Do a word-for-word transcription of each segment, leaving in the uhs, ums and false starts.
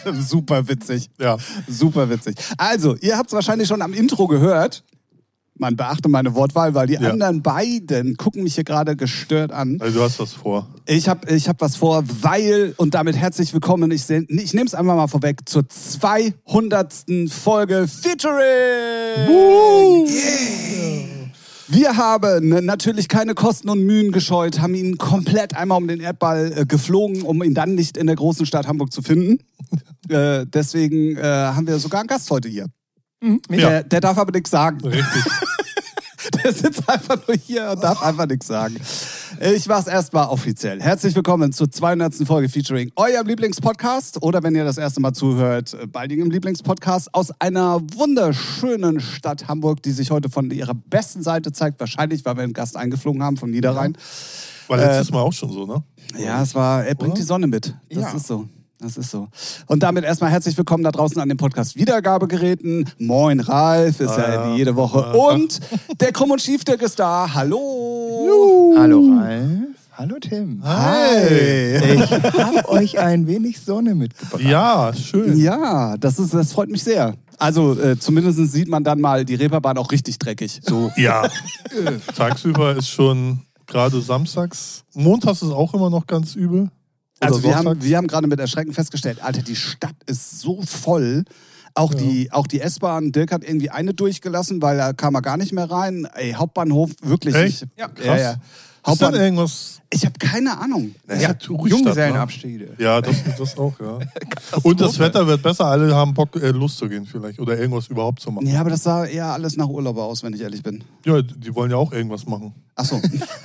Super witzig. Ja. Super witzig. Also, ihr habt es wahrscheinlich schon am Intro gehört. Man beachte meine Wortwahl, weil die ja. anderen beiden gucken mich hier gerade gestört an. Also du hast was vor. Ich habe ich hab was vor, weil, und damit herzlich willkommen, ich, ich nehme es einfach mal vorweg, zur zweihundertsten Folge Featuring! Woo! Yeah. Wir haben natürlich keine Kosten und Mühen gescheut, haben ihn komplett einmal um den Erdball äh, geflogen, um ihn dann nicht in der großen Stadt Hamburg zu finden. äh, deswegen äh, haben wir sogar einen Gast heute hier. Mhm. Der, ja. der darf aber nichts sagen. Richtig. Der sitzt einfach nur hier und darf einfach nichts sagen. Ich mach's erstmal offiziell. Herzlich willkommen zur zweihundertsten Folge Featuring, eurem Lieblingspodcast oder wenn ihr das erste Mal zuhört, baldigem Lieblingspodcast aus einer wunderschönen Stadt Hamburg, die sich heute von ihrer besten Seite zeigt. Wahrscheinlich, weil wir einen Gast eingeflogen haben vom Niederrhein. Ja. War letztes äh, Mal auch schon so, ne? Ja, es war, er bringt oder? die Sonne mit. Das ja. ist so. Das ist so. Und damit erstmal herzlich willkommen da draußen an den Podcast-Wiedergabegeräten. Moin Ralf, ist ah, ja jede Woche. Ja. Und der Krumm und Schiefdirk ist da. Hallo. Juhu. Hallo Ralf. Hallo Tim. Hi. Ich habe euch ein wenig Sonne mitgebracht. Ja, schön. Ja, das, ist, das freut mich sehr. Also äh, zumindest sieht man dann mal die Reeperbahn auch richtig dreckig. So. Ja, tagsüber ist schon gerade samstags. Montags ist auch immer noch ganz übel. Also wir haben, wir haben gerade mit Erschrecken festgestellt, Alter, die Stadt ist so voll. Auch, ja. die, auch die S-Bahn, Dirk hat irgendwie eine durchgelassen, weil da kam er gar nicht mehr rein. Ey, Hauptbahnhof, wirklich. Echt? Ich, ja, krass. Ja, ja. Ist denn irgendwas? Ich habe keine Ahnung. Ja, Junggesellenabschiede. Ne? Ja, das, das auch, ja. Und das Wetter wird besser, alle haben Bock, äh, Lust zu gehen vielleicht. Oder irgendwas überhaupt zu machen. Ja, aber das sah eher alles nach Urlaub aus, wenn ich ehrlich bin. Ja, die wollen ja auch irgendwas machen. Ach so.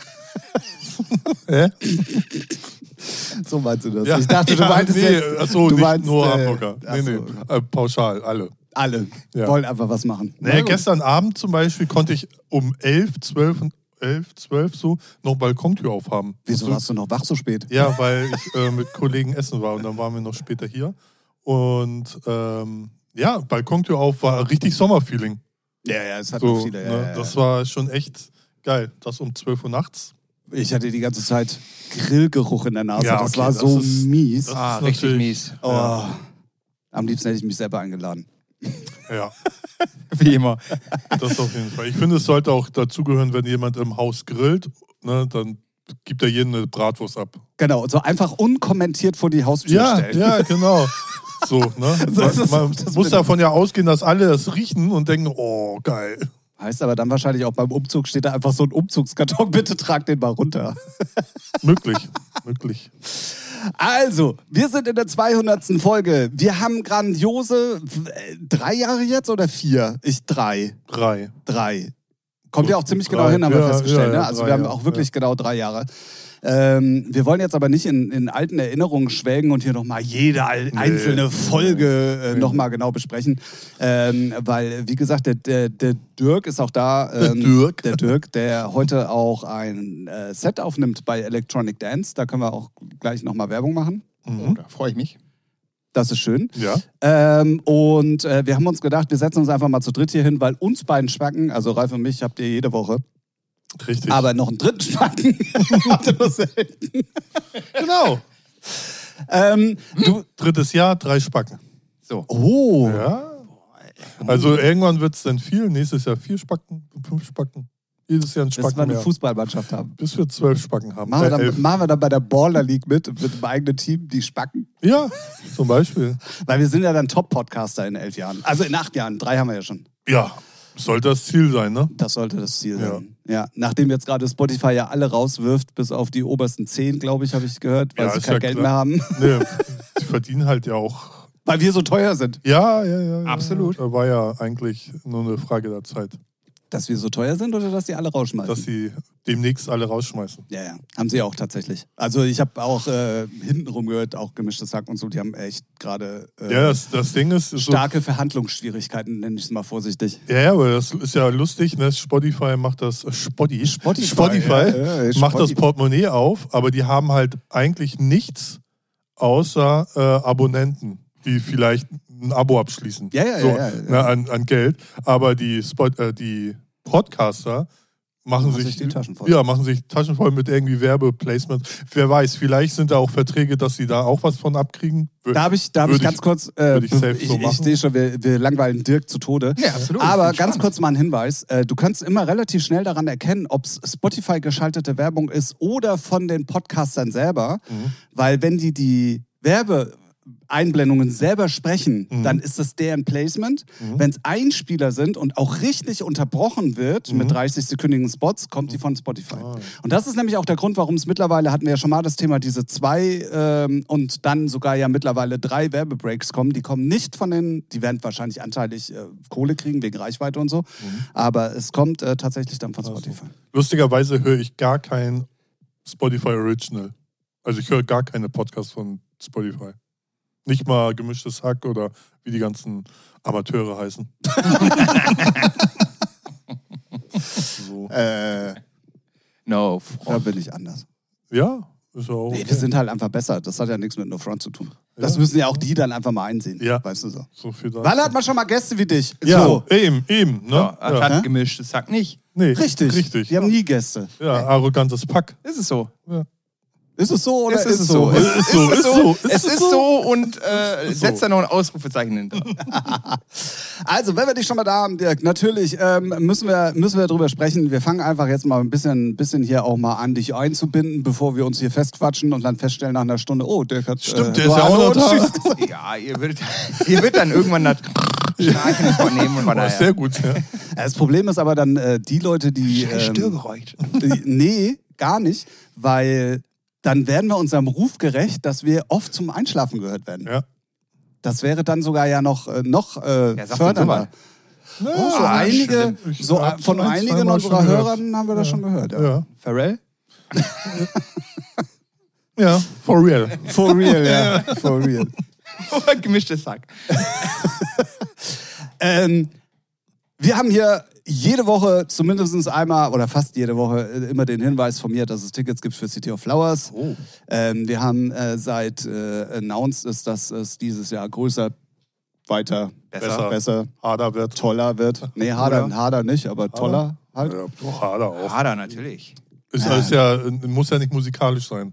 Hä? So meinst du das? Ja. Ich dachte, du ja, meintest nee, jetzt... Achso, du nicht meinst, nur äh, Hamburger. Nee, so. nee, äh, pauschal, alle. Alle ja. wollen einfach was machen. Naja, gestern Abend zum Beispiel konnte ich um elf, zwölf, elf, zwölf so noch Balkontür aufhaben. Wieso so, warst du noch wach so spät? Ja, weil ich äh, mit Kollegen essen war und dann waren wir noch später hier. Und ähm, ja, Balkontür auf war richtig Sommerfeeling. Ja, ja, es hat so, noch viele. Ja, ne, ja, ja. Das war schon echt geil. Das um zwölf Uhr nachts. Ich hatte die ganze Zeit Grillgeruch in der Nase. Ja, das okay, war das so ist, mies. Das ah, ist richtig mies. Oh. Ja. Am liebsten hätte ich mich selber eingeladen. Ja. Wie immer. Das auf jeden Fall. Ich finde, es sollte auch dazugehören, wenn jemand im Haus grillt, ne, dann gibt er jedem eine Bratwurst ab. Genau, und so einfach unkommentiert vor die Haustür ja, stellen. Ja, genau. So, ne? So man das, man das muss davon ja ausgehen, dass alle das riechen und denken, oh, geil. Heißt aber dann wahrscheinlich auch beim Umzug steht da einfach so ein Umzugskarton, bitte trag den mal runter. Möglich, möglich. Also, wir sind in der zweihundertsten Folge. Wir haben grandiose, drei Jahre jetzt oder vier? Ich drei. Drei. Drei. Kommt ja auch ziemlich drei. genau hin, haben wir ja, festgestellt. ja, ja, ne? Also drei, wir haben ja, auch wirklich ja. genau drei Jahre. Ähm, wir wollen jetzt aber nicht in, in alten Erinnerungen schwelgen und hier nochmal jede einzelne nee. Folge äh, nochmal genau besprechen. Ähm, weil, wie gesagt, der, der, der Dirk ist auch da. Ähm, der Dirk. Der Dirk, der heute auch ein äh, Set aufnimmt bei Electronic Dance. Da können wir auch gleich nochmal Werbung machen. Mhm. Oh, da freue ich mich. Das ist schön. Ja. Ähm, und äh, wir haben uns gedacht, wir setzen uns einfach mal zu dritt hier hin, weil uns beiden Schwacken, also Ralf und mich, habt ihr jede Woche. Richtig. Aber noch einen dritten Spacken habt ihr nur selten. Genau. ähm, du Drittes Jahr, drei Spacken. So. Oh. Ja. Also irgendwann wird es dann viel. Nächstes Jahr vier Spacken, fünf Spacken. Jedes Jahr ein Spacken Bis wir eine mehr. Fußballmannschaft haben. Bis wir zwölf Spacken haben. Machen wir, äh, dann, machen wir dann bei der Baller League mit, mit dem eigenen Team, die Spacken. Ja, zum Beispiel. Weil wir sind ja dann Top-Podcaster in elf Jahren. Also in acht Jahren. Drei haben wir ja schon. Ja, sollte das Ziel sein, ne? Das sollte das Ziel Ja. sein. Ja. Nachdem jetzt gerade Spotify ja alle rauswirft, bis auf die obersten zehn, glaube ich, habe ich gehört, weil Ja, sie ist kein ja Geld klar. mehr haben. Nee, die verdienen halt ja auch. Weil wir so teuer sind. Ja, ja, ja. ja. Absolut. Da war ja eigentlich nur eine Frage der Zeit, Dass wir so teuer sind oder dass die alle rausschmeißen? dass sie demnächst alle rausschmeißen. Ja, ja. Haben sie auch tatsächlich. Also ich habe auch äh, hintenrum gehört, auch gemischtes Hack und so, die haben echt gerade äh, Ja, das, das Ding ist. ist starke Verhandlungsschwierigkeiten, nenne ich es mal vorsichtig. So, ja, ja, aber das ist ja lustig, ne? Spotify macht das. Äh, Spotti, Spotify, Spotify ja, ja, macht das Spotify. Portemonnaie auf, aber die haben halt eigentlich nichts außer äh, Abonnenten, die vielleicht ein Abo abschließen. Ja, ja, so, ja, ja, ja. Ne, an, an Geld. Aber die, Spot, äh, die Podcaster machen Machen sich, sich die Taschen voll. Ja, machen sich Taschen voll mit irgendwie Werbeplacement. Wer weiß, vielleicht sind da auch Verträge, dass sie da auch was von abkriegen. Wür- Da habe ich, da hab ich würde ganz kurz, äh, würde ich safe ich, so ich machen. sehe schon, wir, wir langweilen Dirk zu Tode. Ja, absolut. Aber Bin ganz gespannt. kurz mal ein Hinweis. Äh, du kannst immer relativ schnell daran erkennen, ob es Spotify geschaltete Werbung ist oder von den Podcastern selber. Mhm. Weil wenn die die Werbeeinblendungen selber sprechen, Mhm. dann ist das deren Placement. Mhm. Wenn es Einspieler sind und auch richtig unterbrochen wird Mhm. mit dreißig-sekündigen Spots, kommt die von Spotify. Ah. Und das ist nämlich auch der Grund, warum es mittlerweile, hatten wir ja schon mal das Thema, diese zwei ähm, und dann sogar ja mittlerweile drei Werbebreaks kommen. Die kommen nicht von den, die werden wahrscheinlich anteilig äh, Kohle kriegen wegen Reichweite und so, Mhm. aber es kommt äh, tatsächlich dann von Also. Spotify. Lustigerweise höre ich gar kein Spotify Original. Also ich höre gar keine Podcasts von Spotify. Nicht mal Gemischtes Hack oder wie die ganzen Amateure heißen. So. Äh, no Da front. bin ich anders. Ja, ist ja auch. Nee, okay. wir sind halt einfach besser. Das hat ja nichts mit No Front zu tun. Das Ja. müssen ja auch die dann einfach mal einsehen. Ja. Weißt du so. So viel dazu. Weil hat man schon mal Gäste wie dich. Ja, So. eben, eben. Ne? Ja, Ja. hat Ja. gemischt, das sagt nicht. Nee, Richtig. Richtig. Die haben nie Gäste. Ja, arrogantes Pack. Ist es so? Ist es so oder Es ist, ist es so? Es ist so, ist so, Es ist so und äh, Ist so. setzt da noch ein Ausrufezeichen hinter. Also, wenn wir dich schon mal da haben, Dirk, natürlich ähm, müssen, wir, müssen wir drüber sprechen. Wir fangen einfach jetzt mal ein bisschen, bisschen hier auch mal an, dich einzubinden, bevor wir uns hier festquatschen und dann feststellen nach einer Stunde, oh, Dirk hat... Stimmt, äh, der ist nur ja auch Hallo noch und da. Tschüss gesagt. Ja, ihr würdet, ihr würdet dann irgendwann das Schnarchen vornehmen und von Oh, daher. sehr gut. Ja. Das Problem ist aber dann, äh, die Leute, die... Ähm, Störgeräusch. die nee, gar nicht, weil dann werden wir unserem Ruf gerecht, dass wir oft zum Einschlafen gehört werden. Ja. Das wäre dann sogar ja noch, äh, noch äh, Ja, sag fördernder. Na, Oh, so ja, einige, ich so hab von ein, einigen zweimal unserer schon gehört. Hörern haben wir das schon gehört. Ja. Ja. Pharrell? Ja, for real. For real, ja. For real. Oder gemischtes Hack? Ähm, wir haben hier jede Woche zumindest einmal oder fast jede Woche äh, immer den Hinweis von mir, dass es Tickets gibt für City of Flowers. Oh. Ähm, wir haben äh, seit äh, announced ist, dass es dieses Jahr größer, weiter, Besser. besser, Harder wird. toller wird. Nee, Hader, Cooler. Hader nicht, aber toller halt. Ja, doch, harder auch. Hader natürlich. Ist, Ja. ist ja, muss ja nicht musikalisch sein.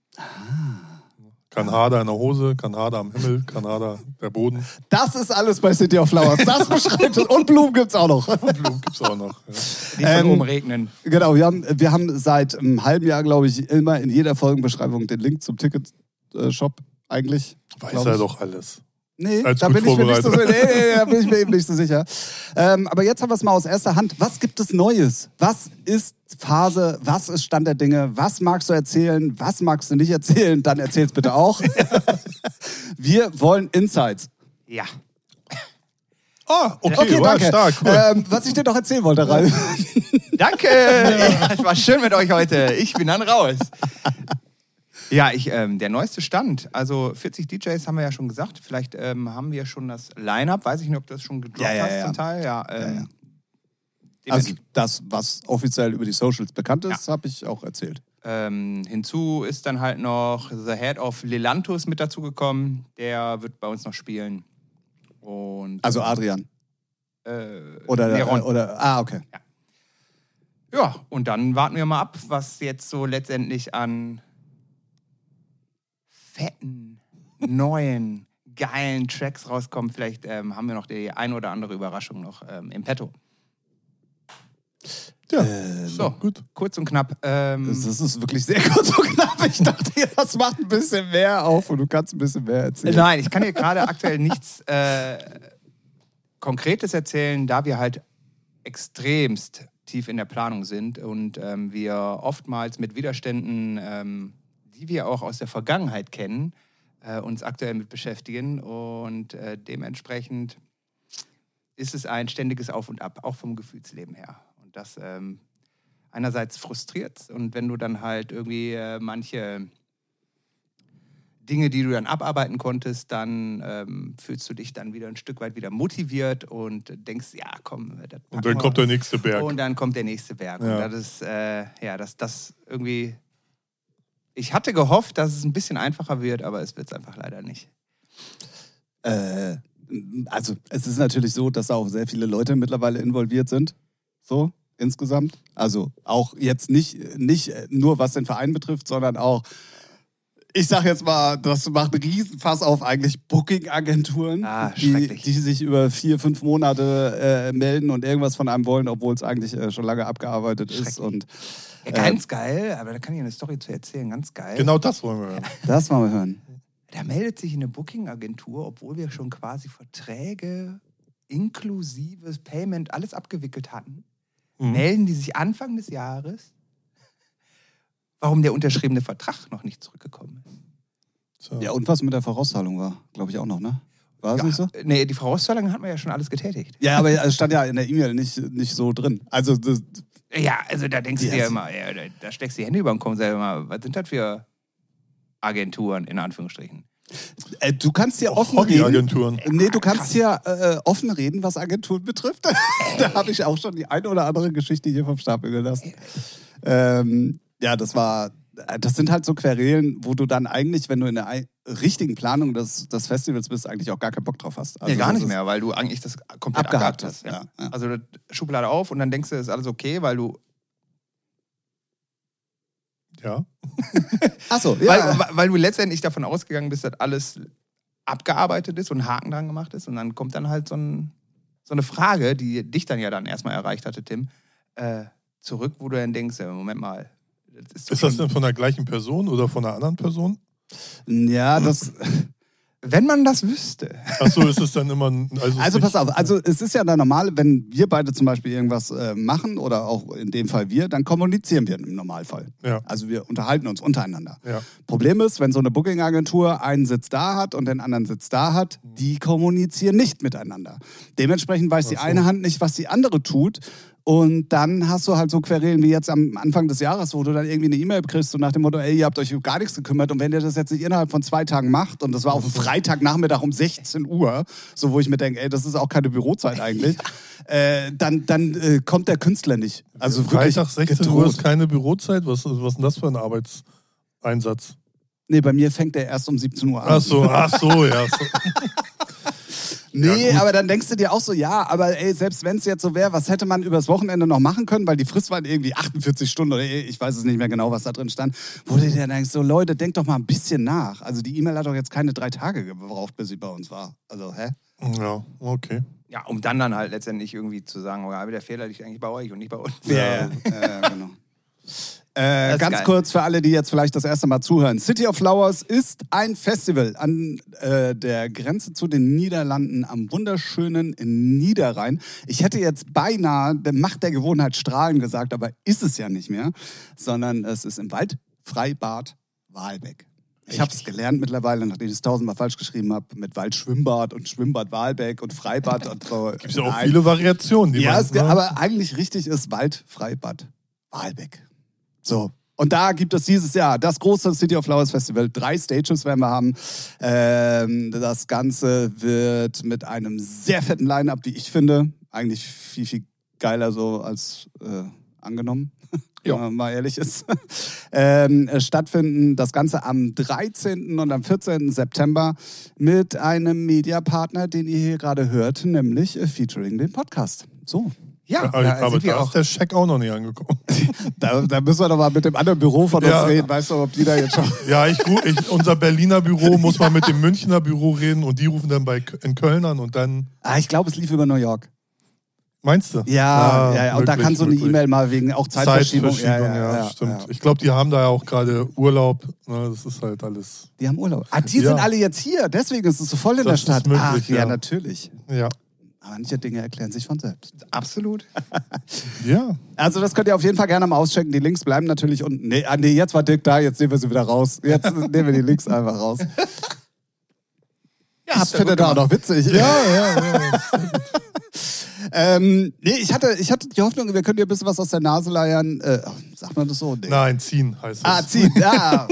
Kann Hader in der Hose, kann Hader am Himmel, kann Hader der Boden. Das ist alles bei City of Flowers. Das beschreibt es. Und Blumen gibt's auch noch. Blumen gibt's auch noch. Ja. Die von Ähm, oben regnen. Genau, wir haben, wir haben seit einem halben Jahr, glaube ich, immer in jeder Folgenbeschreibung den Link zum Ticket-Shop eigentlich. Weiß glaub er ich. doch alles. Nee, Als da gut bin ich mir nicht so sicher. vorbereitet. Nee, nee, da bin ich mir eben nicht so sicher. Ähm, aber jetzt haben wir es mal aus erster Hand. Was gibt es Neues? Was ist Phase? Was ist Stand der Dinge? Was magst du erzählen? Was magst du nicht erzählen? Dann erzähl's bitte auch. Wir wollen Insights. Ja. Ah, okay, Okay, wow, danke. stark, cool. Ähm, was ich dir noch erzählen wollte, Ralf. Danke! Es war schön mit euch heute. Ich bin dann raus. Ja, ich, ähm, der neueste Stand. Also vierzig D Js haben wir ja schon gesagt. Vielleicht ähm, haben wir schon das Line-Up. Weiß ich nicht, ob du das schon gedroppt Ja, ja, hast ja. zum Teil. Ja, ähm, Ja, ja. Also das, was offiziell über die Socials bekannt ist, habe ich auch erzählt. Ähm, hinzu ist dann halt noch The Head of Lelantus mit dazugekommen. Der wird bei uns noch spielen. Und, Also Adrian. äh, Oder, Neron. äh, oder ah, okay. Ja, und dann warten wir mal ab, was jetzt so letztendlich an fetten, neuen, geilen Tracks rauskommt. Vielleicht ähm, haben wir noch die ein oder andere Überraschung noch ähm, im Petto. Ja, Ähm, So, gut. kurz und knapp. Ähm, Das ist, das ist wirklich sehr kurz und knapp. Ich dachte, das macht ein bisschen mehr auf und du kannst ein bisschen mehr erzählen. Nein, ich kann dir gerade aktuell nichts äh, Konkretes erzählen, da wir halt extremst tief in der Planung sind und ähm, wir oftmals mit Widerständen, ähm, die wir auch aus der Vergangenheit kennen, äh, uns aktuell mit beschäftigen und äh, dementsprechend ist es ein ständiges Auf und Ab, auch vom Gefühlsleben her. Und das ähm, einerseits frustriert und wenn du dann halt irgendwie äh, manche Dinge, die du dann abarbeiten konntest, dann ähm, fühlst du dich dann wieder ein Stück weit wieder motiviert und denkst, ja, komm, das packen Und dann wir. kommt der nächste Berg. Und dann kommt der nächste Berg. Ja. Und das ist, äh, ja, das, das irgendwie. Ich hatte gehofft, dass es ein bisschen einfacher wird, aber es wird es einfach leider nicht. Äh, also es ist natürlich so, dass da auch sehr viele Leute mittlerweile involviert sind. So. insgesamt. Also auch jetzt nicht, nicht nur was den Verein betrifft, sondern auch, ich sag jetzt mal, das macht einen Riesenfass auf eigentlich Booking-Agenturen, Ah, die, schrecklich. die sich über vier, fünf Monate äh, melden und irgendwas von einem wollen, obwohl es eigentlich äh, schon lange abgearbeitet ist. Und Ja, ganz geil, aber da kann ich eine Story zu erzählen, ganz geil. Genau das wollen wir hören. das wollen wir hören. Da meldet sich eine Booking-Agentur, obwohl wir schon quasi Verträge inklusive Payment alles abgewickelt hatten, Mhm. melden die sich Anfang des Jahres, warum der unterschriebene Vertrag noch nicht zurückgekommen ist. So. Ja, und was mit der Vorauszahlung war, glaube ich auch noch, ne? War es Ja, nicht so? nee, die Vorauszahlung hatten wir ja schon alles getätigt. Ja, aber es stand ja in der E-Mail nicht, nicht so drin. Also, das, Ja, also da denkst du Die dir hat- immer, ja, da, da steckst du die Hände über den Kopf und sagst immer, was sind das für Agenturen, in Anführungsstrichen? äh, du kannst ja offen reden. Hobbyagenturen. Nee, du kannst ja äh, offen reden, was Agenturen betrifft. Da habe ich auch schon die eine oder andere Geschichte hier vom Stapel gelassen. Ähm, ja, das war, das sind halt so Querelen, wo du dann eigentlich, wenn du in der ei- richtigen Planung des, des Festivals bist, eigentlich auch gar keinen Bock drauf hast. nee, gar das nicht ist mehr, weil du eigentlich das komplett Abgehakt abgehakt hast. hast. Ja, ja. Also Schublade auf und dann denkst du, ist alles okay, weil du Ja. Achso, ja. Weil, weil- weil du letztendlich davon ausgegangen bist, dass alles abgearbeitet ist und ein Haken dran gemacht ist. Und dann kommt dann halt so, ein, so eine Frage, die dich dann ja dann erstmal erreicht hatte, Tim, äh, zurück, wo du dann denkst, ja, Moment mal. Das ist doch Ist das schon- denn von der gleichen Person oder von einer anderen Person? ja, das. Wenn man das wüsste. Achso, ist es dann immer. ein- Also, Also nicht- pass auf, also es ist ja dann normal, wenn wir beide zum Beispiel irgendwas äh, machen oder auch in dem Fall wir, dann kommunizieren wir im Normalfall. Ja. Also wir unterhalten uns untereinander. Ja. Problem ist, wenn so eine Booking-Agentur einen Sitz da hat und den anderen Sitz da hat, die kommunizieren nicht miteinander. Dementsprechend weiß die Ach so. eine Hand nicht, was die andere tut. Und dann hast du halt so Querelen wie jetzt am Anfang des Jahres, wo du dann irgendwie eine E-Mail kriegst und nach dem Motto, ey, ihr habt euch um gar nichts gekümmert und wenn ihr das jetzt nicht innerhalb von zwei Tagen macht und das war auf einem Freitagnachmittag um sechzehn Uhr, so wo ich mir denke, ey, das ist auch keine Bürozeit eigentlich, äh, dann, dann äh, kommt der Künstler nicht. Also wirklich Freitag sechzehn Uhr ist keine Bürozeit? Was, was ist denn das für ein Arbeitseinsatz? Nee, bei mir fängt der erst um siebzehn Uhr an. Ach so, ach so, ja. So. Nee, Ja, gut. aber dann denkst du dir auch so, ja, aber ey, selbst wenn es jetzt so wäre, was hätte man übers Wochenende noch machen können? Weil die Frist waren irgendwie achtundvierzig Stunden oder ich weiß es nicht mehr genau, was da drin stand. Wo du dir denkst, so Leute, denkt doch mal ein bisschen nach. Also die E-Mail hat doch jetzt keine drei Tage gebraucht, bis sie bei uns war. Also, hä? Ja, okay. Ja, um dann dann halt letztendlich irgendwie zu sagen, oh, aber der Fehler liegt eigentlich bei euch und nicht bei uns. Ja, ja, ja, genau. Äh, Das ist ganz geil. kurz für alle, die jetzt vielleicht das erste Mal zuhören. City of Flowers ist ein Festival an äh, der Grenze zu den Niederlanden am wunderschönen Niederrhein. Ich hätte jetzt beinahe der Macht der Gewohnheit strahlen gesagt, aber ist es ja nicht mehr, sondern es ist im Waldfreibad Walbeck. Ich habe es gelernt mittlerweile, nachdem ich es tausendmal falsch geschrieben habe, mit Waldschwimmbad und Schwimmbad Walbeck und Freibad und so. Gibt es ja auch Nein. viele Variationen. Die Ja, man, es, ne? aber eigentlich richtig ist Waldfreibad Walbeck. So. Und da gibt es dieses Jahr das große City of Flowers Festival. Drei Stages werden wir haben. Ähm, das Ganze wird mit einem sehr fetten Line-Up, wie ich finde, eigentlich viel, viel geiler so als äh, angenommen. Ja. Wenn man mal ehrlich ist, ähm, äh, stattfinden. Das Ganze am dreizehnten und am vierzehnten September mit einem Mediapartner, den ihr hier gerade hört, nämlich äh, featuring den Podcast. So. Ja, aber da aber sind wir da auch. ist der Scheck auch noch nicht angekommen. Da, da müssen wir doch mal mit dem anderen Büro von uns Ja. reden. Weißt du, ob die da jetzt schon... Ja, ich, ru- ich, unser Berliner Büro muss mal mit dem Münchner Büro reden und die rufen dann bei, in Köln an und dann, Ah, ich glaube, es lief über New York. meinst du? Ja, ja, ja. Und da möglich, kann so eine möglich. E-Mail mal wegen auch Zeitverschiebung. Zeitverschiebung, ja, stimmt. Ich glaube, die haben da ja auch gerade Urlaub. Ne, das ist halt alles. Die haben Urlaub. Ah, die Ja. sind alle jetzt hier. Deswegen ist es so voll in Das der ist Stadt. möglich, Ach, ja, ja. natürlich. Ja. Manche Dinge erklären sich von selbst. Absolut. Ja. Also das könnt ihr auf jeden Fall gerne mal auschecken. Die Links bleiben natürlich unten. Nee, ah, nee, jetzt war Dick da, jetzt nehmen wir sie wieder raus. Jetzt nehmen wir die Links einfach raus. Ja, Das findet ihr auch noch witzig. Ja, ja, ja. Ähm, nee, ich hatte, ich hatte die Hoffnung, wir können dir ein bisschen was aus der Nase leiern. Äh, sagt man das so? Nee. Nein, ziehen heißt es. Ah, ziehen, ja.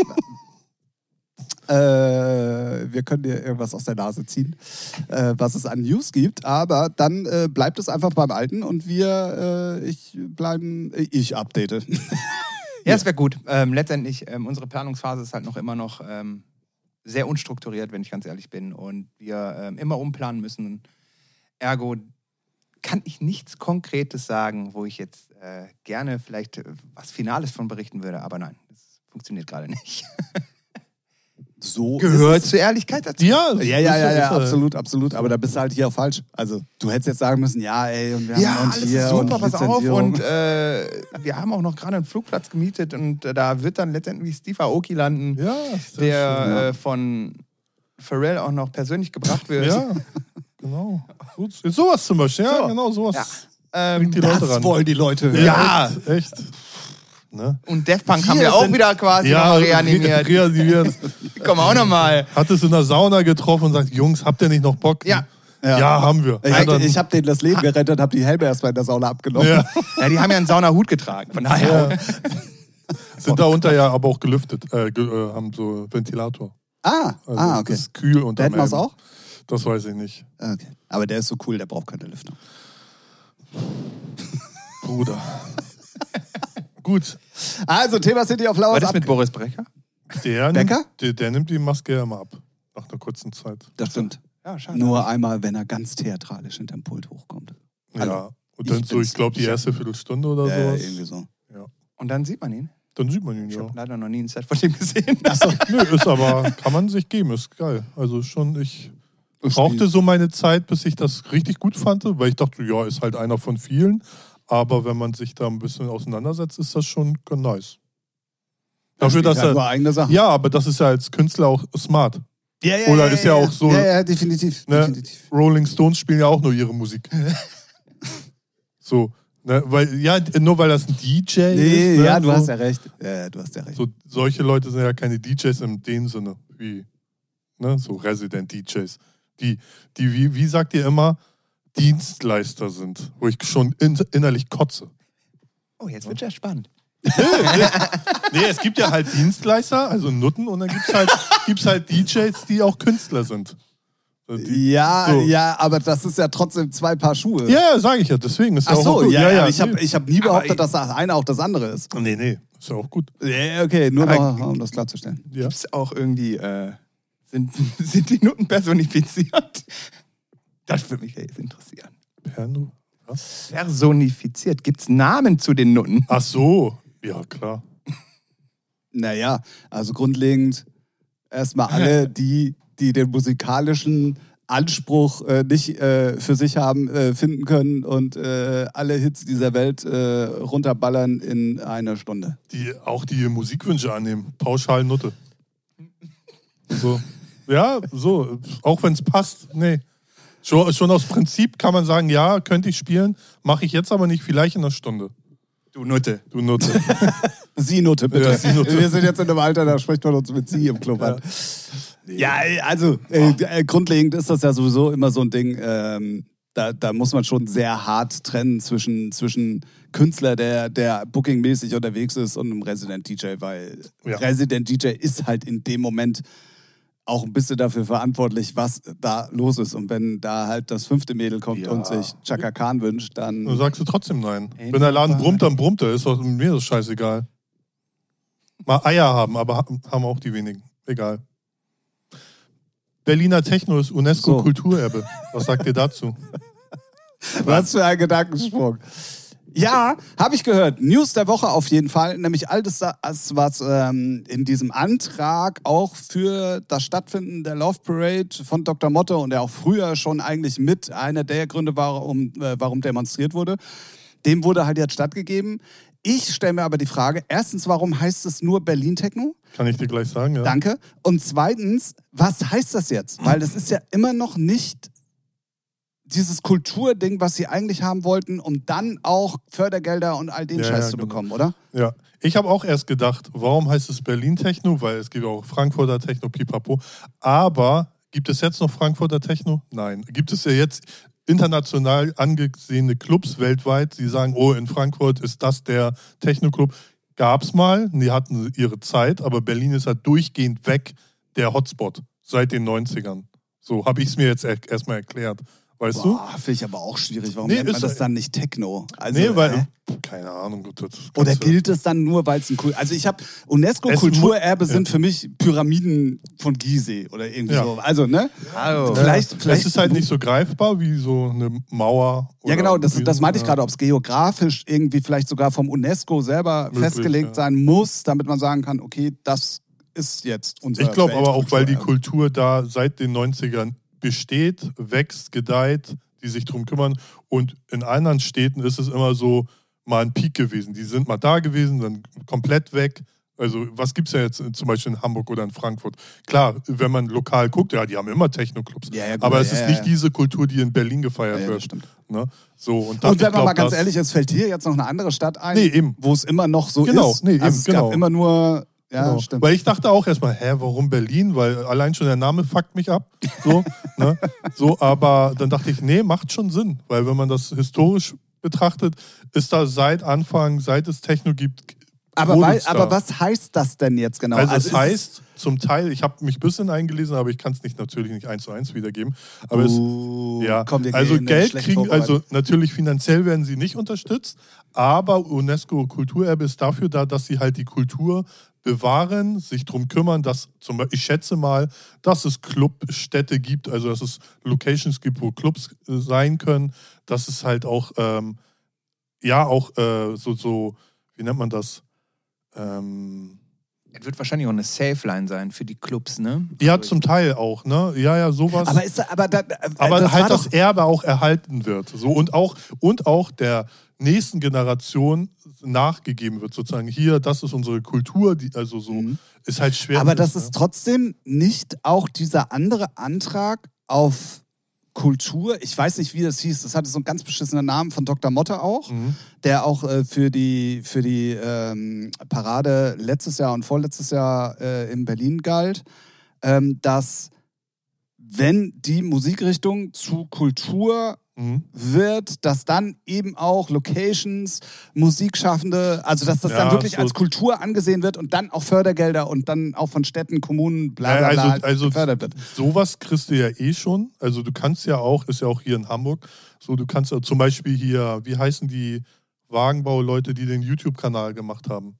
äh, wir können dir irgendwas aus der Nase ziehen, äh, was es an News gibt. Aber dann äh, bleibt es einfach beim Alten und wir, äh, ich bleiben, ich update. Ja, es wäre gut. Ähm, letztendlich, ähm, unsere Planungsphase ist halt noch immer noch ähm, sehr unstrukturiert, wenn ich ganz ehrlich bin. Und wir ähm, immer umplanen müssen. Ergo kann ich nichts Konkretes sagen, wo ich jetzt äh, gerne vielleicht äh, was Finales von berichten würde. Aber nein, das funktioniert gerade nicht. So Gehört zur Ehrlichkeit dazu. Ja, Ja, ja, ja, ja, ist, äh, absolut, absolut. Aber da bist du halt hier auch falsch. Also, du hättest jetzt sagen müssen, ja, ey, und wir haben Ja, uns alles hier ist super, und pass auf. Lizenzierung. Und äh, wir haben auch noch gerade einen Flugplatz gemietet und äh, da wird dann letztendlich Steve Aoki landen, Ja, ist sehr der schön, ja. äh, von Pharrell auch noch persönlich gebracht wird. Ja, genau. So, sowas zum Beispiel, ja, So. genau, sowas. Ja. Bringt Ähm, die Leute Das ran. wollen die Leute hören. Ja. Echt. echt. Ne? und Daft Punk Wir haben wir auch sind- wieder quasi Ja, nochmal reanimiert. re- reanimiert. Die kommen auch nochmal. Hat es in der Sauna getroffen und sagt, Jungs, habt ihr nicht noch Bock? Ja. Ja. Ja, haben wir. Ich Ja, habe dann- ich hab denen das Leben gerettet, habe die Helme erstmal in der Sauna abgenommen. ja. Ja, die haben ja einen Saunahut getragen. Von daher. Ja. Sind darunter ja aber auch gelüftet, äh, ge äh, haben so Ventilator. Ah, Also ah, okay. das ist kühl unter Hätten wir es auch? Das weiß ich nicht. Okay. Aber der ist so cool, der braucht keine Lüftung. Bruder. Gut. Also, Thema City of Flowers. Was ist ab- mit Boris Brecher? Der Becker? nimmt, der, der nimmt die Maske ja immer ab. Nach einer kurzen Zeit. Das stimmt. Ja, schade. Nur einmal, wenn er ganz theatralisch hinterm Pult hochkommt. Hallo. Ja. Und dann Ich so, bin's. ich glaube, die Ich hab- erste Viertelstunde oder Ja, sowas. irgendwie so. Und dann sieht man ihn. Dann sieht man ihn Ich ja. habe leider noch nie ein Set von dem gesehen. Nö, ist aber, kann man sich geben, ist geil. Also schon, ich brauchte so meine Zeit, bis ich das richtig gut fand, weil ich dachte, ja, ist halt einer von vielen. Aber wenn man sich da ein bisschen auseinandersetzt, ist das schon ganz nice. Dafür, dass er. Nur er, eigene Sachen. ja, aber das ist ja als Künstler auch smart. Ja, ja, Oder ja, ist ja auch so- Ja, ja, definitiv. Ne? definitiv. Rolling Stones spielen ja auch nur ihre Musik. So, ne, weil, ja, nur weil das ein D J Nee, ist. Ne, ja, du so, hast ja recht. Ja, ja, du hast ja recht. So, solche Leute sind ja keine D Js in dem Sinne, wie, ne, so Resident D Js. Die, die wie, wie sagt ihr immer, Dienstleister sind, wo ich schon in, innerlich kotze. Oh, jetzt wird ja spannend. Nee, es gibt ja halt Dienstleister, also Nutten, und dann gibt es halt, gibt's halt D Js, die auch Künstler sind. Die, Ja, so. ja, aber das ist ja trotzdem zwei Paar Schuhe. Ja, sage ich ja, deswegen ist ja Ach auch so, gut. ja, ja, ich nee. habe ich hab nie behauptet, ich- dass das eine auch das andere ist. Nee, nee, ist ja auch gut. Ja, okay, nur Aber- noch, um das klarzustellen. Ja. Gibt es auch irgendwie, äh, sind, sind die Nutten personifiziert? Das würde mich ja jetzt interessieren. Perno? Was? Personifiziert. Gibt es Namen zu den Nutten? Ach so, ja, klar. Naja, also grundlegend erstmal alle, die, die den musikalischen Anspruch äh, nicht äh, für sich haben, äh, finden können und äh, alle Hits dieser Welt äh, runterballern in einer Stunde. Die auch die Musikwünsche annehmen. Pauschal Nutte. So. Ja, so. Auch wenn es passt. Nee. Schon, schon aus Prinzip kann man sagen, ja, könnte ich spielen, mache ich jetzt aber nicht, vielleicht in einer Stunde. Du Nutte. Du Nutte. Sie-Note, bitte. Ja, Sie-Note. Wir sind jetzt in einem Alter, da spricht man uns mit Sie im Club an. Ja, also äh, äh, grundlegend ist das ja sowieso immer so ein Ding, ähm, da, da muss man schon sehr hart trennen zwischen, zwischen Künstler, der, der bookingmäßig unterwegs ist, und einem Resident-D J, weil Ja. Resident-D J ist halt in dem Moment auch ein bisschen dafür verantwortlich, was da los ist. Und wenn da halt das fünfte Mädel kommt Ja. und sich Chaka Khan wünscht, dann... Dann sagst du trotzdem nein. Ey, Wenn der Laden aber- brummt, dann brummt er. Ist doch, mir ist scheißegal. Mal Eier haben, aber ha- haben auch die wenigen. Egal. Berliner Techno ist UNESCO-Kulturerbe. Was sagt ihr dazu? Was für ein Gedankensprung. Ja, habe ich gehört. News der Woche auf jeden Fall. Nämlich all das, das was ähm, in diesem Antrag auch für das Stattfinden der Love Parade von Doktor Motto, und der auch früher schon eigentlich mit einer der Gründe war, um, äh, warum demonstriert wurde, dem wurde halt jetzt stattgegeben. Ich stelle mir aber die Frage, erstens, warum heißt es nur Berlin Techno? Kann ich dir gleich sagen, ja? Danke. Und zweitens, was heißt das jetzt? Weil das ist ja immer noch nicht dieses Kulturding, was sie eigentlich haben wollten, um dann auch Fördergelder und all den Ja, Scheiß ja, zu genau. bekommen, oder? Ja, ich habe auch erst gedacht, warum heißt es Berlin Techno? Weil es gibt auch Frankfurter Techno, pipapo. Aber gibt es jetzt noch Frankfurter Techno? Nein. Gibt es ja jetzt international angesehene Clubs weltweit, die sagen, oh, in Frankfurt ist das der Techno-Club. Gab es mal, die hatten ihre Zeit, aber Berlin ist halt durchgehend weg, der Hotspot, seit den neunzigern. So habe ich es mir jetzt erstmal erklärt. Weißt Boah, finde ich aber auch schwierig. Warum Nee, nennt man ist- das dann nicht Techno? Also, du? Nee, weil, hä? keine Ahnung. Gut, das kannst Oder du- gilt es dann nur, weil es ein cool... Also ich habe Es UNESCO-Kulturerbe mu- sind ja. für mich Pyramiden von Gizeh oder irgendwie Ja. so. Also, ne? Hallo. Vielleicht, Es vielleicht ist halt nicht so greifbar wie so eine Mauer. Ja, oder genau, das, wie- das meinte ich ja. gerade, ob es geografisch irgendwie vielleicht sogar vom UNESCO selber Möglich, festgelegt ja. sein muss, damit man sagen kann, okay, das ist jetzt unser Ich glaube aber auch, weil die Weltkulturerbe. Kultur da seit den neunzigern besteht, wächst, gedeiht, die sich drum kümmern. Und in anderen Städten ist es immer so mal ein Peak gewesen. Die sind mal da gewesen, dann komplett weg. Also was gibt es ja jetzt zum Beispiel in Hamburg oder in Frankfurt? Klar, wenn man lokal guckt, ja, die haben immer Techno-Clubs. Ja, ja, gut, aber ja, es ist ja, nicht ja. diese Kultur, die in Berlin gefeiert Ja, ja, das wird. stimmt. Ne? So, und da, Und wenn ich man glaub, mal ganz das- ehrlich ist, fällt hier jetzt noch eine andere Stadt ein, Nee, eben. wo es immer noch so Genau, ist. nee, eben, also es genau. gab immer nur, ja, Genau. stimmt. Weil ich dachte auch erstmal, hä, warum Berlin? Weil allein schon der Name fuckt mich ab. So, ne? so, aber dann dachte ich, nee, macht schon Sinn. Weil wenn man das historisch betrachtet, ist da seit Anfang, seit es Techno gibt, aber, brodelt weil, es da. aber was heißt das denn jetzt genau? Also, ist es heißt zum Teil, ich habe mich ein bisschen eingelesen, aber ich kann es nicht natürlich nicht eins zu eins wiedergeben. Aber Uh, es, ja, komm, wir also gehen, äh, Geld schlecht kriegen, vorbereitet. also natürlich finanziell werden sie nicht unterstützt, aber UNESCO Kulturerbe ist dafür da, dass sie halt die Kultur bewahren, sich darum kümmern, dass zum Beispiel, ich schätze mal, dass es Clubstädte gibt, also dass es Locations gibt, wo Clubs äh, sein können, dass es halt auch, ähm, ja, auch äh, so, so, wie nennt man das? Ähm, Es wird wahrscheinlich auch eine Safe-Line sein für die Clubs, ne? ja, Also zum Teil auch, ne? Ja, ja, sowas. aber ist da, aber da, äh, Aber das halt war das doch, Erbe auch erhalten wird. So, und, auch, und auch der nächsten Generation nachgegeben wird, sozusagen. Hier, das ist unsere Kultur, die, also so, Mhm. ist halt schwer. aber das ne? ist trotzdem nicht auch dieser andere Antrag auf Kultur, ich weiß nicht, wie das hieß, das hatte so einen ganz beschissenen Namen von Doktor Motte auch, Mhm. der auch äh, für die, für die ähm, Parade letztes Jahr und vorletztes Jahr äh, in Berlin galt, ähm, dass wenn die Musikrichtung zu Kultur Mhm. wird, dass dann eben auch Locations, Musikschaffende, also dass das Ja, dann wirklich so- als Kultur angesehen wird und dann auch Fördergelder und dann auch von Städten, Kommunen, bla bla Ja, bla also, halt also gefördert wird. sowas kriegst du ja eh schon. Also du kannst ja auch, ist ja auch hier in Hamburg, so du kannst ja zum Beispiel hier, wie heißen die Wagenbauleute, die den YouTube-Kanal gemacht haben?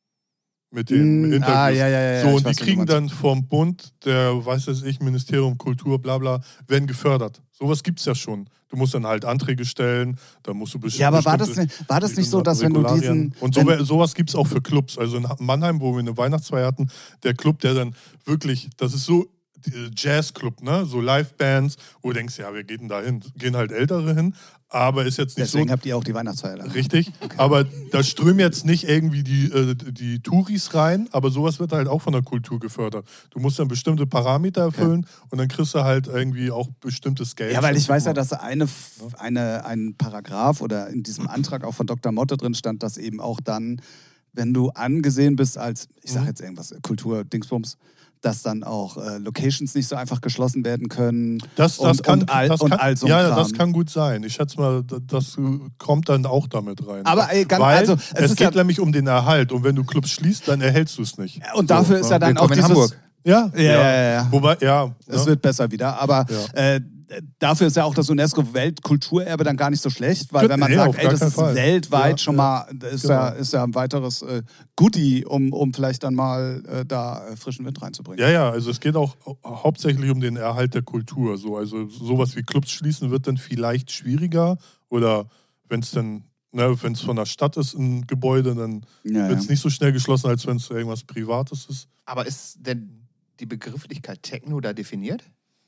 Mit den Mm, Interviews. ah, ja, ja, ja, so, ich und weiß, die was kriegen du dann vom Bund, der, weiß es ich, Ministerium Kultur, bla bla, werden gefördert. Sowas gibt es ja schon. Du musst dann halt Anträge stellen, da musst du besti- Ja, aber war das, bestimmte nicht, war das nicht so, dass wenn du Regularien. diesen... Und so, wenn, sowas gibt es auch für Clubs. Also in Mannheim, wo wir eine Weihnachtsfeier hatten, der Club, der dann wirklich, das ist so äh, Jazzclub, ne? So Livebands, wo du denkst, ja, wir gehen da hin? Gehen halt Ältere hin, aber ist jetzt nicht deswegen so... habt ihr auch die Weihnachtsfeier dann. Richtig, aber da strömen jetzt nicht irgendwie die, äh, die Touris rein, aber sowas wird halt auch von der Kultur gefördert. Du musst dann bestimmte Parameter erfüllen und dann kriegst du halt irgendwie auch bestimmtes Geld. Ja, weil ich weiß ja, dass eine, eine, ein Paragraph oder in diesem Antrag auch von Doktor Motte drin stand, dass eben auch dann, wenn du angesehen bist als, ich sag Mhm. jetzt irgendwas, Kultur-Dingsbums, dass dann auch äh, Locations nicht so einfach geschlossen werden können. Das, das und, kann, und all, das und kann, all so ein ja, Kram. das kann gut sein. Ich schätze mal, das, das kommt dann auch damit rein. Aber, ey, ganz- Weil also, es, es ist geht ja- nämlich um den Erhalt und wenn du Clubs schließt, dann erhältst du es nicht. Und dafür So, ist ja dann auch Willkommen in dieses... Hamburg. Ja, Ja, ja, ja, ja. Wobei, ja. Es ne? wird besser wieder, aber Ja. äh, dafür ist ja auch das UNESCO-Weltkulturerbe dann gar nicht so schlecht, weil wenn man Nee, sagt, auf ey, gar das keinen ist Fall. weltweit Ja, schon ja. mal, das ist, Genau. ja, ist ja ein weiteres äh, Goodie, um, um vielleicht dann mal äh, da äh, frischen Wind reinzubringen. Ja, ja, also es geht auch hau- hauptsächlich um den Erhalt der Kultur. So. Also sowas wie Clubs schließen wird dann vielleicht schwieriger oder wenn es dann, ne, wenn es von der Stadt ist, ein Gebäude, dann Ja, wird es ja. nicht so schnell geschlossen, als wenn es irgendwas Privates ist. Aber ist denn die Begrifflichkeit Techno da definiert?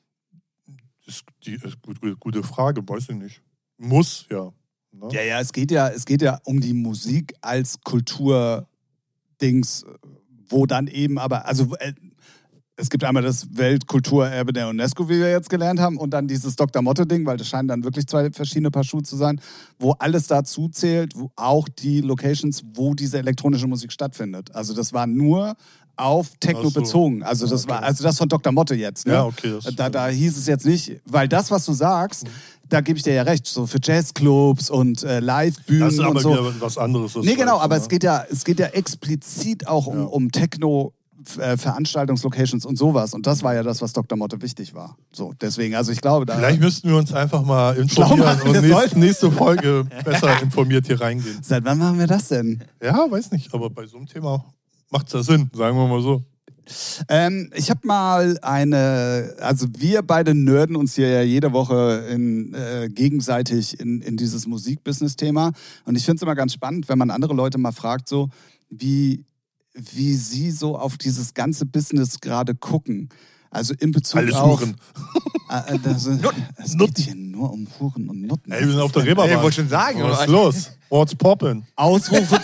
Ist die ist gut, gut, gute Frage, weiß ich nicht. Muss, ja. Ne? Ja, ja, es geht ja, es geht ja um die Musik als Kulturdings, wo dann eben aber, also äh, es gibt einmal das Weltkulturerbe der UNESCO, wie wir jetzt gelernt haben, und dann dieses Doktor Motte-Ding, weil das scheinen dann wirklich zwei verschiedene Paar Schuhe zu sein, wo alles dazu zählt, wo auch die Locations, wo diese elektronische Musik stattfindet. Also das war nur auf Techno Ach so. bezogen. Also das Okay. war, also das von Doktor Motte jetzt. Ne? Ja, okay. Das, Da, da hieß es jetzt nicht, weil das, was du sagst, da gebe ich dir ja recht, so für Jazzclubs und äh, Live-Bühnen das ist aber und so. wieder was anderes. Das Nee, genau, halt, aber ne? es geht ja, es geht ja explizit auch um, Ja. um Techno, äh, Veranstaltungslocations und sowas. Und das war ja das, was Doktor Motte wichtig war. So, deswegen, also ich glaube, da... Vielleicht müssten wir uns einfach mal informieren mal, und nächste, nächste Folge besser informiert hier reingehen. Seit wann machen wir das denn? Ja, weiß nicht, aber bei so einem Thema macht es ja Sinn, sagen wir mal so. Ähm, ich habe mal eine, also wir beide nerden uns hier ja jede Woche in, äh, gegenseitig in, in dieses Musikbusiness-Thema. Und ich finde es immer ganz spannend, wenn man andere Leute mal fragt, so wie, wie sie so auf dieses ganze Business gerade gucken. Also in Bezug Alles auf... Huren. Äh, das, es geht hier nur um Huren und Nutten. Ey, wir sind auf der Reeperbahn. Ey, ich wollte schon sagen. Was ist los? What's poppin'? Ausrufe...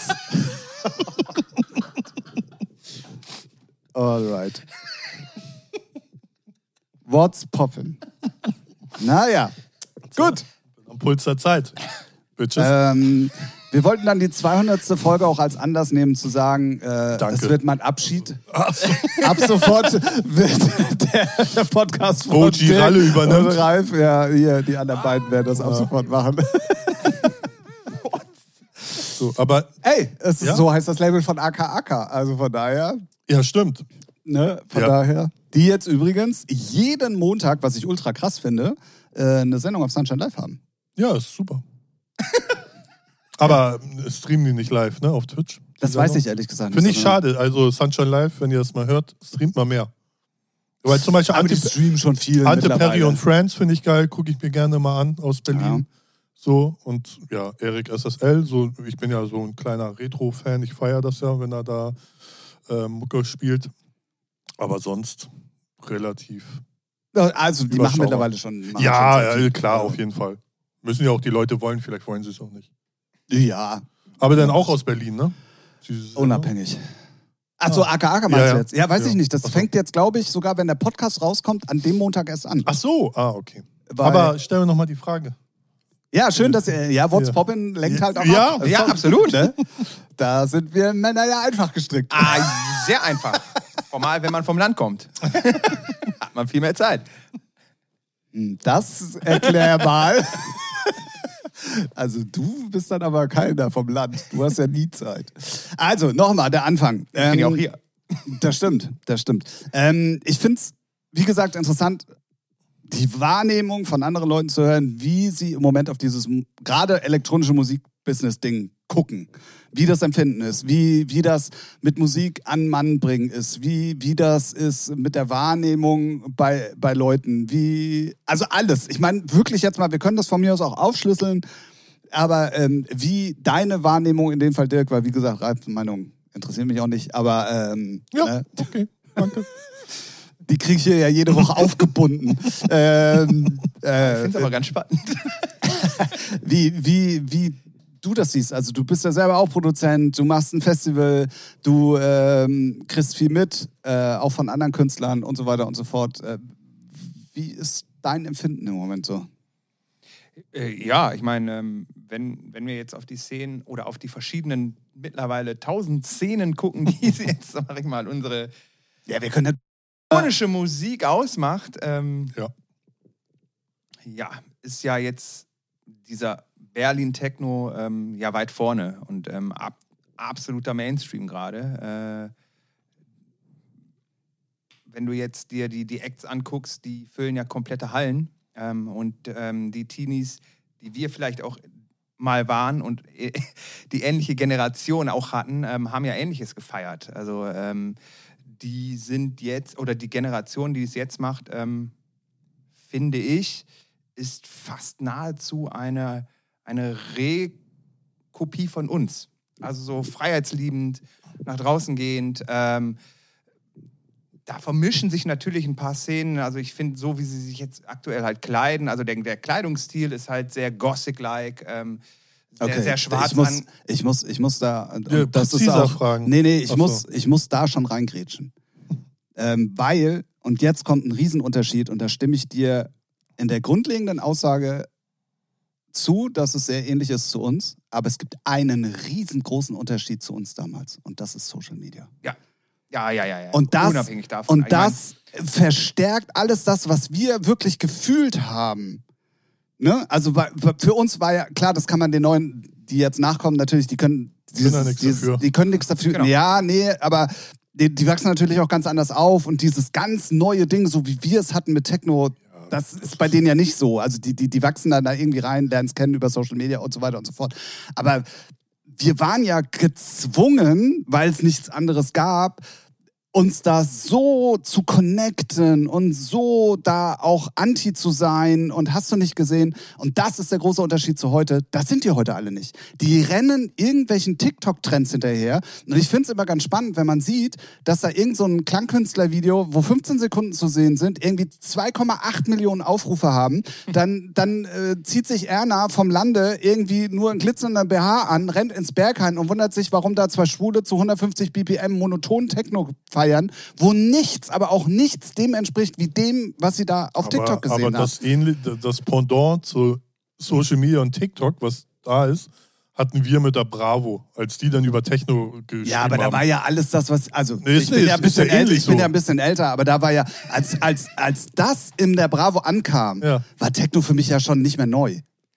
Alright. What's poppin'? Naja, gut. Am Puls der Zeit. Bitches. Ähm, wir wollten dann die zweihundertste Folge auch als Anlass nehmen, zu sagen, äh, es wird mein Abschied. Ab sofort wird der, der Podcast von O G Ralle übernimmt. und Ralf, ja, hier, die anderen beiden werden das ab sofort machen. So, aber, Ey, es ist, Ja? so heißt das Label von A K A K. Also von daher, ja, stimmt. ne, von Ja. daher. Die jetzt übrigens jeden Montag, was ich ultra krass finde, äh, eine Sendung auf Sunshine Live haben. Ja, ist super. Aber streamen die nicht live, ne, auf Twitch? Das weiß ich ehrlich gesagt nicht. Finde ich sondern- schade. Also Sunshine Live, wenn ihr das mal hört, streamt mal mehr. Weil zum Beispiel Aber die Ante, streamen schon viel Ante mittlerweile. Perry und Friends finde ich geil, gucke ich mir gerne mal an aus Berlin. Ja. So, und ja, Erik S S L, so, ich bin ja so ein kleiner Retro-Fan, ich feiere das ja, wenn er da äh, Mucke spielt. Aber sonst relativ. Also die machen Überschaubar. mittlerweile schon... machen Ja, schon sehr ja, viel. klar, auf jeden Fall. Müssen ja auch die Leute wollen, vielleicht wollen sie es auch nicht. Ja, Aber dann auch aus Berlin, ne? Sie- unabhängig. Achso, A K A K meinst Ja, ja. du jetzt? Ja, weiß Ja. ich nicht. Das Ach so. fängt jetzt, glaube ich, sogar wenn der Podcast rauskommt, an dem Montag erst an. Ach so, ah, okay. Weil- Aber stellen wir nochmal die Frage. Ja, schön, dass ihr... Ja, What's Ja. Poppin' lenkt halt auch Ja, ab. ja, Ist doch- absolut. Ne? Da sind wir Männer ja einfach gestrickt. Ah, sehr einfach. Formal, wenn man vom Land kommt. Hat man viel mehr Zeit. Das erklär mal. Also du bist dann aber keiner vom Land. Du hast ja nie Zeit. Also, nochmal, der Anfang. Ich bin ja Ähm, auch hier. Das stimmt, das stimmt. Ähm, ich finde es, wie gesagt, interessant, die Wahrnehmung von anderen Leuten zu hören, wie sie im Moment auf dieses m- gerade elektronische Musik-Business-Ding gucken. Wie das Empfinden ist, wie, wie das mit Musik an Mann bringen ist, wie, wie das ist mit der Wahrnehmung bei, bei Leuten, wie, also alles. Ich meine, wirklich jetzt mal, wir können das von mir aus auch aufschlüsseln, aber ähm, wie deine Wahrnehmung in dem Fall, Dirk, weil wie gesagt, Ralfs Meinung interessiert mich auch nicht, aber ähm, Ja, ne, okay, danke. die kriege ich hier ja jede Woche aufgebunden. ähm, äh, Ich finde es aber ganz spannend. wie, wie, wie du das siehst. Also du bist ja selber auch Produzent, du machst ein Festival, du ähm, kriegst viel mit, äh, auch von anderen Künstlern und so weiter und so fort. Äh, wie ist dein Empfinden im Moment so? Äh, ja, ich meine, ähm, wenn, wenn wir jetzt auf die Szenen oder auf die verschiedenen mittlerweile tausend Szenen gucken, die jetzt, sag ich mal, unsere Ja, wir können ja elektronische Musik ausmacht, ähm, Ja. ja, ist ja jetzt dieser Berlin-Techno ähm, ja weit vorne und ähm, ab, absoluter Mainstream gerade. Äh, wenn du jetzt dir die, die Acts anguckst, die füllen ja komplette Hallen. Ähm, und ähm, die Teenies, die wir vielleicht auch mal waren und äh, die ähnliche Generation auch hatten, ähm, haben ja Ähnliches gefeiert. Also ähm, die sind jetzt, oder die Generation, die es jetzt macht, ähm, finde ich, ist fast nahezu eine, eine Rekopie von uns. Also so freiheitsliebend, nach draußen gehend. Ähm, da vermischen sich natürlich ein paar Szenen. Also ich finde, so wie sie sich jetzt aktuell halt kleiden, also der, der Kleidungsstil ist halt sehr Gothic-like, ähm, sehr, okay. sehr schwarz ich muss, an. ich muss, ich muss da. Ja, das ist präziser auch, fragen. Nee, nee, ich Ach muss, so. ich muss da schon reingrätschen. ähm, weil, und jetzt kommt ein Riesenunterschied, und da stimme ich dir in der grundlegenden Aussage zu, dass es sehr ähnlich ist zu uns, aber es gibt einen riesengroßen Unterschied zu uns damals, und das ist Social Media. Ja, ja, ja, ja. ja. Und das, Unabhängig davon. und Ich mein, das verstärkt alles das, was wir wirklich gefühlt haben. Ne? Also wa- für uns war ja, klar, das kann man den Neuen, die jetzt nachkommen, natürlich, die können, Können ja nichts dieses, dafür. die können nichts dafür. Genau. Ja, nee, aber die, die wachsen natürlich auch ganz anders auf und dieses ganz neue Ding, so wie wir es hatten mit Techno, das ist bei denen ja nicht so. Also die, die, die wachsen dann da irgendwie rein, lernen es kennen über Social Media und so weiter und so fort. Aber wir waren ja gezwungen, weil es nichts anderes gab, uns da so zu connecten und so da auch anti zu sein und hast du nicht gesehen. Und das ist der große Unterschied zu heute. Das sind die heute alle nicht. Die rennen irgendwelchen TikTok-Trends hinterher. Und ich finde es immer ganz spannend, wenn man sieht, dass da irgend so ein Klangkünstler-Video, wo fünfzehn Sekunden zu sehen sind, irgendwie zwei Komma acht Millionen Aufrufe haben. Dann, dann äh, zieht sich Erna vom Lande irgendwie nur einen glitzernden B H an, rennt ins Berghain und wundert sich, warum da zwei Schwule zu hundertfünfzig B P M monoton Techno feiern, wo nichts, aber auch nichts dem entspricht, wie dem, was sie da auf aber, TikTok gesehen aber das haben. Ähnlich, das Pendant zu Social Media und TikTok, was da ist, hatten wir mit der Bravo, als die dann über Techno geschrieben haben. Ja, aber da war ja alles das, was, also nee, ich, bin ist, ja ein bisschen ist ja älter, ich bin so. ja ein bisschen älter, aber da war ja, als, als, als das in der Bravo ankam, Ja. war Techno für mich ja schon nicht mehr neu.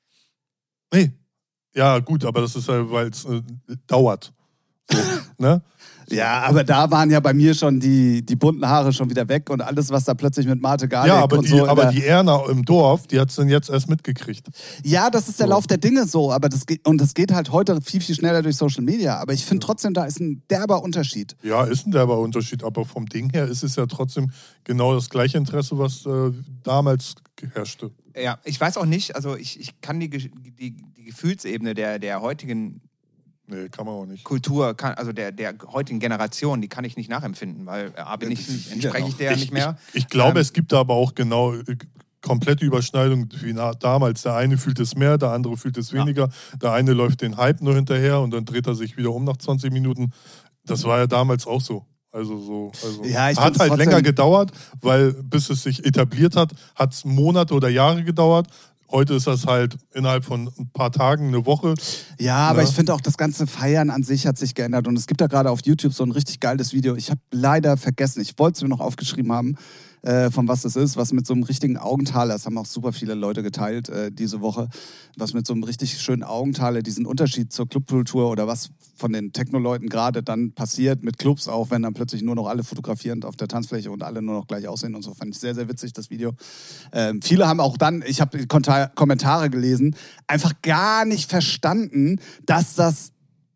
Nee. Ja, gut, aber das ist ja, weil es äh, dauert. So, ne? Ja, aber da waren ja bei mir schon die, die bunten Haare schon wieder weg und alles, was da plötzlich mit Marte Garlic Ja, aber, und die, so. aber der, die Erna im Dorf, die hat es dann jetzt erst mitgekriegt. Ja, das ist der So. Lauf der Dinge so, aber das geht, und das geht halt heute viel, viel schneller durch Social Media. Aber ich finde trotzdem, da ist ein derber Unterschied. Ja, ist ein derber Unterschied, aber vom Ding her ist es ja trotzdem genau das gleiche Interesse, was äh, damals herrschte. Ja, ich weiß auch nicht, also ich, ich kann die, Ge- die, die Gefühlsebene der, der heutigen Nee, kann man auch nicht. Kultur, kann, also der, der heutigen Generation, die kann ich nicht nachempfinden, weil A, bin ich, entspreche ich der ich, nicht mehr. Ich, ich glaube, Ähm, es gibt da aber auch genau äh, komplette Überschneidungen wie na, damals. Der eine fühlt es mehr, der andere fühlt es weniger. Der eine läuft den Hype nur hinterher und dann dreht er sich wieder um nach zwanzig Minuten. Das war ja damals auch so. Also so, also Ja, ich hat find's halt trotzdem- länger gedauert, weil bis es sich etabliert hat, hat es Monate oder Jahre gedauert. Heute ist das halt innerhalb von ein paar Tagen, eine Woche. Ja, aber Ja. ich finde auch, das ganze Feiern an sich hat sich geändert. Und es gibt da gerade auf YouTube so ein richtig geiles Video. Ich habe leider vergessen, ich wollte es mir noch aufgeschrieben haben, äh, von was das ist, was mit so einem richtigen Augenthaler, das haben auch super viele Leute geteilt äh, diese Woche, was mit so einem richtig schönen Augenthaler diesen Unterschied zur Clubkultur oder was von den Techno-Leuten gerade dann passiert mit Clubs auch, wenn dann plötzlich nur noch alle fotografierend auf der Tanzfläche und alle nur noch gleich aussehen und so, fand ich sehr, sehr witzig, das Video. Ähm, viele haben auch dann, ich habe Kommentare gelesen, einfach gar nicht verstanden, dass das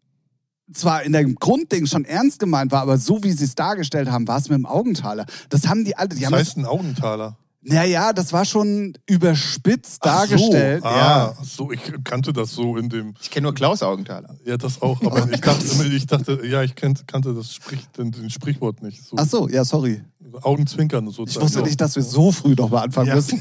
zwar in dem Grundding schon ernst gemeint war, aber so wie sie es dargestellt haben, war es mit dem Augenthaler. Das haben die alle, die Das haben heißt ein Augenthaler. naja, das war schon überspitzt Ach dargestellt. So, ah, Ja. ach so, ich kannte das so in dem. Ich kenne nur Klaus Augenthaler. Ja, das auch, aber ich dachte, ich dachte ja, ich kannte, kannte das Sprich, den, den Sprichwort nicht. So, Ach so, ja, sorry. Augenzwinkern sozusagen. Ich wusste nicht, dass wir so früh noch mal anfangen Ja. müssen.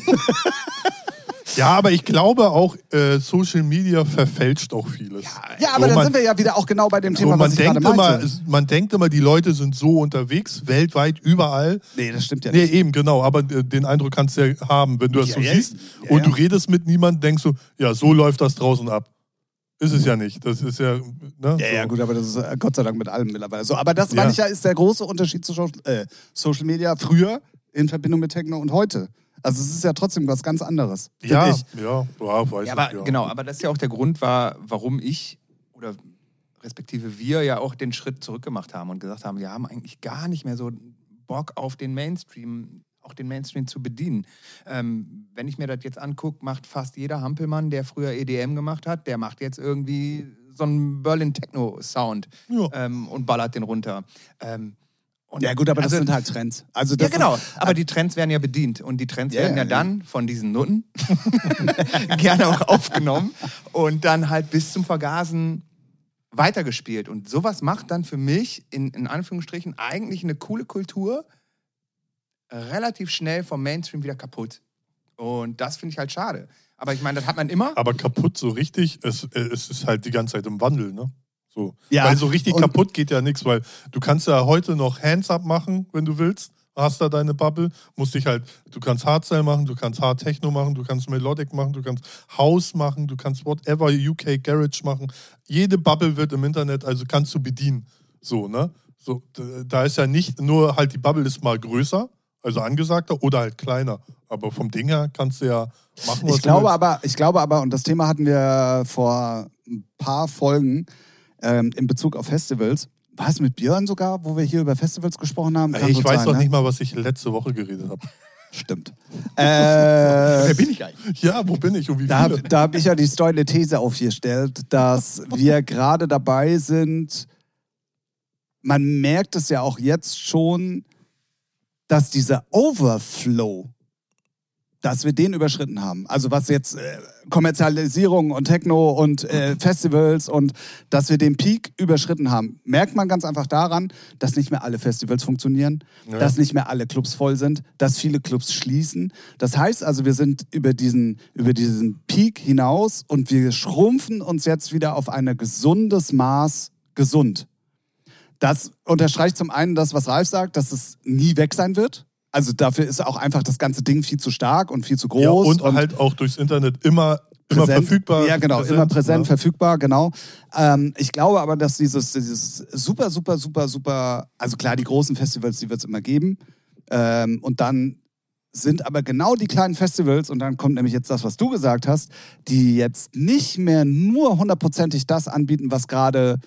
Ja, aber ich glaube auch, äh, Social Media verfälscht auch vieles. Ja, aber So, dann man- sind wir ja wieder auch genau bei dem Thema, So, man, was ich gerade denkt meinte. immer, es- man denkt immer, die Leute sind so unterwegs, weltweit, überall. Nee, das stimmt ja Nee, nicht. eben, genau. Aber äh, den Eindruck kannst du ja haben, wenn du das Ja, so ja. siehst Ja, und ja. du redest mit niemandem, denkst du, ja, so läuft das draußen ab. Ist es ja nicht. Das ist ja. Ne, Ja, ja, so. gut, aber das ist äh, Gott sei Dank mit allem mittlerweile so. Aber das, Ja. meine ich ja, ist der große Unterschied zu Social, äh, Social Media früher in Verbindung mit Techno und heute. Also es ist ja trotzdem was ganz anderes. find Ja, ich. ja, ja, weiß Ja, ich, aber ja. genau, aber das ist ja auch der Grund, war, warum ich oder respektive wir ja auch den Schritt zurückgemacht haben und gesagt haben, wir haben eigentlich gar nicht mehr so Bock auf den Mainstream, auch den Mainstream zu bedienen. Ähm, wenn ich mir das jetzt angucke, macht fast jeder Hampelmann, der früher E D M gemacht hat, der macht jetzt irgendwie so einen Berlin-Techno-Sound Ja. ähm, und ballert den runter. Ähm, und Ja gut, aber das also- sind halt Trends. Also ja, das genau. Ist, Aber die Trends werden ja bedient. Und die Trends Ja, werden ja, ja, ja. dann von diesen Nutten gerne auch aufgenommen und dann halt bis zum Vergasen weitergespielt. Und sowas macht dann für mich, in, in Anführungsstrichen, eigentlich eine coole Kultur relativ schnell vom Mainstream wieder kaputt. Und das finde ich halt schade. Aber ich meine, das hat man immer. Aber kaputt so richtig, es, äh, es ist halt die ganze Zeit im Wandel, ne? So. Ja, Weil so richtig und- kaputt geht ja nichts, weil du kannst ja heute noch Hands-Up machen, wenn du willst. Hast da deine Bubble, musst dich halt, du kannst Hardstyle machen, du kannst Hard Techno machen, du kannst Melodic machen, du kannst House machen, du kannst whatever, U K Garage machen. Jede Bubble wird im Internet, also kannst du bedienen. So, ne? So, d- da ist ja nicht nur halt die Bubble ist mal größer, also angesagter oder halt kleiner. Aber vom Ding her kannst du ja machen, was ich du glaube willst. aber, ich glaube aber, und das Thema hatten wir vor ein paar Folgen ähm, in Bezug auf Festivals, war es mit Björn sogar, wo wir hier über Festivals gesprochen haben? Ey, ich weiß sein, doch ne? nicht mal, was ich letzte Woche geredet habe. Stimmt. äh, Wer bin ich eigentlich? Ja, wo bin ich und wie da viele? Hab, da habe ich ja die steile These aufgestellt, dass wir gerade dabei sind, man merkt es ja auch jetzt schon, dass dieser Overflow, dass wir den überschritten haben. Also was jetzt äh, Kommerzialisierung und Techno und äh, Festivals und dass wir den Peak überschritten haben, merkt man ganz einfach daran, dass nicht mehr alle Festivals funktionieren, ja. dass nicht mehr alle Clubs voll sind, dass viele Clubs schließen. Das heißt also, wir sind über diesen, über diesen Peak hinaus und wir schrumpfen uns jetzt wieder auf ein gesundes Maß gesund. Das unterstreicht zum einen das, was Ralf sagt, dass es nie weg sein wird. Also dafür ist auch einfach das ganze Ding viel zu stark und viel zu groß. Ja, und, und halt auch durchs Internet immer, immer präsent, verfügbar. Ja, genau, präsent, immer präsent, ja. verfügbar, genau. Ähm, ich glaube aber, dass dieses, dieses super, super, super, super, also klar, die großen Festivals, die wird es immer geben. Ähm, und dann sind aber genau die kleinen Festivals, und dann kommt nämlich jetzt das, was du gesagt hast, die jetzt nicht mehr nur hundertprozentig das anbieten, was gerade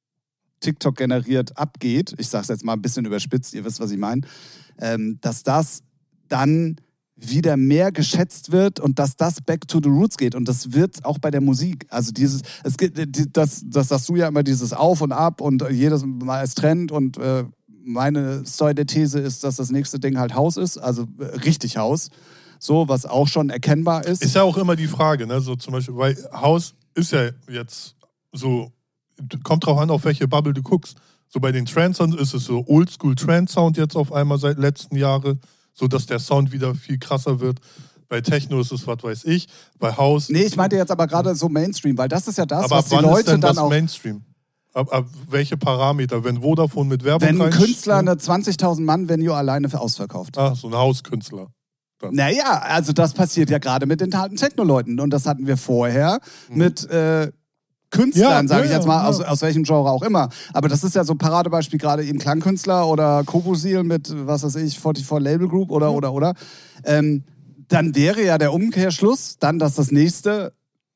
TikTok generiert abgeht. Ich sage es jetzt mal ein bisschen überspitzt, ihr wisst, was ich meine. Ähm, dass das dann wieder mehr geschätzt wird und dass das back to the roots geht. Und das wird auch bei der Musik. Also dieses, es gibt, das, das sagst du ja immer, dieses Auf und Ab und jedes Mal ist Trend und äh, meine Story der These ist, dass das nächste Ding halt Haus ist, also äh, richtig Haus. So, was auch schon erkennbar ist. Ist ja auch immer die Frage, ne? So zum Beispiel, weil Haus ist ja jetzt so, kommt drauf an, auf welche Bubble du guckst. So bei den Transern ist es so Oldschool-Trance-Sound jetzt auf einmal seit letzten Jahren, so dass der Sound wieder viel krasser wird. Bei Techno ist es, was weiß ich. Bei House... Nee, ich meinte jetzt aber gerade so Mainstream, weil das ist ja das, aber was ab die wann Leute ist denn dann das auch... Mainstream? Ab, ab welche Parameter? Wenn Vodafone mit Werbung Wenn ein rein- Künstler eine zwanzigtausend Mann-Venue alleine für ausverkauft. Ah, so ein Hauskünstler. Dann. Naja, also das passiert ja gerade mit den alten Techno-Leuten. Und das hatten wir vorher mhm. mit... Äh, Künstlern, Ja, sage ja, ich jetzt mal, ja. aus, aus welchem Genre auch immer. Aber das ist ja so ein Paradebeispiel, gerade eben Klangkünstler oder Kobosil mit, was weiß ich, vierundvierzig Label Group oder, ja. oder, oder. Ähm, dann wäre ja der Umkehrschluss dann, dass das nächste,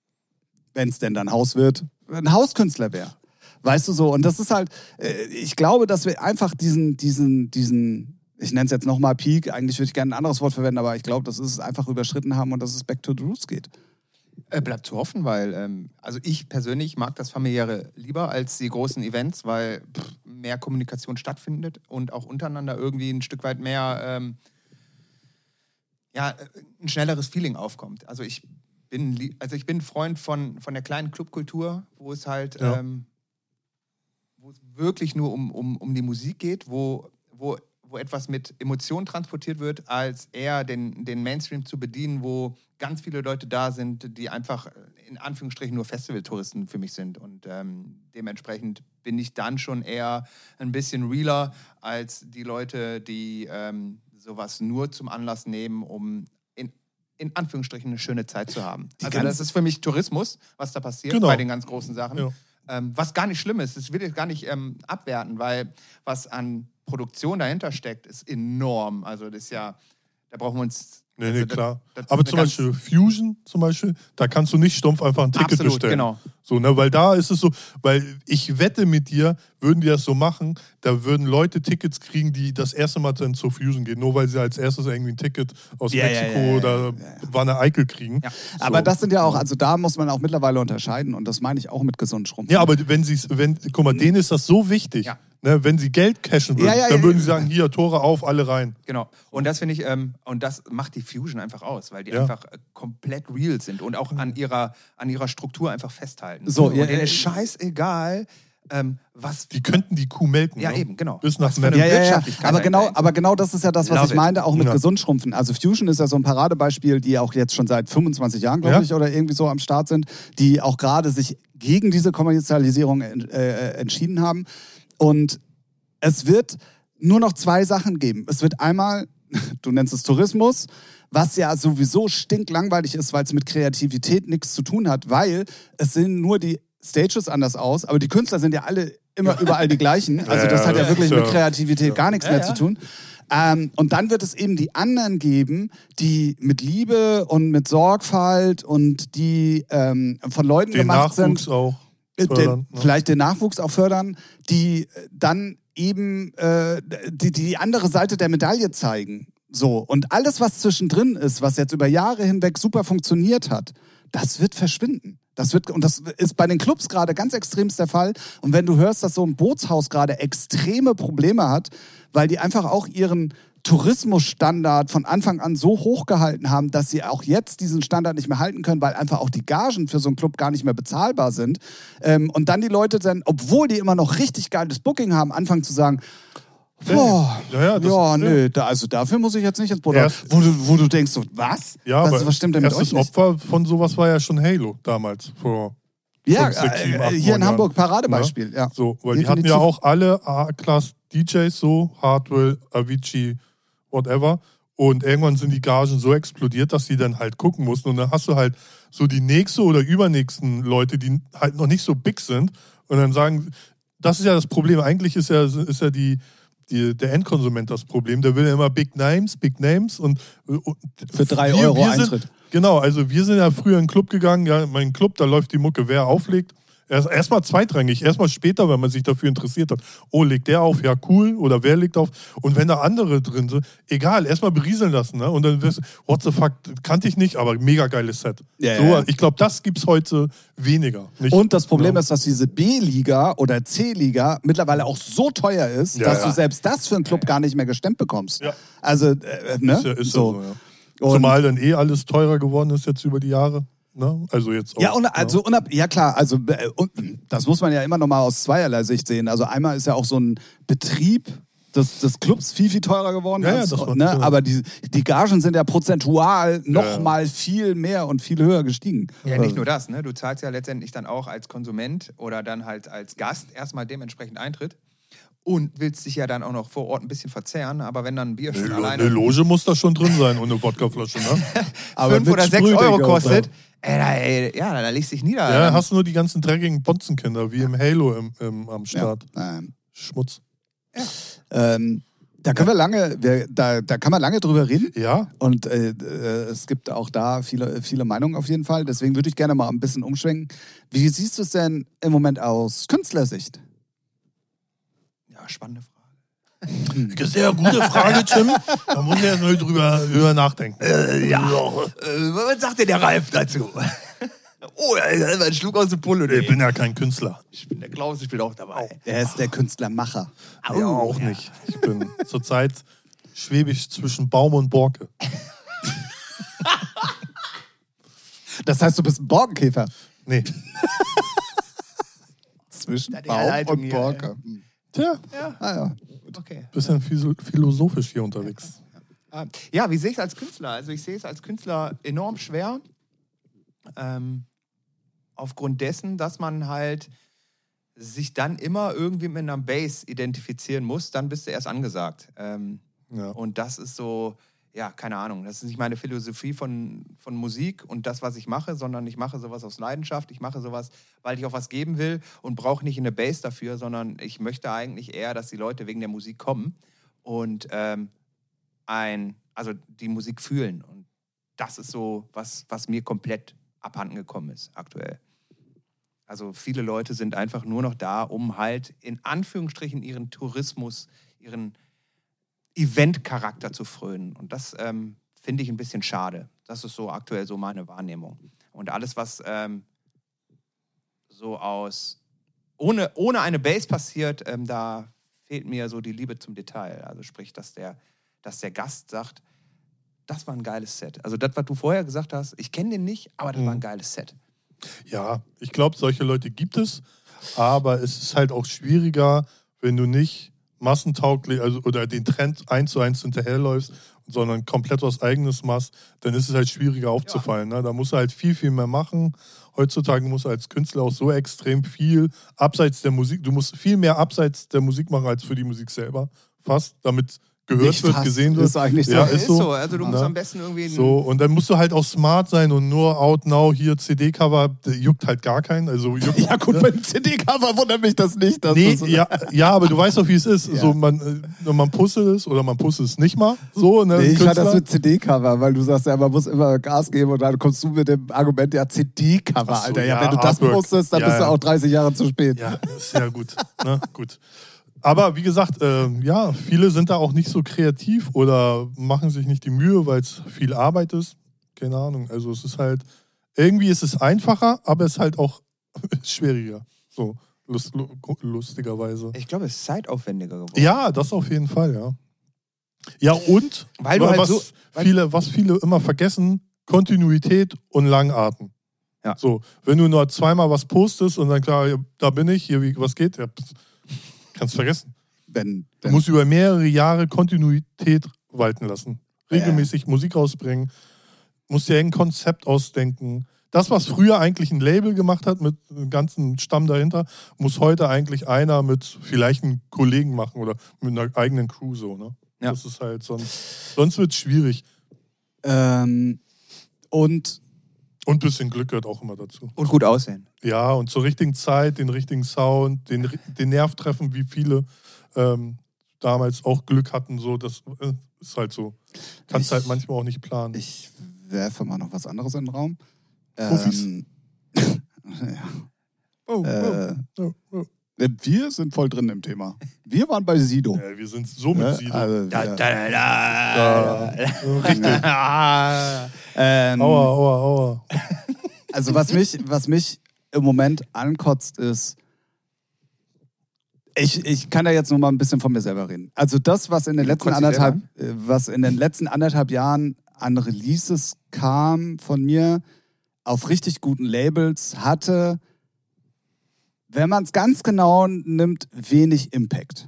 wenn es denn dann Haus wird, ein Hauskünstler wäre. Weißt du so? Und das ist halt, äh, ich glaube, dass wir einfach diesen, diesen, diesen, ich nenne es jetzt nochmal Peak, eigentlich würde ich gerne ein anderes Wort verwenden, aber ich glaube, dass es einfach überschritten haben und dass es back to the roots geht. Äh, bleibt zu hoffen, weil ähm, also ich persönlich mag das Familiäre lieber als die großen Events, weil pff, mehr Kommunikation stattfindet und auch untereinander irgendwie ein Stück weit mehr ähm, ja, ein schnelleres Feeling aufkommt. Also ich bin also ich bin Freund von, von der kleinen Clubkultur, wo es halt ja. ähm, wo es wirklich nur um, um, um die Musik geht, wo, wo, wo etwas mit Emotionen transportiert wird, als eher den, den Mainstream zu bedienen, wo ganz viele Leute da sind, die einfach in Anführungsstrichen nur Festivaltouristen für mich sind. Und ähm, dementsprechend bin ich dann schon eher ein bisschen realer als die Leute, die ähm, sowas nur zum Anlass nehmen, um in, in Anführungsstrichen eine schöne Zeit zu haben. Die also das ist für mich Tourismus, was da passiert genau. bei den ganz großen Sachen. Ja. Ähm, was gar nicht schlimm ist. Das will ich gar nicht ähm, abwerten, weil was an Produktion dahinter steckt, ist enorm. Also das ist ja, da brauchen wir uns... Nee, also nee, das, klar. das Aber zum Beispiel Fusion, zum Beispiel, da kannst du nicht stumpf einfach ein Ticket Absolut, bestellen. genau. So, ne, weil da ist es so, weil ich wette mit dir, würden die das so machen, da würden Leute Tickets kriegen, die das erste Mal dann zur Fusion gehen, nur weil sie als erstes irgendwie ein Ticket aus Ja, Mexiko ja, ja, ja, oder ja, ja. Wanne Eickel kriegen. Ja. So. Aber das sind ja auch, also da muss man auch mittlerweile unterscheiden und das meine ich auch mit gesund schrumpfen. Ja, aber wenn sie wenn, guck mal, denen ist das so wichtig. Ja. Ne, wenn sie Geld cashen würden, Ja, ja, dann ja, würden ja. sie sagen, hier, Tore auf, alle rein. Genau. Und das finde ich, ähm, und das macht die Fusion einfach aus, weil die Ja. einfach äh, komplett real sind und auch an ihrer, an ihrer Struktur einfach festhalten. So, und ja, denen äh, ist scheißegal, ähm, was... Die könnten die Kuh melken. Ja, ne? eben, genau. Bis nach Was für eine Ja, ja, ja. Wirtschaftlichkeit Aber genau, dahinter. aber genau das ist ja das, was Love ich it. meinte, auch mit Ja. gesund schrumpfen. Also Fusion ist ja so ein Paradebeispiel, die auch jetzt schon seit fünfundzwanzig Jahren, glaube Ja. ich, oder irgendwie so am Start sind, die auch gerade sich gegen diese Kommerzialisierung äh, entschieden haben. Und es wird nur noch zwei Sachen geben. Es wird einmal, du nennst es Tourismus, was ja sowieso stinklangweilig ist, weil es mit Kreativität nichts zu tun hat, weil es sehen nur die Stages anders aus, aber die Künstler sind ja alle immer überall die gleichen. Also das Ja, hat ja das wirklich ist mit ja- Kreativität ja. gar nichts Ja, mehr ja. zu tun. Ähm, und dann wird es eben die anderen geben, die mit Liebe und mit Sorgfalt und die ähm, von Leuten Den gemacht Nachwuchs sind. auch. fördern, den, vielleicht den Nachwuchs auch fördern, die dann eben äh, die, die andere Seite der Medaille zeigen. So. Und alles, was zwischendrin ist, was jetzt über Jahre hinweg super funktioniert hat, das wird verschwinden. Das wird, und das ist bei den Clubs gerade ganz extremst der Fall. Und wenn du hörst, dass so ein Bootshaus gerade extreme Probleme hat, weil die einfach auch ihren Tourismusstandard von Anfang an so hoch gehalten haben, dass sie auch jetzt diesen Standard nicht mehr halten können, weil einfach auch die Gagen für so einen Club gar nicht mehr bezahlbar sind. Ähm, und dann die Leute dann, obwohl die immer noch richtig geiles Booking haben, anfangen zu sagen, boah, ja, ja, das, ja, nö, da, also dafür muss ich jetzt nicht ins Boot. Wo du, wo du denkst, so, was? Ja, was, was stimmt denn mit euch nicht? Das Opfer von sowas war ja schon Halo damals, vor ja, fünf, sechs, sieben, acht, hier in Hamburg, Paradebeispiel. Ja. Ja. So, weil Definitiv. Die hatten ja auch alle A-Class-D Js so, Hardwell, Avicii, whatever. Und irgendwann sind die Gagen so explodiert, dass sie dann halt gucken mussten. Und dann hast du halt so die nächste oder übernächsten Leute, die halt noch nicht so big sind. Und dann sagen, das ist ja das Problem. Eigentlich ist ja, ist ja die Die, der Endkonsument das Problem, der will ja immer Big Names, Big Names und, und für drei Euro wir Eintritt. Sind, genau, also wir sind ja früher in den Club gegangen, ja, mein Club, da läuft die Mucke, wer auflegt. Erst, erstmal zweitrangig, erstmal später, wenn man sich dafür interessiert hat. Oh, legt der auf? Ja, cool. Oder wer legt auf? Und wenn da andere drin sind, egal, erstmal berieseln lassen. Ne? Und dann wirst du, what the fuck, kannte ich nicht, aber mega geiles Set. Ja, so, ja. Ich glaube, das gibt es heute weniger. Nicht, und das Problem ja. ist, dass diese B-Liga oder C-Liga mittlerweile auch so teuer ist, ja, dass ja. du selbst das für einen Club ja, ja. gar nicht mehr gestemmt bekommst. Ja. Also, äh, ne? Ist ja, ist so. Ja so, ja. Zumal dann eh alles teurer geworden ist jetzt über die Jahre. Ne? Also jetzt auch, ja, und, also, unab- ja klar, also und, das muss man ja immer noch mal aus zweierlei Sicht sehen. Also einmal ist ja auch so ein Betrieb des, des Clubs viel, viel teurer geworden. Ja, als, ja, das war, ne? ja. Aber die, die Gagen sind ja prozentual noch ja. mal viel mehr und viel höher gestiegen. Ja, nicht nur das. Ne? Du zahlst ja letztendlich dann auch als Konsument oder dann halt als Gast erstmal dementsprechend Eintritt. Und willst dich ja dann auch noch vor Ort ein bisschen verzehren, aber wenn dann ein Bier schon eine, alleine... Eine Loge muss da schon drin sein und eine Wodkaflasche, ne? aber fünf oder sechs Euro kostet, ey, da, ey, ja, da legst du dich nieder. Ja, hast du nur die ganzen dreckigen Bonzenkinder, wie im Halo im, im, am Start. Ja, ähm, Schmutz. Ja. Ähm, da können wir lange, wir, da, da kann man lange drüber reden. Ja. Und äh, äh, es gibt auch da viele, viele Meinungen auf jeden Fall. Deswegen würde ich gerne mal ein bisschen umschwenken. Wie siehst du es denn im Moment aus Künstlersicht? Ja, spannende Frage. Sehr gute Frage, Tim. Da muss ich erst mal drüber, drüber nachdenken. Äh, ja. Äh, was sagt denn der Ralf dazu? Oh, er ist ein Schluck aus dem Pulle. Ich bin ja kein Künstler. Ich bin der Klaus, ich bin auch dabei. Er ist der Künstlermacher. Oh, ja, auch ja. nicht. Ich bin zurzeit schwebe ich zwischen Baum und Borke. Das heißt, du bist ein Borkenkäfer? Nee. Zwischen Baum und Borke. Hier, Tja. Ja. Ah, ja. Okay. Bisschen philosophisch hier unterwegs. Ja, ja, wie sehe ich es als Künstler? Also ich sehe es als Künstler enorm schwer. Ähm, aufgrund dessen, dass man halt sich dann immer irgendwie mit einer Bass identifizieren muss, dann bist du erst angesagt. Ähm, ja. Und das ist so, ja, keine Ahnung, das ist nicht meine Philosophie von, von Musik und das, was ich mache, sondern ich mache sowas aus Leidenschaft, ich mache sowas, weil ich auch was geben will und brauche nicht eine Bass dafür, sondern ich möchte eigentlich eher, dass die Leute wegen der Musik kommen und ähm, ein, also die Musik fühlen. Und das ist so, was, was mir komplett abhanden gekommen ist aktuell. Also viele Leute sind einfach nur noch da, um halt in Anführungsstrichen ihren Tourismus, ihren Event-Charakter zu frönen. Und das ähm, finde ich ein bisschen schade. Das ist so aktuell so meine Wahrnehmung. Und alles, was ähm, so aus, ohne, ohne eine Bass passiert, ähm, da fehlt mir so die Liebe zum Detail. Also sprich, dass der, dass der Gast sagt, das war ein geiles Set. Also das, was du vorher gesagt hast, ich kenne den nicht, aber das mhm. war ein geiles Set. Ja, ich glaube, solche Leute gibt es, aber es ist halt auch schwieriger, wenn du nicht massentauglich, also oder den Trend eins zu eins hinterherläufst, sondern komplett was Eigenes machst, dann ist es halt schwieriger aufzufallen. Ja. Ne? Da musst du halt viel, viel mehr machen. Heutzutage musst du als Künstler auch so extrem viel abseits der Musik, du musst viel mehr abseits der Musik machen als für die Musik selber, fast, damit gehört Nicht wird, fast, gesehen wird. ist eigentlich so. Ja, ist ist so. so. Also du musst Na? am besten irgendwie... So, und dann musst du halt auch smart sein und nur out now, hier C D-Cover, juckt halt gar keinen. Also juckt, Ja gut, ne? beim C D-Cover wundert mich das nicht. Dass Nee, das ja, ja, aber du weißt doch, wie es ist. Ja. So, man, äh, man pustet es oder man pustet es nicht mal. So, ne, Nee, ich hatte Künstler. das mit C D-Cover, weil du sagst ja, man muss immer Gas geben und dann kommst du mit dem Argument, ja, C D-Cover, Ach so, Alter. Ja, ja, wenn du das Artwork. postest, dann Ja, bist du ja. auch dreißig Jahre zu spät. Ja, ist ja gut. Ne? Gut. Aber wie gesagt, äh, ja, viele sind da auch nicht so kreativ oder machen sich nicht die Mühe, weil es viel Arbeit ist. Keine Ahnung. Also es ist halt, irgendwie ist es einfacher, aber es ist halt auch schwieriger. So, lust, lustigerweise. Ich glaube, es ist zeitaufwendiger geworden. Ja, das auf jeden Fall, ja. Ja, und Weil du halt was, so- weil- viele, was viele immer vergessen, Kontinuität und Langatmen. Ja. So, wenn du nur zweimal was postest und dann klar, ja, da bin ich, hier, wie, was geht, ja, pff, kannst vergessen. Wenn, Du wenn, musst über mehrere Jahre Kontinuität walten lassen. Regelmäßig Musik rausbringen, musst dir ein Konzept ausdenken. Das, was früher eigentlich ein Label gemacht hat mit einem ganzen Stamm dahinter, muss heute eigentlich einer mit vielleicht einem Kollegen machen oder mit einer eigenen Crew so, ne? Ja. Das ist halt sonst, sonst wird es schwierig. ähm, und Und ein bisschen Glück gehört auch immer dazu. Und gut aussehen. Ja, und zur richtigen Zeit, den richtigen Sound, den, den Nerv treffen, wie viele ähm, damals auch Glück hatten, so, das äh, ist halt so. Kannst Ich- halt manchmal auch nicht planen. ich werfe mal noch was anderes in den Raum. Profis. Ähm, ja. oh, Äh, oh, oh. Wir sind voll drin im Thema. Wir waren bei Sido. Ja, wir sind so mit Ne? Sido. Also, Da, ja. da, da, Ja, richtig. da. Ähm, Aua, aua, aua. Also was mich, was mich im Moment ankotzt, ist, ich, ich kann da jetzt nur mal ein bisschen von mir selber reden. Also das, was in den Du letzten konntest dich anderthalb, äh, was in den letzten anderthalb Jahren an Releases kam von mir auf richtig guten Labels, hatte, wenn man es ganz genau nimmt, wenig Impact.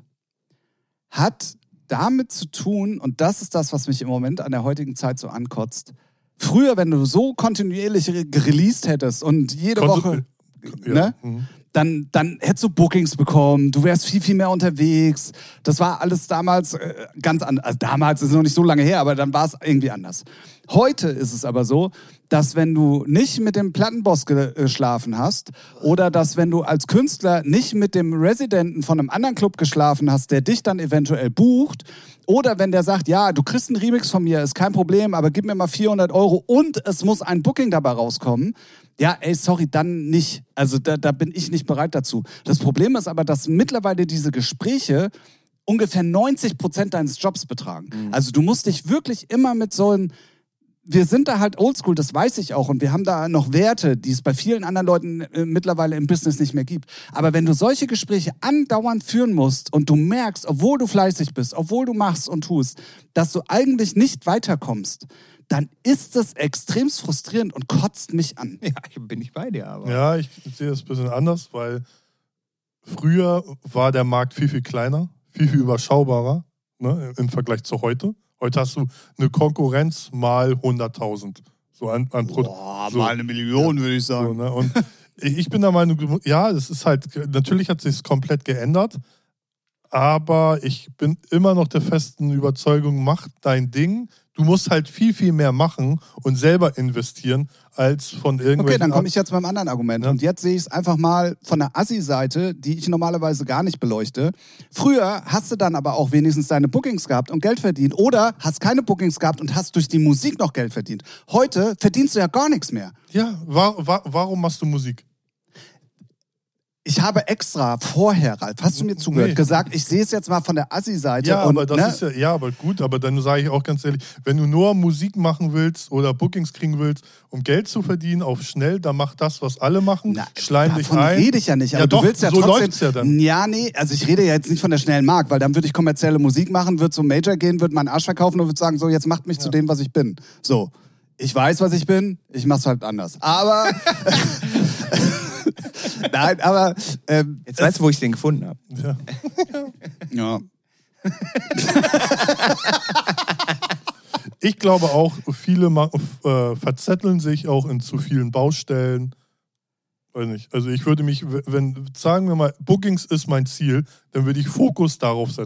Hat damit zu tun, und das ist das, was mich im Moment an der heutigen Zeit so ankotzt. Früher, wenn du so kontinuierlich re- released hättest und jede Konto- Woche, Ja. ne? Mhm. dann, dann hättest du Bookings bekommen, du wärst viel, viel mehr unterwegs. Das war alles damals äh, ganz anders. Also damals ist es noch nicht so lange her, aber dann war es irgendwie anders. Heute ist es aber so, dass wenn du nicht mit dem Plattenboss ge- geschlafen hast oder dass wenn du als Künstler nicht mit dem Residenten von einem anderen Club geschlafen hast, der dich dann eventuell bucht, oder wenn der sagt, ja, du kriegst einen Remix von mir, ist kein Problem, aber gib mir mal vierhundert Euro und es muss ein Booking dabei rauskommen. Ja, ey, sorry, dann nicht. Also da, da bin ich nicht bereit dazu. Das Problem ist aber, dass mittlerweile diese Gespräche ungefähr neunzig Prozent deines Jobs betragen. Also du musst dich wirklich immer mit so einem... Wir sind da halt oldschool, das weiß ich auch. Und wir haben da noch Werte, die es bei vielen anderen Leuten äh, mittlerweile im Business nicht mehr gibt. Aber wenn du solche Gespräche andauernd führen musst und du merkst, obwohl du fleißig bist, obwohl du machst und tust, dass du eigentlich nicht weiterkommst, dann ist das extremst frustrierend und kotzt mich an. Ja, ich bin nicht bei dir, aber. Ja, ich sehe das ein bisschen anders, weil früher war der Markt viel, viel kleiner, viel, viel überschaubarer, ne, im Vergleich zu heute. Heute hast du eine Konkurrenz mal hunderttausend. So an, an Pro- Boah, so, mal eine Million, würde ich so, sagen. ne? Und ich ich bin der Meinung, ja, es ist halt, natürlich hat sich komplett geändert, aber ich bin immer noch der festen Überzeugung, mach dein Ding. Du musst halt viel, viel mehr machen und selber investieren, als von irgendwelchen... Okay, dann komme ich jetzt beim anderen Argument. Ja. Und jetzt sehe ich es einfach mal von der Assi-Seite, die ich normalerweise gar nicht beleuchte. Früher hast du dann aber auch wenigstens deine Bookings gehabt und Geld verdient. Oder hast keine Bookings gehabt und hast durch die Musik noch Geld verdient. Heute verdienst du ja gar nichts mehr. Ja, wa wa warum machst du Musik? Ich habe extra vorher, Ralf, hast du mir zugehört, Nee. gesagt, ich sehe es jetzt mal von der Assi-Seite. Ja, und, aber das ne, ist ja, ja, aber gut, aber dann sage ich auch ganz ehrlich, wenn du nur Musik machen willst oder Bookings kriegen willst, um Geld zu verdienen auf schnell, dann mach das, was alle machen, Na, schleim dich davon ein. rede ich ja nicht, aber Ja du doch, willst ja so trotzdem... läuft's ja dann. Ja, nee, also ich rede ja jetzt nicht von der schnellen Markt, weil dann würde ich kommerzielle Musik machen, würde zum Major gehen, würde meinen Arsch verkaufen und würde sagen, so, jetzt macht mich zu dem, was ich bin. So, ich weiß, was ich bin, ich mach's halt anders. Aber... Nein, aber... Ähm, Jetzt weißt du, wo ich den gefunden habe. Ja. ja. Ich glaube auch, viele ma- äh, verzetteln sich auch in zu vielen Baustellen. Weiß nicht. Also ich würde mich, wenn, sagen wir mal, Bookings ist mein Ziel, dann würde ich Fokus darauf setzen.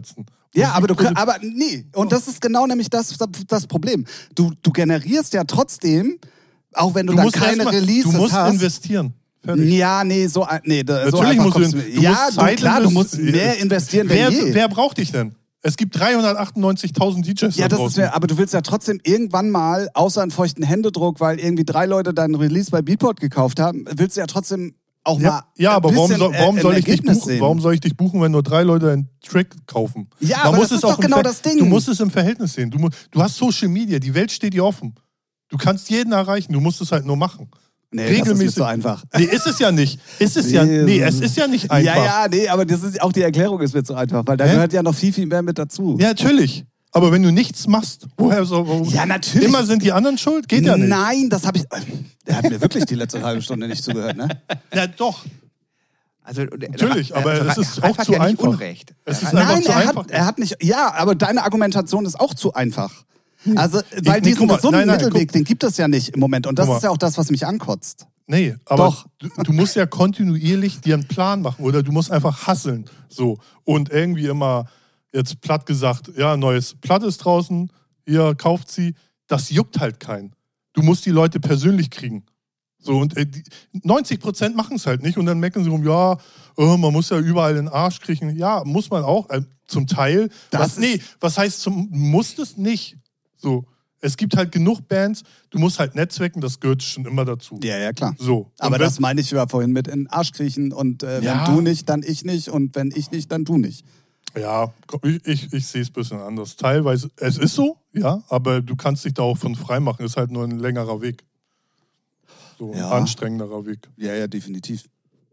Ja, aber du aber nee. Und das ist genau nämlich das, das Problem. Du, du generierst ja trotzdem, auch wenn du, du dann keine mal, Releases hast. Du musst hast, investieren. Fertig. Ja, nee, so, nee, Natürlich so einfach musst du, du, du ja, musst Zeit du, klar, du musst mehr investieren wer, denn je. Wer braucht dich denn? Es gibt dreihundertachtundneunzigtausend D Js Ja, da das ist draußen. mir, aber du willst ja trotzdem irgendwann mal, außer einen feuchten Händedruck, weil irgendwie drei Leute deinen Release bei Beatport gekauft haben, willst du ja trotzdem auch ja, mal ja, aber warum, soll, warum, äh, soll ich dich buchen, sehen? warum soll ich dich buchen, wenn nur drei Leute einen Track kaufen? Ja, Man aber muss das es ist auch doch genau Ver- das Ding. Du musst es im Verhältnis sehen. Du, du hast Social Media, die Welt steht dir offen. Du kannst jeden erreichen, du musst es halt nur machen. Nee, Regelmäßig. das ist so einfach. Nee, ist es ja nicht. Ist es Nee, ja, nee, es ist ja nicht einfach. Ja, ja, nee, aber das ist auch die Erklärung ist mir zu einfach, weil da Hä? gehört ja noch viel, viel mehr mit dazu. Ja, natürlich. Aber wenn du nichts machst, woher so? Wo, Ja, natürlich. Immer sind die anderen schuld? Geht ja nicht. Nein, das habe ich. Der hat mir wirklich die letzte halbe Stunde nicht zugehört, ne? Ja, doch. Also, Natürlich, aber also, es ist Ralf auch hat zu ja nicht einfach. Unrecht. Es ist Ja, einfach Nein, zu er einfach. hat, er hat nicht. Ja, aber deine Argumentation ist auch zu einfach. Also, weil nee, diesen guck mal, gesunden nein, nein, Mittelweg, den gibt es ja nicht im Moment. Und das Guck mal. ist ja auch das, was mich ankotzt. Nee, aber Doch. Du, du musst ja kontinuierlich dir einen Plan machen oder du musst einfach hasseln. So. Und irgendwie immer, jetzt platt gesagt, ja, neues Platt ist draußen, ihr kauft sie. Das juckt halt keinen. Du musst die Leute persönlich kriegen. So, und äh, die, neunzig Prozent machen es halt nicht und dann meckern sie rum, ja, oh, man muss ja überall den Arsch kriechen. Ja, muss man auch, äh, zum Teil. Das Was, nee, was heißt, zum, musst es nicht. So. Es gibt halt genug Bands, du musst halt netzwerken, das gehört schon immer dazu. Ja, ja, klar. So. Und Aber wenn- das meine ich ja vorhin mit in den Arsch kriechen und äh, Ja. wenn du nicht, dann ich nicht und wenn ich nicht, dann du nicht. Ja, ich, ich, ich sehe es ein bisschen anders. Teilweise, es ist so, ja, aber du kannst dich da auch von frei machen. Ist halt nur ein längerer Weg. So ein Ja. anstrengenderer Weg. Ja, ja, definitiv.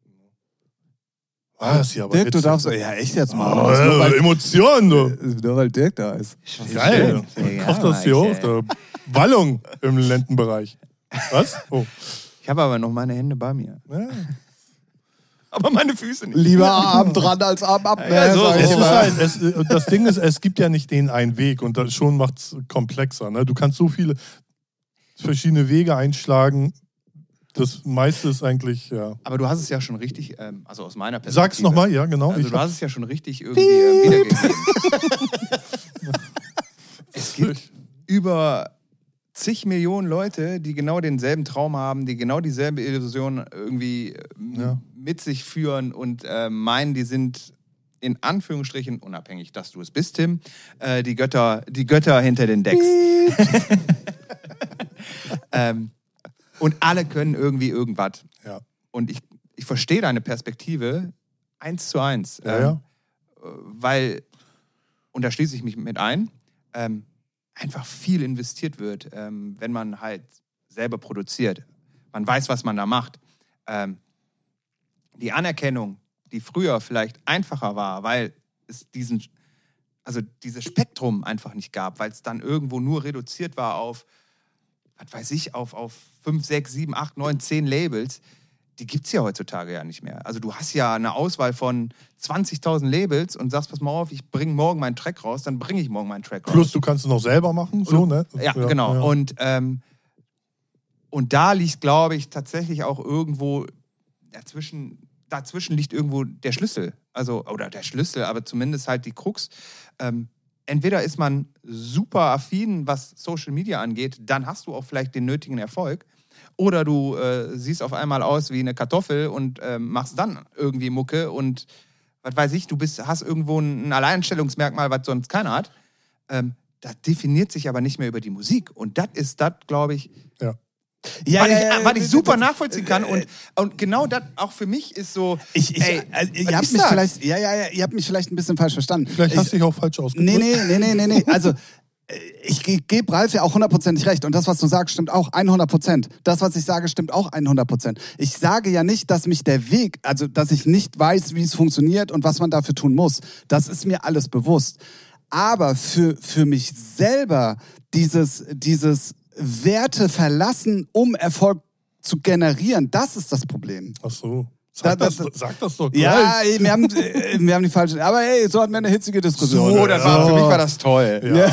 Ah, ist ja aber Dirk, du witzig. darfst, ja echt jetzt mal. Oh, Das ist nur, äh, weil, Emotionen, du. nur weil Dirk da ist. Geil. Ja, Kocht das hier Mike, hoch. Der Wallung im Lendenbereich. Was? Oh. Ich habe aber noch meine Hände bei mir. Ja. Aber meine Füße nicht. Lieber Arm dran als Arm ab. Ja, ne, so- sag ich Es ist immer. halt, es, das Ding ist, es gibt ja nicht den einen Weg und das schon macht es komplexer. Ne? Du kannst so viele verschiedene Wege einschlagen. Das meiste ist eigentlich, ja. Aber du hast es ja schon richtig, ähm, also aus meiner Perspektive. Sag's nochmal, ja, genau. Also Ich du hab- hast es ja schon richtig irgendwie äh, wiedergegeben. Es gibt über zig Millionen Leute, die genau denselben Traum haben, die genau dieselbe Illusion irgendwie ähm, Ja. mit sich führen und äh, meinen, die sind in Anführungsstrichen, unabhängig, dass du es bist, Tim, äh, die Götter, die Götter hinter den Decks. ähm, und alle können irgendwie irgendwas. Ja. Und ich, ich verstehe deine Perspektive eins zu eins. Ja, ähm, ja. Weil, und da schließe ich mich mit ein, ähm, einfach viel investiert wird, ähm, wenn man halt selber produziert. Man weiß, was man da macht. Ähm, die Anerkennung, die früher vielleicht einfacher war, weil es diesen, also dieses Spektrum einfach nicht gab, weil es dann irgendwo nur reduziert war auf, was weiß ich, auf, auf fünf, sechs, sieben, acht, neun, zehn Labels, die gibt es ja heutzutage ja nicht mehr. Also du hast ja eine Auswahl von zwanzigtausend Labels und sagst, pass mal auf, ich bringe morgen meinen Track raus, dann bringe ich morgen meinen Track raus. Plus, du kannst es noch selber machen, so, ne? Ja, genau. Ja. Und, ähm, und da liegt, glaube ich, tatsächlich auch irgendwo dazwischen, dazwischen liegt irgendwo der Schlüssel. Also, oder der Schlüssel, aber zumindest halt die Krux. Ähm, entweder ist man super affin, was Social Media angeht, dann hast du auch vielleicht den nötigen Erfolg. Oder du äh, siehst auf einmal aus wie eine Kartoffel und ähm, machst dann irgendwie Mucke und was weiß ich, du bist, hast irgendwo ein Alleinstellungsmerkmal, was sonst keiner hat. Ähm, das definiert sich aber nicht mehr über die Musik. Und das ist das, glaube ich, Ja. Ja, was, ja, ich, ja, was ich das- super das- nachvollziehen kann. Und, und genau das auch für mich ist so, Ich, ich, ey, also, was ihr habt ist mich das? vielleicht, ja, ja, ja, ihr habt mich vielleicht ein bisschen falsch verstanden. Vielleicht ich, hast du dich auch falsch ausgedrückt. Nee, nee, nee, nee, nee, nee. Also, äh, ich ge- gebe Ralf ja auch hundertprozentig recht. Und das, was du sagst, stimmt auch hundert Prozent. Das, was ich sage, stimmt auch hundert Prozent. Ich sage ja nicht, dass mich der Weg, also, dass ich nicht weiß, wie es funktioniert und was man dafür tun muss. Das ist mir alles bewusst. Aber für, für mich selber dieses, dieses Werte verlassen, um Erfolg zu generieren, das ist das Problem. Ach so. Sag, Da- das, da- sag das doch Ja, gleich. ey, wir haben, äh, wir haben die falsche. Aber hey, so hatten wir eine hitzige Diskussion. so, das war, für mich war das toll. Ja.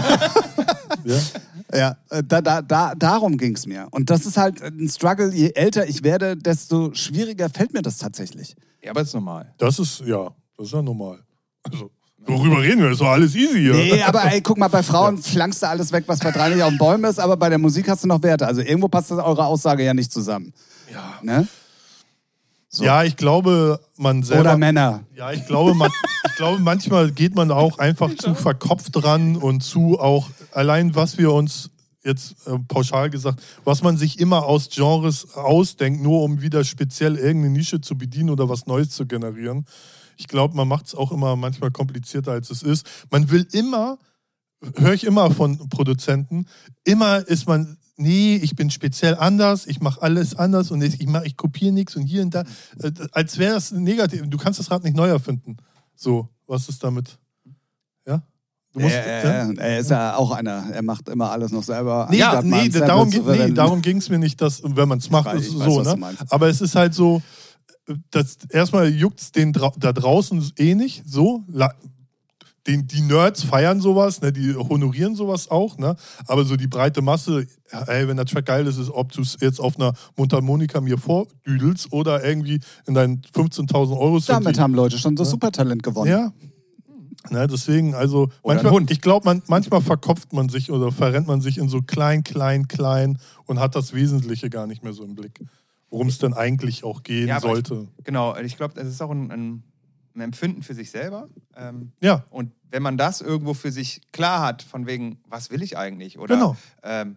Ja. Ja, äh, da, da, da, darum ging es mir. Und das ist halt ein Struggle. Je älter ich werde, desto schwieriger fällt mir das tatsächlich. Ja, aber das ist normal. Das ist, ja, das ist ja normal. Also, Worüber reden wir? Ist doch alles easy hier. Nee, aber ey, guck mal, bei Frauen ja. flankst du alles weg, was verdreißig auf den Bäumen ist, aber bei der Musik hast du noch Werte. Also irgendwo passt das eure Aussage ja nicht zusammen. Ja. Ne? So. Ja, ich glaube, man selber... Oder Männer. Ja, ich glaube, man, ich glaube, manchmal geht man auch einfach zu verkopft dran und zu auch, allein was wir uns jetzt äh, pauschal gesagt, was man sich immer aus Genres ausdenkt, nur um wieder speziell irgendeine Nische zu bedienen oder was Neues zu generieren. Ich glaube, man macht es auch immer manchmal komplizierter, als es ist. Man will immer, höre ich immer von Produzenten, immer ist man, nee, ich bin speziell anders, ich mache alles anders und ich, ich, ich kopiere nichts und hier und da. Äh, als wäre das negativ. Du kannst das Rad nicht neu erfinden. So, was ist damit? Ja? Du musst, er, ja? er, er ist ja auch einer, er macht immer alles noch selber. Nee, ja, nee, darum, nee darum ging es mir nicht, dass, wenn man es macht, weiß, ist weiß, so, ne? Aber es ist halt so, das, erstmal juckt es den da draußen eh nicht, so. Den, die Nerds feiern sowas, ne, die honorieren sowas auch, ne? Aber so die breite Masse, ey, wenn der Track geil ist, ist, ob du es jetzt auf einer Mundharmonika mir vordüdelst oder irgendwie in deinen fünfzehntausend Euro... Damit haben Leute schon das ja. Supertalent gewonnen. Ja. Ne, deswegen, also, manchmal, ich glaube, man, manchmal verkopft man sich oder verrennt man sich in so klein, klein, klein und hat das Wesentliche gar nicht mehr so im Blick, worum es denn eigentlich auch gehen ja, sollte. Ich, genau, ich glaube, das ist auch ein, ein, ein Empfinden für sich selber. Ähm, ja. Und wenn man das irgendwo für sich klar hat, von wegen, was will ich eigentlich? Oder genau. ähm,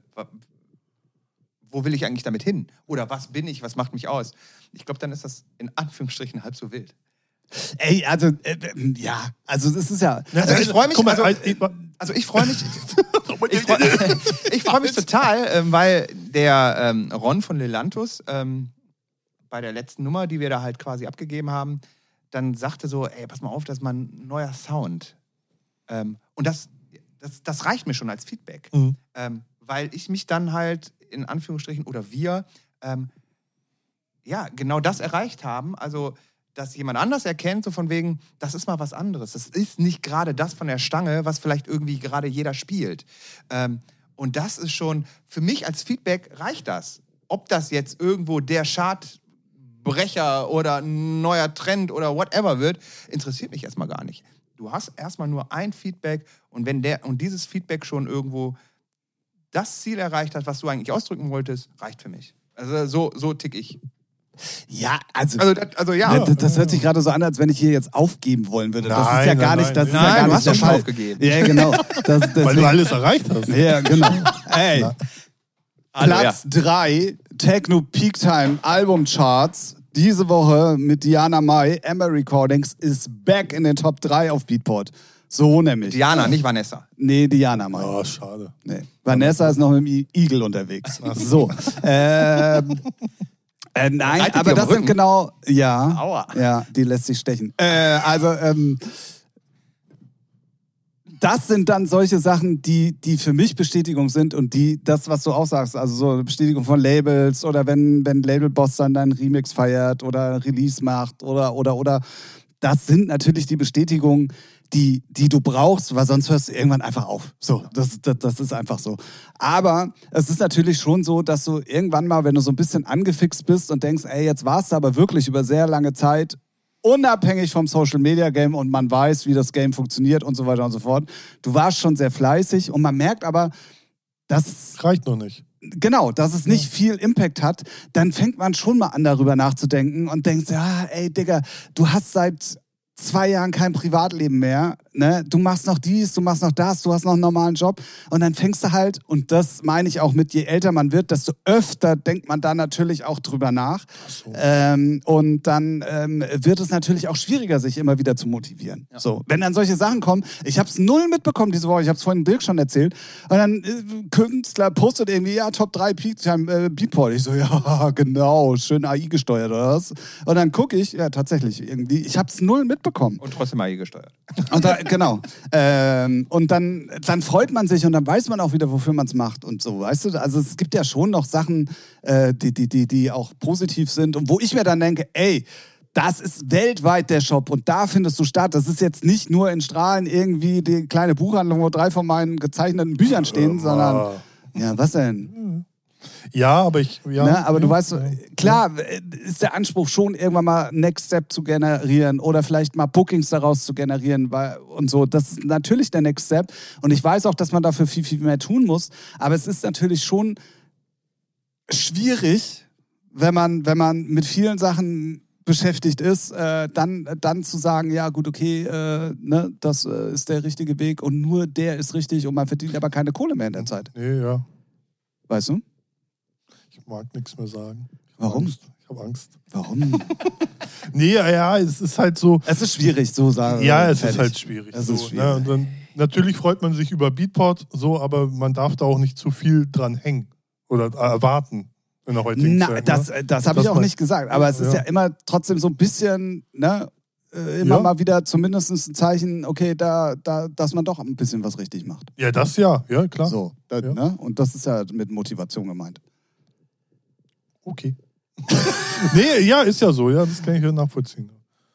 wo will ich eigentlich damit hin? Oder was bin ich? Was macht mich aus? Ich glaube, dann ist das in Anführungsstrichen halb so wild. Ey, also, äh, ja, also das ist ja... Also ich freue mich, also, also ich freue mich, ich freue ich freu mich total, ähm, weil der ähm, Ron von Lelantus ähm, bei der letzten Nummer, die wir da halt quasi abgegeben haben, dann sagte so, ey, pass mal auf, das ist mal ein neuer Sound. Ähm, und das, das, das reicht mir schon als Feedback, mhm. ähm, weil ich mich dann halt in Anführungsstrichen oder wir ähm, ja genau das erreicht haben, also dass jemand anders erkennt, so von wegen, das ist mal was anderes. Das ist nicht gerade das von der Stange, was vielleicht irgendwie gerade jeder spielt. Ähm, und das ist schon, für mich als Feedback reicht das. Ob das jetzt irgendwo der Chartbrecher oder ein neuer Trend oder whatever wird, interessiert mich erstmal gar nicht. Du hast erstmal nur ein Feedback und wenn der und dieses Feedback schon irgendwo das Ziel erreicht hat, was du eigentlich ausdrücken wolltest, reicht für mich. Also so, so tick ich. Ja, also, also, das, also ja. Das, das hört sich gerade so an, als wenn ich hier jetzt aufgeben wollen würde. Nein, das ist ja gar nein, nicht, das ist nein, ja gar du nicht hast der doch schon Fall. aufgegeben. Ja, genau. Das, Weil du alles erreicht hast. Ja, genau. Ey, Hallo, Platz drei, Techno Peak Time Albumcharts. Diese Woche mit Diana Mai, Emma Recordings, ist back in den Top drei auf Beatport. So nämlich. Diana, nicht Vanessa. Nee, Diana Mai. Oh, schade. Nee. Vanessa ist noch mit dem Eagle unterwegs. So. ähm... Äh, nein, Reitet aber das sind genau, ja, Aua. ja, die lässt sich stechen. Äh, also, ähm, das sind dann solche Sachen, die, die für mich Bestätigung sind und die, das, was du auch sagst, also so eine Bestätigung von Labels oder wenn, wenn Labelboss dann einen Remix feiert oder Release macht oder, oder, oder, das sind natürlich die Bestätigungen, die, die du brauchst, weil sonst hörst du irgendwann einfach auf. So, das, das, das ist einfach so. Aber es ist natürlich schon so, dass du irgendwann mal, wenn du so ein bisschen angefixt bist und denkst, ey, jetzt warst du aber wirklich über sehr lange Zeit unabhängig vom Social-Media-Game und man weiß, wie das Game funktioniert und so weiter und so fort. Du warst schon sehr fleißig und man merkt aber, dass... Reicht noch nicht. Genau, dass es nicht viel Impact hat, dann fängt man schon mal an, darüber nachzudenken und denkt, ja, ey, Digga, du hast seit zwei Jahren kein Privatleben mehr, ne? Du machst noch dies, du machst noch das, du hast noch einen normalen Job und dann fängst du halt, und das meine ich auch mit, je älter man wird, desto öfter denkt man da natürlich auch drüber nach. So. Ähm, und dann ähm, wird es natürlich auch schwieriger, sich immer wieder zu motivieren. Ja. So, wenn dann solche Sachen kommen, ich habe es null mitbekommen diese Woche, ich habe es vorhin Dirk schon erzählt, und dann äh, Künstler postet irgendwie, ja, Top drei Peak-Time äh, Beatport. Ich so, ja, genau, schön A I gesteuert oder was? Und dann gucke ich, ja, tatsächlich irgendwie, ich habe es null mitbekommen. Und trotzdem A I gesteuert. Und da, genau. Ähm, und dann, dann freut man sich und dann weiß man auch wieder, wofür man es macht und so, weißt du? Also es gibt ja schon noch Sachen, äh, die, die, die, die auch positiv sind und wo ich mir dann denke, ey, das ist weltweit der Shop und da findest du statt. Das ist jetzt nicht nur in Strahlen irgendwie die kleine Buchhandlung, wo drei von meinen gezeichneten Büchern stehen, sondern... Ja, was denn? Ja, aber ich... Ja, ne? Aber ja, du weißt, ja, klar ist der Anspruch schon, irgendwann mal Next Step zu generieren oder vielleicht mal Bookings daraus zu generieren weil, und so. Das ist natürlich der Next Step. Und ich weiß auch, dass man dafür viel, viel mehr tun muss. Aber es ist natürlich schon schwierig, wenn man, wenn man mit vielen Sachen beschäftigt ist, äh, dann, dann zu sagen, ja gut, okay, äh, ne, das äh, ist der richtige Weg und nur der ist richtig und man verdient aber keine Kohle mehr in der Zeit. Nee, ja. Weißt du? Ich mag nichts mehr sagen. Ich hab Warum? Angst. Ich habe Angst. Warum? Nee, ja, es ist halt so... Es ist schwierig, so sagen. Ja, es fertig. ist halt schwierig. Es so, ist schwierig. Ne? Und dann, natürlich freut man sich über Beatport, so, aber man darf da auch nicht zu viel dran hängen oder erwarten in der heutigen Na, Zeit. das, Ne? das habe ich Das auch mein- nicht gesagt. Aber es ist ja, Ja. immer trotzdem so ein bisschen, ne, äh, immer Ja. mal wieder zumindest ein Zeichen, okay, da, da, dass man doch ein bisschen was richtig macht. Ja, das ja, ja, klar. So, da, Ja. ne? Und das ist ja mit Motivation gemeint. Okay. Nee, ja, ist ja so, ja, das kann ich ja nachvollziehen.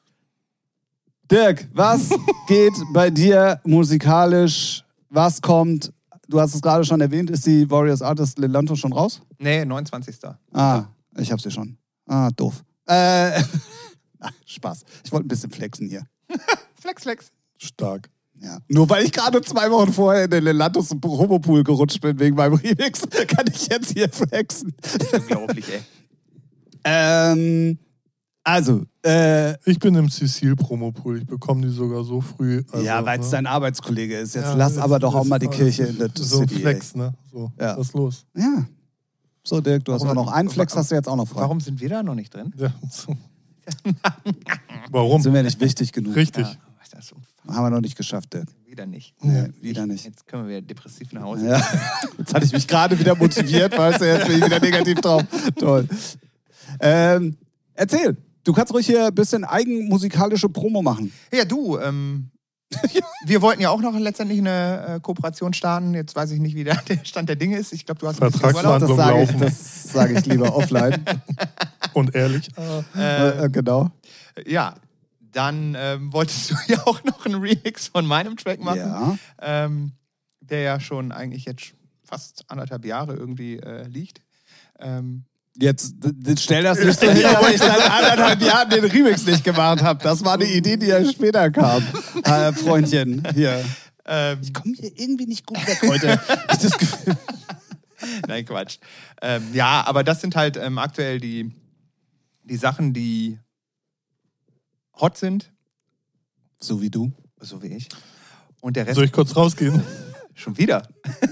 Dirk, was geht bei dir musikalisch? Was kommt? Du hast es gerade schon erwähnt, ist die Warriors Artist Lelanto schon raus? Nee, neunundzwanzigster Ah, ich hab sie schon. Ah, doof. Äh, ach, Spaß. Ich wollte ein bisschen flexen hier. Flex, flex. Stark. Ja. Nur weil ich gerade zwei Wochen vorher in den Lelantos Promopool gerutscht bin wegen meinem Remix, kann ich jetzt hier flexen. Unglaublich, ey. ähm, also, äh, Ich bin im Cecil-Promopool, ich bekomme die sogar so früh. Also, ja, weil es ne? dein Arbeitskollege ist. Jetzt Ja, lass das- aber doch auch das- mal die das- Kirche in der So ein City. Flex, ne? So, Ja. was ist los? Ey. Ja. So, Dirk, du hast Warum- auch noch einen Flex, hast du jetzt auch noch frei. Warum sind wir da noch nicht drin? Ja, so. Warum? Sind wir nicht wichtig genug? Richtig. Ja, das ist unfassbar. Haben wir noch nicht geschafft, Dirk. Wieder nicht. Nee, wieder nicht. Jetzt können wir wieder depressiv nach Hause. Ja. Jetzt hatte ich mich gerade wieder motiviert, weißt du, jetzt bin ich wieder negativ drauf. Toll. Ähm, erzähl, du kannst ruhig hier ein bisschen eigenmusikalische Promo machen. Ja, du, ähm, wir wollten ja auch noch letztendlich eine äh, Kooperation starten. Jetzt weiß ich nicht, wie der, der Stand der Dinge ist. Ich glaube, du hast ein bisschen Vertragsverhandlung. Urlaub. Das sage ich, laufen. das sage ich lieber offline. Und ehrlich. Äh, äh, genau. Ja, dann ähm, wolltest du ja auch noch einen Remix von meinem Track machen, Ja. ähm, der ja schon eigentlich jetzt fast anderthalb Jahre irgendwie äh, liegt. Ähm, Jetzt d- d- stell das nicht so hin, dass ich seit anderthalb Jahren den Remix nicht gemacht habe. Das war eine Idee, die ja später kam. Äh, Freundchen, hier. ähm, Ich komme hier irgendwie nicht gut weg heute. Ich das Gefühl. Nein, Quatsch. Ähm, ja, aber das sind halt ähm, aktuell die, die Sachen, die hot sind, So wie du. so wie ich. Und der Rest Soll ich kurz rausgehen? schon wieder.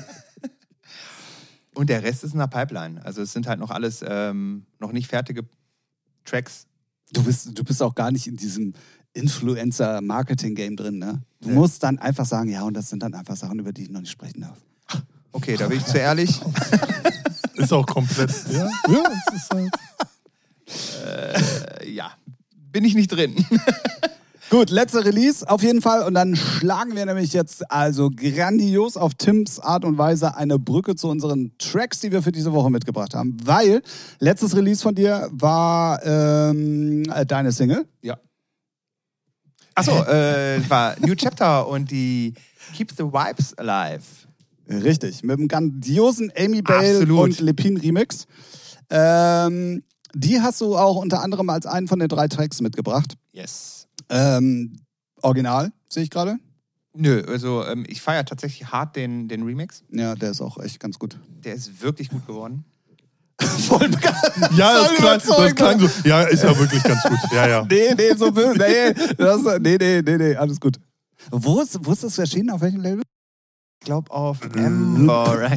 Und der Rest ist in der Pipeline. Also es sind halt noch alles ähm, noch nicht fertige Tracks. Du bist, du bist auch gar nicht in diesem Influencer-Marketing-Game drin, ne? Du Nee. musst dann einfach sagen, ja, und das sind dann einfach Sachen, über die ich noch nicht sprechen darf. Okay, da bin ich zu ehrlich. Ist auch komplett. Ja, ja es ist halt. äh, ja, bin ich nicht drin. Gut, letzter Release auf jeden Fall. Und dann schlagen wir nämlich jetzt also grandios auf Tims Art und Weise eine Brücke zu unseren Tracks, die wir für diese Woche mitgebracht haben. Weil letztes Release von dir war ähm, äh, deine Single. Ja. Achso, äh, war New Chapter und die Keep the Vibes Alive. Richtig, mit dem grandiosen Amy Bale Absolut. und Lepin Remix. Ähm, die hast du auch unter anderem als einen von den drei Tracks mitgebracht. Yes. Ähm, Original, sehe ich gerade. Nö, also ähm, ich feiere tatsächlich hart den, den Remix. Ja, der ist auch echt ganz gut. Der ist wirklich gut geworden. Voll begeistert. Ja, das Voll klang, das überzeugend. klang so. Ja, ist ja wirklich ganz gut. Ja, ja. Nee, nee, so will. Nee, das, nee, nee, nee, nee, alles gut. Wo ist, wo ist das erschienen? Auf welchem Label? Ich glaube auf Ember.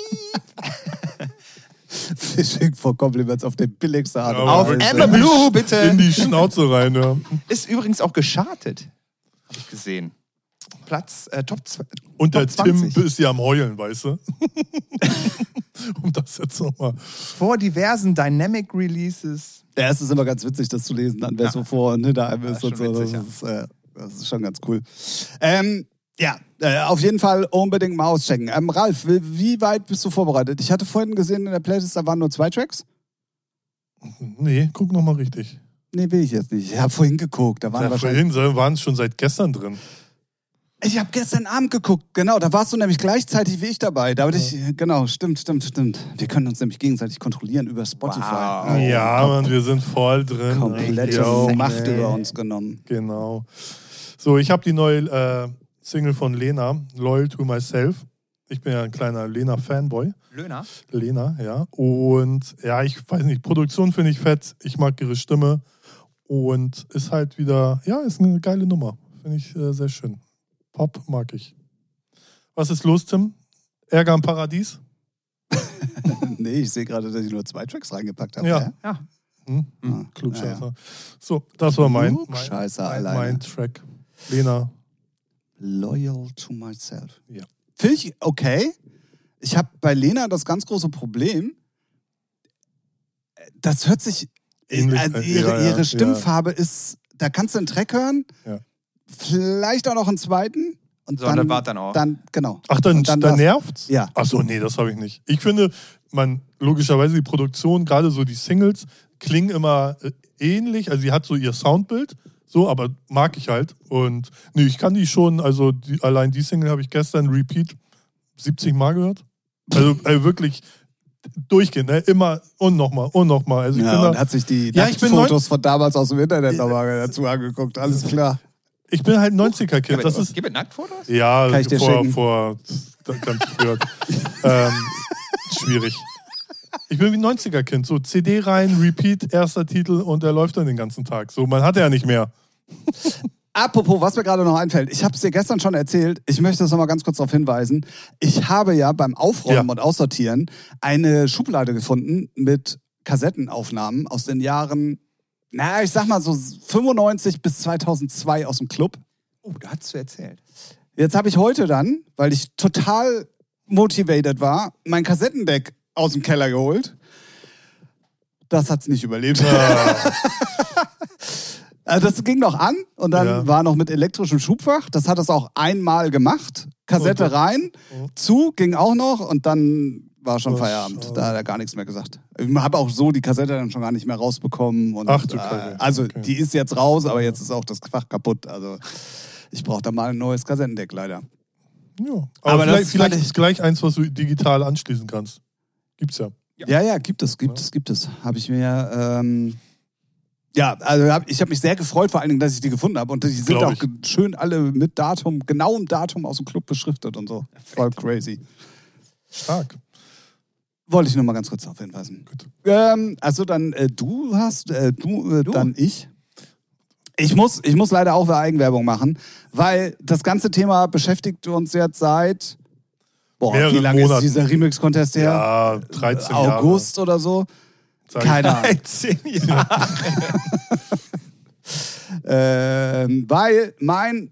Fishing for Compliments auf den billigsten Art. und Aber Auf Weise. Amber Blue, bitte. In die Schnauze rein, ja. Ist übrigens auch geschartet. Habe ich gesehen. Platz, äh, Top zwei. Und der Top Tim zwanzig. ist ja am Heulen, weißt du? Um das jetzt nochmal. Vor diversen Dynamic Releases. Ja, es ist immer ganz witzig, das zu lesen, dann wer Ja. so vor und hinter einem Ja, ist schon und so. Das witzig, ist, äh, das ist schon ganz cool. Ähm, ja, äh, auf jeden Fall unbedingt mal auschecken. Ähm, Ralf, wie, wie weit bist du vorbereitet? Ich hatte vorhin gesehen in der Playlist, da waren nur zwei Tracks. Nee, guck nochmal richtig. Nee, will ich jetzt nicht. Ich habe vorhin geguckt, da waren Ja, wahrscheinlich... vorhin waren es schon seit gestern drin. Ich habe gestern Abend geguckt, genau, da warst du nämlich gleichzeitig wie ich dabei. Da ja. ich, genau, stimmt, stimmt, stimmt. Wir können uns nämlich gegenseitig kontrollieren über Spotify. Wow. Oh, ja, Mann, wir sind voll drin. Komplette Yo, Macht ey. über uns genommen. Genau. So, ich habe die neue äh, Single von Lena, Loyal to Myself. Ich bin ja ein kleiner Lena-Fanboy. Löhner? Lena, ja. Und ja, ich weiß nicht, Produktion finde ich fett. Ich mag ihre Stimme. Und ist halt wieder, ja, ist eine geile Nummer. Finde ich äh, sehr schön. Pop mag ich. Was ist los, Tim? Ärger im Paradies? Nee, ich sehe gerade, dass ich nur zwei Tracks reingepackt habe. Ja. Ja. Hm? Ah, Klugscheißer. ja, ja. So, das war mein, mein, Klugscheißer mein, alleine. mein Track. Lena. Loyal to myself. Ja. Finde ich okay. Ich habe bei Lena das ganz große Problem. Das hört sich. Ähnlich, Also äh, ihre, ja, ja, ihre Stimmfarbe ja. ist. Da kannst du einen Track hören. Ja. Vielleicht auch noch einen zweiten. Und So, dann, und das war dann auch. Dann, genau. Ach, dann, Und dann, dann dann war's- nervt's? Ja. Ach so, nee, das habe ich nicht. Ich finde, man, logischerweise die Produktion, gerade so die Singles, klingen immer äh, ähnlich. Also sie hat so ihr Soundbild, so, aber mag ich halt. Und nee, ich kann die schon, also die, allein die Single habe ich gestern Repeat siebzig Mal gehört. Also äh, wirklich durchgehend, ne? Immer und nochmal und nochmal. Also ich Ja, bin und da, hat sich die Ja, ich bin Fotos von damals aus dem Internet nochmal dazu angeguckt. Alles klar. ich bin halt neunziger-Kind. Gib Das es ist gib es Nacktfotos? Ja, Kann ich dir vor, schicken? vor ganz früher. ähm, schwierig. Ich bin wie ein neunziger-Kind. So C D rein, Repeat, erster Titel und der läuft dann den ganzen Tag. So, man hat ja nicht mehr. Apropos, was mir gerade noch einfällt, ich habe es dir gestern schon erzählt, ich möchte das nochmal ganz kurz darauf hinweisen. Ich habe ja beim Aufräumen Ja. und Aussortieren eine Schublade gefunden mit Kassettenaufnahmen aus den Jahren, na, ich sag mal so fünfundneunzig bis zweitausendzwei aus dem Club. Oh, da hast du erzählt. Jetzt habe ich heute dann, weil ich total motivated war, mein Kassettendeck aus dem Keller geholt. Das hat's nicht überlebt. Also das ging noch an und dann Ja. war noch mit elektrischem Schubfach. Das hat es auch einmal gemacht. Kassette Okay. rein, Mhm. zu, ging auch noch und dann war schon Oh, Feierabend. schade. Da hat er gar nichts mehr gesagt. Ich habe auch so die Kassette dann schon gar nicht mehr rausbekommen. Und, Ach du äh, Kacke. Also Okay. die ist jetzt raus, aber jetzt ist auch das Fach kaputt. Also ich brauche da mal ein neues Kassettendeck leider. Ja. Aber, Aber das vielleicht, ist vielleicht fertig. ist gleich eins, was du digital anschließen kannst. Gibt's ja. Ja. Ja, ja, gibt es, gibt Ja. es, gibt es. Habe ich mir, ähm, ja, also hab, ich habe mich sehr gefreut, vor allen Dingen, dass ich die gefunden habe. Und die sind Glaub auch ich. ge- schön alle mit Datum, genauem Datum aus dem Club beschriftet und so. Voll crazy. Stark. Wollte ich nur mal ganz kurz darauf hinweisen. Gut. Ähm, also dann äh, du hast, äh, du, äh, Du. dann ich. Ich muss, ich muss leider auch Eigenwerbung machen, weil das ganze Thema beschäftigt uns jetzt seit, boah, wie Mehreren lange Monaten. ist dieser Remix-Contest her? Ja, dreizehn Jahre. August oder so? Sag ich. Keine Ahnung. dreizehn Jahre. Ähm, weil mein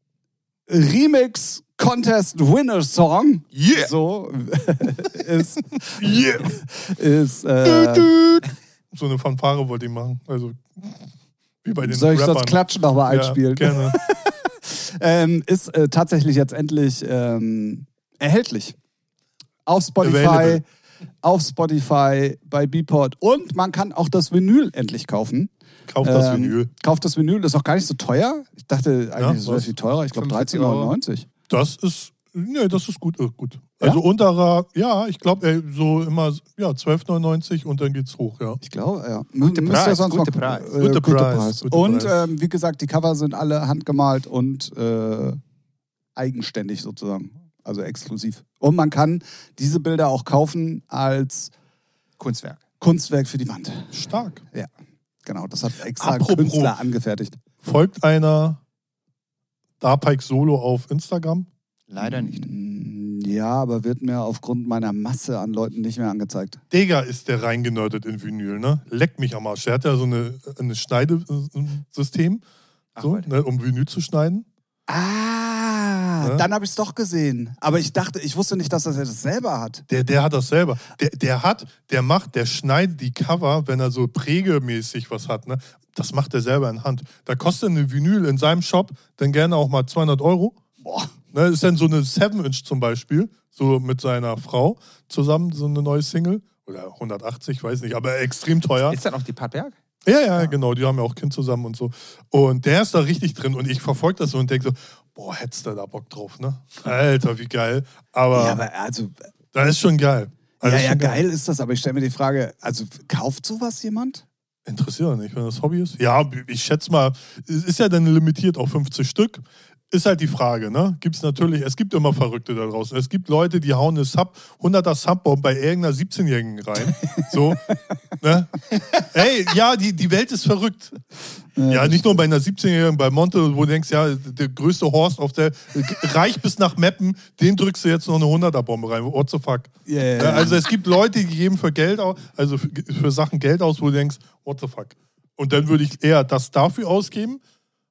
Remix Contest Winner Song Yeah. so ist, Yeah. ist äh, So eine Fanfare wollte ich machen. Also, wie bei den soll ich Rappern. sonst Klatschen nochmal einspielen? Ja, gerne. ähm, ist äh, tatsächlich jetzt endlich ähm, erhältlich. Auf Spotify, Available. auf Spotify, bei Beatport und man kann auch das Vinyl endlich kaufen. Kauf das Ähm, Vinyl. Kauft das Vinyl, ist auch gar nicht so teuer. Ich dachte eigentlich, Ja, es wäre was? viel teurer. Ich glaube fünfundvierzig dreizehn neunundneunzig. Das ist, nee, das ist gut. Äh, gut. Ja? Also unterer, ja, ich glaube, so immer ja, zwölf neunundneunzig und dann geht's hoch, ja. Ich glaube, ja. Gute Preis, gute Preis. Äh, Gute gute Preis, Preis. gute Und Preis. ähm, wie gesagt, die Cover sind alle handgemalt und äh, eigenständig sozusagen. Also exklusiv. Und man kann diese Bilder auch kaufen als Kunstwerk. Kunstwerk für die Wand. Stark. Ja, genau. Das hat extra ein Apropos. Künstler angefertigt. Folgt einer Darpike Solo auf Instagram? Leider nicht. Mm, Ja, aber wird mir aufgrund meiner Masse an Leuten nicht mehr angezeigt. Digga, ist der reingenördet in Vinyl, ne? Leck mich am Arsch. Der hat ja so eine, eine Schneidesystem, Ach, so, warte. ne, um Vinyl zu schneiden. Ah, Ja? dann habe ich es doch gesehen. Aber ich dachte, ich wusste nicht, dass er das selber hat. Der, der hat das selber. Der, der hat, der macht, der schneidet die Cover, wenn er so prägemäßig was hat, ne? Das macht er selber in Hand. Da kostet eine Vinyl in seinem Shop dann gerne auch mal zweihundert Euro. Boah. Ne, ist dann so eine seven Inch zum Beispiel, so mit seiner Frau zusammen, so eine neue Single. Oder hundertachtzig, weiß nicht, aber extrem teuer. Ist dann auch die Pattberg? Ja, ja, genau, die haben ja auch Kind zusammen und so. Und der ist da richtig drin und ich verfolge das so und denke so, boah, hättest du da Bock drauf, ne? Alter, wie geil. Aber, ja, aber also, das ist schon geil. Also ja, ist ja, schon geil ist das, aber ich stelle mir die Frage, also kauft sowas jemand? Interessiert nicht, wenn das Hobby ist. Ja, ich schätze mal, es ist ja dann limitiert auf fünfzig Stück. Ist halt die Frage, ne? Gibt's natürlich, es gibt immer Verrückte da draußen. Es gibt Leute, die hauen eine Sub, hunderter Subbomb bei irgendeiner siebzehnjährigen rein. So, ne? Ey, ja, die, die Welt ist verrückt. Ja, nicht nur bei einer siebzehnjährigen, bei Monte, wo du denkst, ja, der größte Horst auf der, reich bis nach Meppen, den drückst du jetzt noch eine hunderter Bombe rein. What the fuck? Yeah. Ja, also es gibt Leute, die geben für Geld aus, also für, für Sachen Geld aus, wo du denkst, what the fuck? Und dann würde ich eher das dafür ausgeben.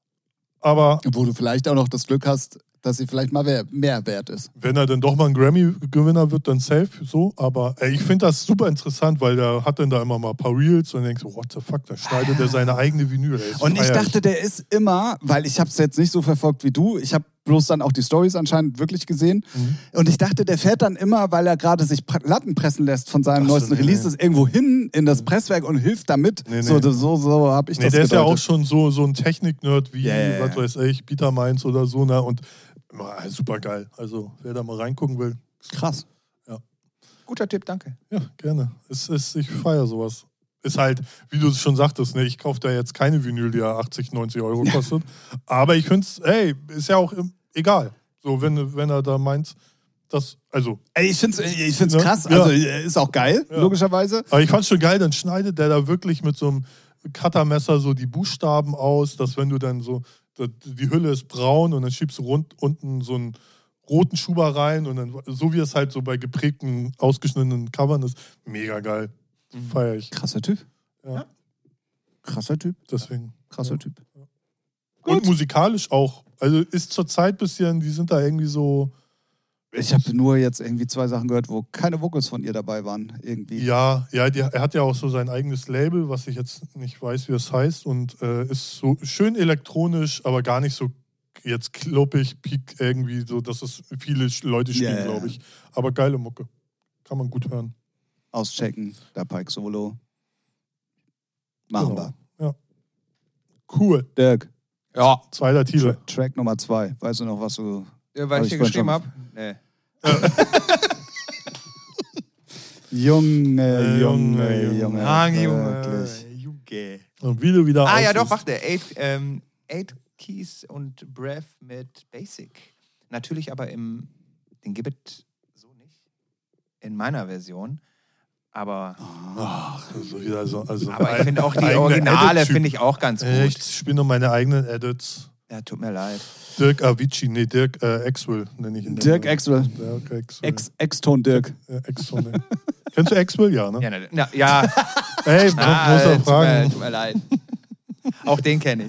Aber wo du vielleicht auch noch das Glück hast, dass sie vielleicht mal mehr, mehr wert ist. Wenn er dann doch mal ein Grammy-Gewinner wird, dann safe, so. Aber ey, ich finde das super interessant, weil der hat dann da immer mal ein paar Reels und denkst, what the fuck, da schneidet er seine eigene Vinyl. Ey, und ich feierlich. dachte, der ist immer, weil ich habe es jetzt nicht so verfolgt wie du, ich habe bloß dann auch die Stories anscheinend wirklich gesehen. Mhm. Und ich dachte, der fährt dann immer, weil er gerade sich Platten pressen lässt von seinem Ach so, neuesten nee, Releases, nee. irgendwo hin in das Presswerk und hilft damit. Nee, nee. So, so, so habe ich nee, das der gedeutet. ist ja auch schon so, so ein Technik-Nerd wie, ja, ja, ja. was weiß ich, Peter Mainz oder so. Ne? Und ah, super geil. Also, wer da mal reingucken will. Krass. Ja. Guter Tipp, danke. Ja, gerne. Es ist, ich feiere sowas. Ist halt, wie du es schon sagtest, ne, ich kaufe da jetzt keine Vinyl, die ja achtzig, neunzig Euro kostet. Aber ich finde es, ey, ist ja auch egal. So, wenn, wenn er da meint, dass, also. Ey, ich finde es ich find's ne? krass, Ja. also ist auch geil, Ja. logischerweise. Aber ich fand es schon geil, dann schneidet der da wirklich mit so einem Cuttermesser so die Buchstaben aus, dass wenn du dann so, die Hülle ist braun und dann schiebst du rund, unten so einen roten Schuber rein und dann, so wie es halt so bei geprägten, ausgeschnittenen Covern ist, mega geil. Feier ich. Krasser Typ. Ja. Krasser Typ. Deswegen. Krasser Ja. Typ. Und musikalisch auch. Also ist zur Zeit ein bisschen, die sind da irgendwie so. Ich habe nur jetzt irgendwie zwei Sachen gehört, wo keine Vocals von ihr dabei waren. Irgendwie. Ja, ja, die, er hat ja auch so sein eigenes Label, was ich jetzt nicht weiß, wie es heißt. Und äh, ist so schön elektronisch, aber gar nicht so jetzt kluppig, peak irgendwie, so dass es viele Leute spielen, Yeah. glaube ich. Aber geile Mucke. Kann man gut hören. Auschecken, der Pike Solo. Machen Genau. Ja. Cool. wir. Dirk, Ja, Zweiter Titel. Tra Track Nummer zwei. Weißt du noch, was du. ja weil Hab ich ich hier vorhin geschrieben schon- habe. Nee. Junge, Äh, Junge, Junge, Junge. Ah, wirklich. Junge. Und wie du wieder Ah ja, aussiehst. doch, warte. Eight, ähm, Eight Keys und Breath mit Basic. Natürlich aber im, den gibt es so nicht. In meiner Version. Aber, Ach, also wieder so, also aber ich finde auch die eigene Originale Edit-Typ. finde ich auch ganz gut. Äh, Ich spiele nur meine eigenen Edits. Ja, tut mir leid. Dirk Avicii, nee, Dirk äh, Axwell nenne ich ihn. Dirk Axwell. Dirk Axwell. Ex- Ex-Ton Dirk. Äh, Axwell, ne. Kennst du Axwell? Ja, ne? Ja, na, na, ja. Ey, man Ah, muss er tut, mir, fragen. tut mir leid. Auch den kenne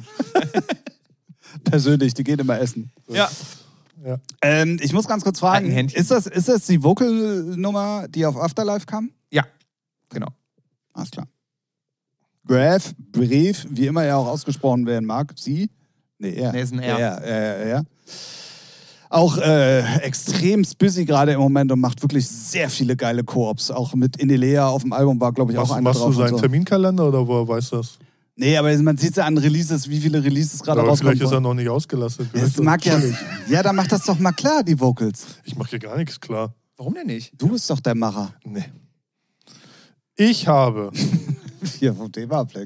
ich. Persönlich, die gehen immer essen. Ja. Ja. Ähm, ich muss ganz kurz fragen, Ein Händchen. ist das, ist das die Vocal-Nummer, die auf Afterlife kam? Ja, genau. Alles klar. Breath, Brief, wie immer er auch ausgesprochen werden mag. Sie? Nee, er. Nee, ist ein R. Er, er, er. Auch äh, extremst busy gerade im Moment und macht wirklich sehr viele geile Koops. Auch mit Inelea auf dem Album war, glaube ich, auch Machst, eine machst du drauf. und seinen so. Terminkalender oder woher weißt du das? Nee, aber man sieht ja an Releases, wie viele Releases gerade Aber rauskommen. vielleicht ist er noch nicht ausgelastet. Das mag ja, ja, dann mach das doch mal klar, die Vocals. Ich mache hier gar nichts klar. Warum denn nicht? Du bist doch der Macher. Nee. Ich habe, Hier vom Thema Black.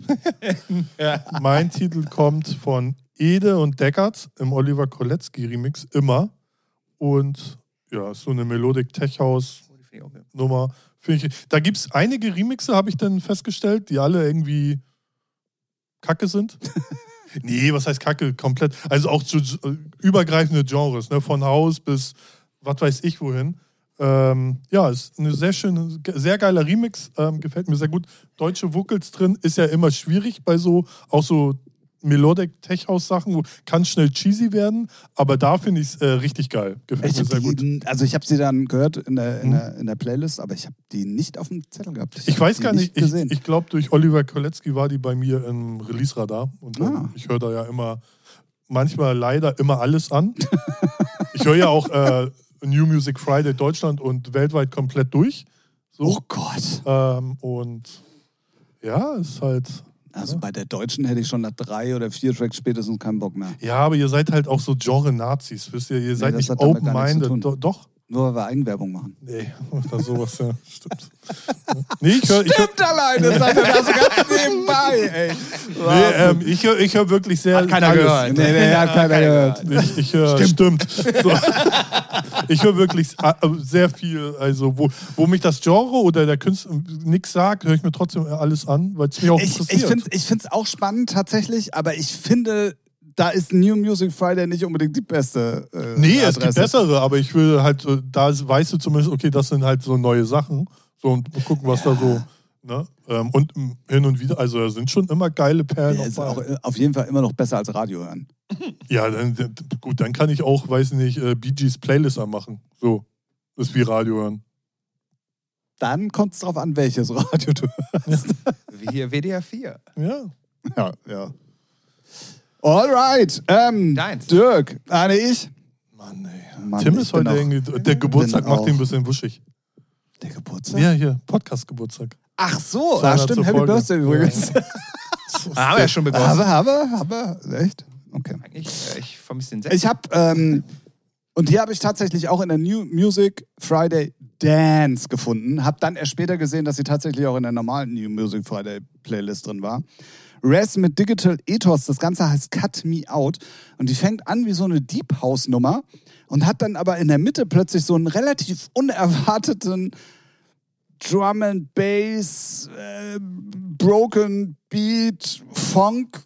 mein Titel kommt von Ede und Deckard im Oliver Kolecki Remix, immer. Und ja, ist so eine Melodic Tech House Oh, die finde ich auch gut. Nummer. Find ich, da gibt es einige Remixe, habe ich dann festgestellt, die alle irgendwie Kacke sind. Nee, was heißt Kacke? Komplett. Also auch zu äh, übergreifende Genres, ne? Von Haus bis was weiß ich wohin. Ähm, ja, ist eine sehr schöne, sehr geiler Remix. Ähm, gefällt mir sehr gut. Deutsche Vocals drin ist ja immer schwierig bei so, auch so Melodic Tech House Sachen, wo kann schnell cheesy werden, aber da finde ich es äh, richtig geil. Gefällt Ich mir sehr hab gut. die, also ich habe sie dann gehört in der, in Mhm. der, in der Playlist, aber ich habe die nicht auf dem Zettel gehabt. Ich hab weiß die gar nicht, ich, gesehen. ich glaube, durch Oliver Kolecki war die bei mir im Release-Radar. Und dann, Ah. ich höre da ja immer, manchmal leider immer alles an. Ich höre ja auch äh, New Music Friday Deutschland und weltweit komplett durch. So. Oh Gott. Ähm, und ja, ist halt Also bei der deutschen hätte ich schon nach drei oder vier Tracks spätestens keinen Bock mehr. Ja, aber ihr seid halt auch so Genre-Nazis, wisst ihr? Ihr Nee, seid das nicht hat damit gar nichts zu open-minded. tun. Do doch? Nur weil wir Eigenwerbung machen. Nee, oder sowas, ja. Stimmt. Nee, ich höre... Stimmt alleine, seid ihr da so ganz nebenbei, ey. Nee, ähm, ich höre ich hör wirklich sehr... Hat keiner alles. gehört. Nee, nee, hat keiner gehört. Ich, ich höre... Stimmt. stimmt. So. Ich höre wirklich sehr viel, also wo, wo mich das Genre oder der Künstler nichts sagt, höre ich mir trotzdem alles an, weil es mich auch Ich, interessiert. ich finde es ich find's auch spannend tatsächlich, aber ich finde, da ist New Music Friday nicht unbedingt die beste äh, Nee, Adresse. es gibt bessere, aber ich will halt, äh, da weißt du zumindest, okay, das sind halt so neue Sachen. So, und mal gucken, was ja. da so, ne? Ähm, und m, hin und wieder, also da sind schon immer geile Perlen. Ja, ist bei. auch auf jeden Fall immer noch besser als Radio hören. Ja, dann, dann, gut, dann kann ich auch, weiß nicht, äh, Bee Gees Playlist anmachen. So, das ist wie Radio hören. Dann kommt es drauf an, welches Radio du hörst. Wie hier W D R vier. Ja. Ja, ja. Alright. Ähm, Deins. Dirk. Ah, nee, ich. Mann, ey. Mann, Tim ich ist bin heute auch- irgendwie, der Geburtstag bin macht auch- ihn ein bisschen wuschig. Der Geburtstag? Ja, hier, Podcast-Geburtstag. Ach so, ah, zweihundertste stimmt. Happy Folge. Birthday übrigens. Ah, haben wir ja schon begonnen. Aber, aber, aber, echt? Okay. Eigentlich, äh, ich vermisse den Sekt. Ich habe, ähm, und hier habe ich tatsächlich auch in der New Music Friday Dance gefunden. Habe dann erst später gesehen, dass sie tatsächlich auch in der normalen New Music Friday Playlist drin war. Res mit Digital Ethos, das Ganze heißt Cut Me Out. Und die fängt an wie so eine Deep House Nummer und hat dann aber in der Mitte plötzlich so einen relativ unerwarteten Drum and Bass, äh, Broken Beat, Funk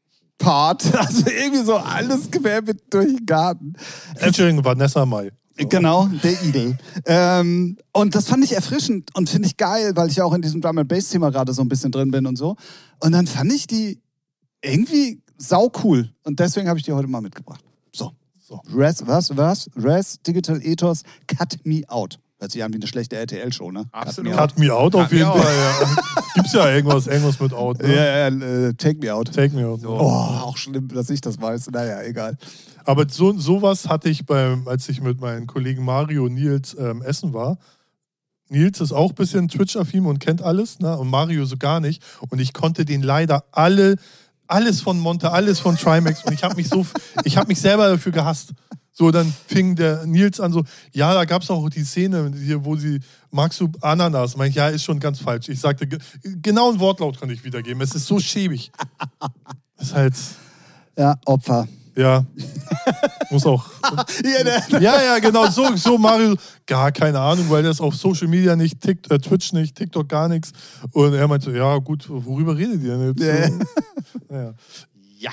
Part. Also irgendwie so alles querbeet durch den Garten. Featuring Vanessa Mai. So. Genau, der Igel. Ähm, und das fand ich erfrischend und finde ich geil, weil ich ja auch in diesem Drum and Bass Thema gerade so ein bisschen drin bin und so. Und dann fand ich die irgendwie sau cool. Und deswegen habe ich die heute mal mitgebracht. So. So. Res, was, was? Res, Digital Ethos, Cut Me Out. Hört sich an wie eine schlechte R T L-Show, ne? Absolut. Cut me out. Cut me out auf Cut me jeden out. Fall, ja. Gibt's ja irgendwas, irgendwas mit out, Ja, ne? ja, äh, Take Me Out. Take me out. So. Oh, auch schlimm, dass ich das weiß. Naja, egal. Aber so sowas hatte ich beim, als ich mit meinen Kollegen Mario und Nils ähm, essen war. Nils ist auch ein bisschen Twitch-affin und kennt alles, ne? Und Mario so gar nicht. Und ich konnte den leider alle, alles von Monte, alles von Trimax. Und ich habe mich so, ich habe mich selber dafür gehasst. So, dann fing der Nils an so, ja, da gab es auch die Szene, hier, wo sie, magst du Ananas? Meint, ja, ist schon ganz falsch. Ich sagte, ge genau ein Wortlaut kann ich wiedergeben. Es ist so schäbig. Das ist halt, Ja, Opfer. ja, muss auch. Ja, der, Ja, ja, genau, so, so Mario, gar keine Ahnung, weil der ist auf Social Media nicht, Tick, äh, Twitch nicht, TikTok gar nichts. Und er meinte, ja gut, worüber redet ihr denn jetzt? Ja. Ja. Ja.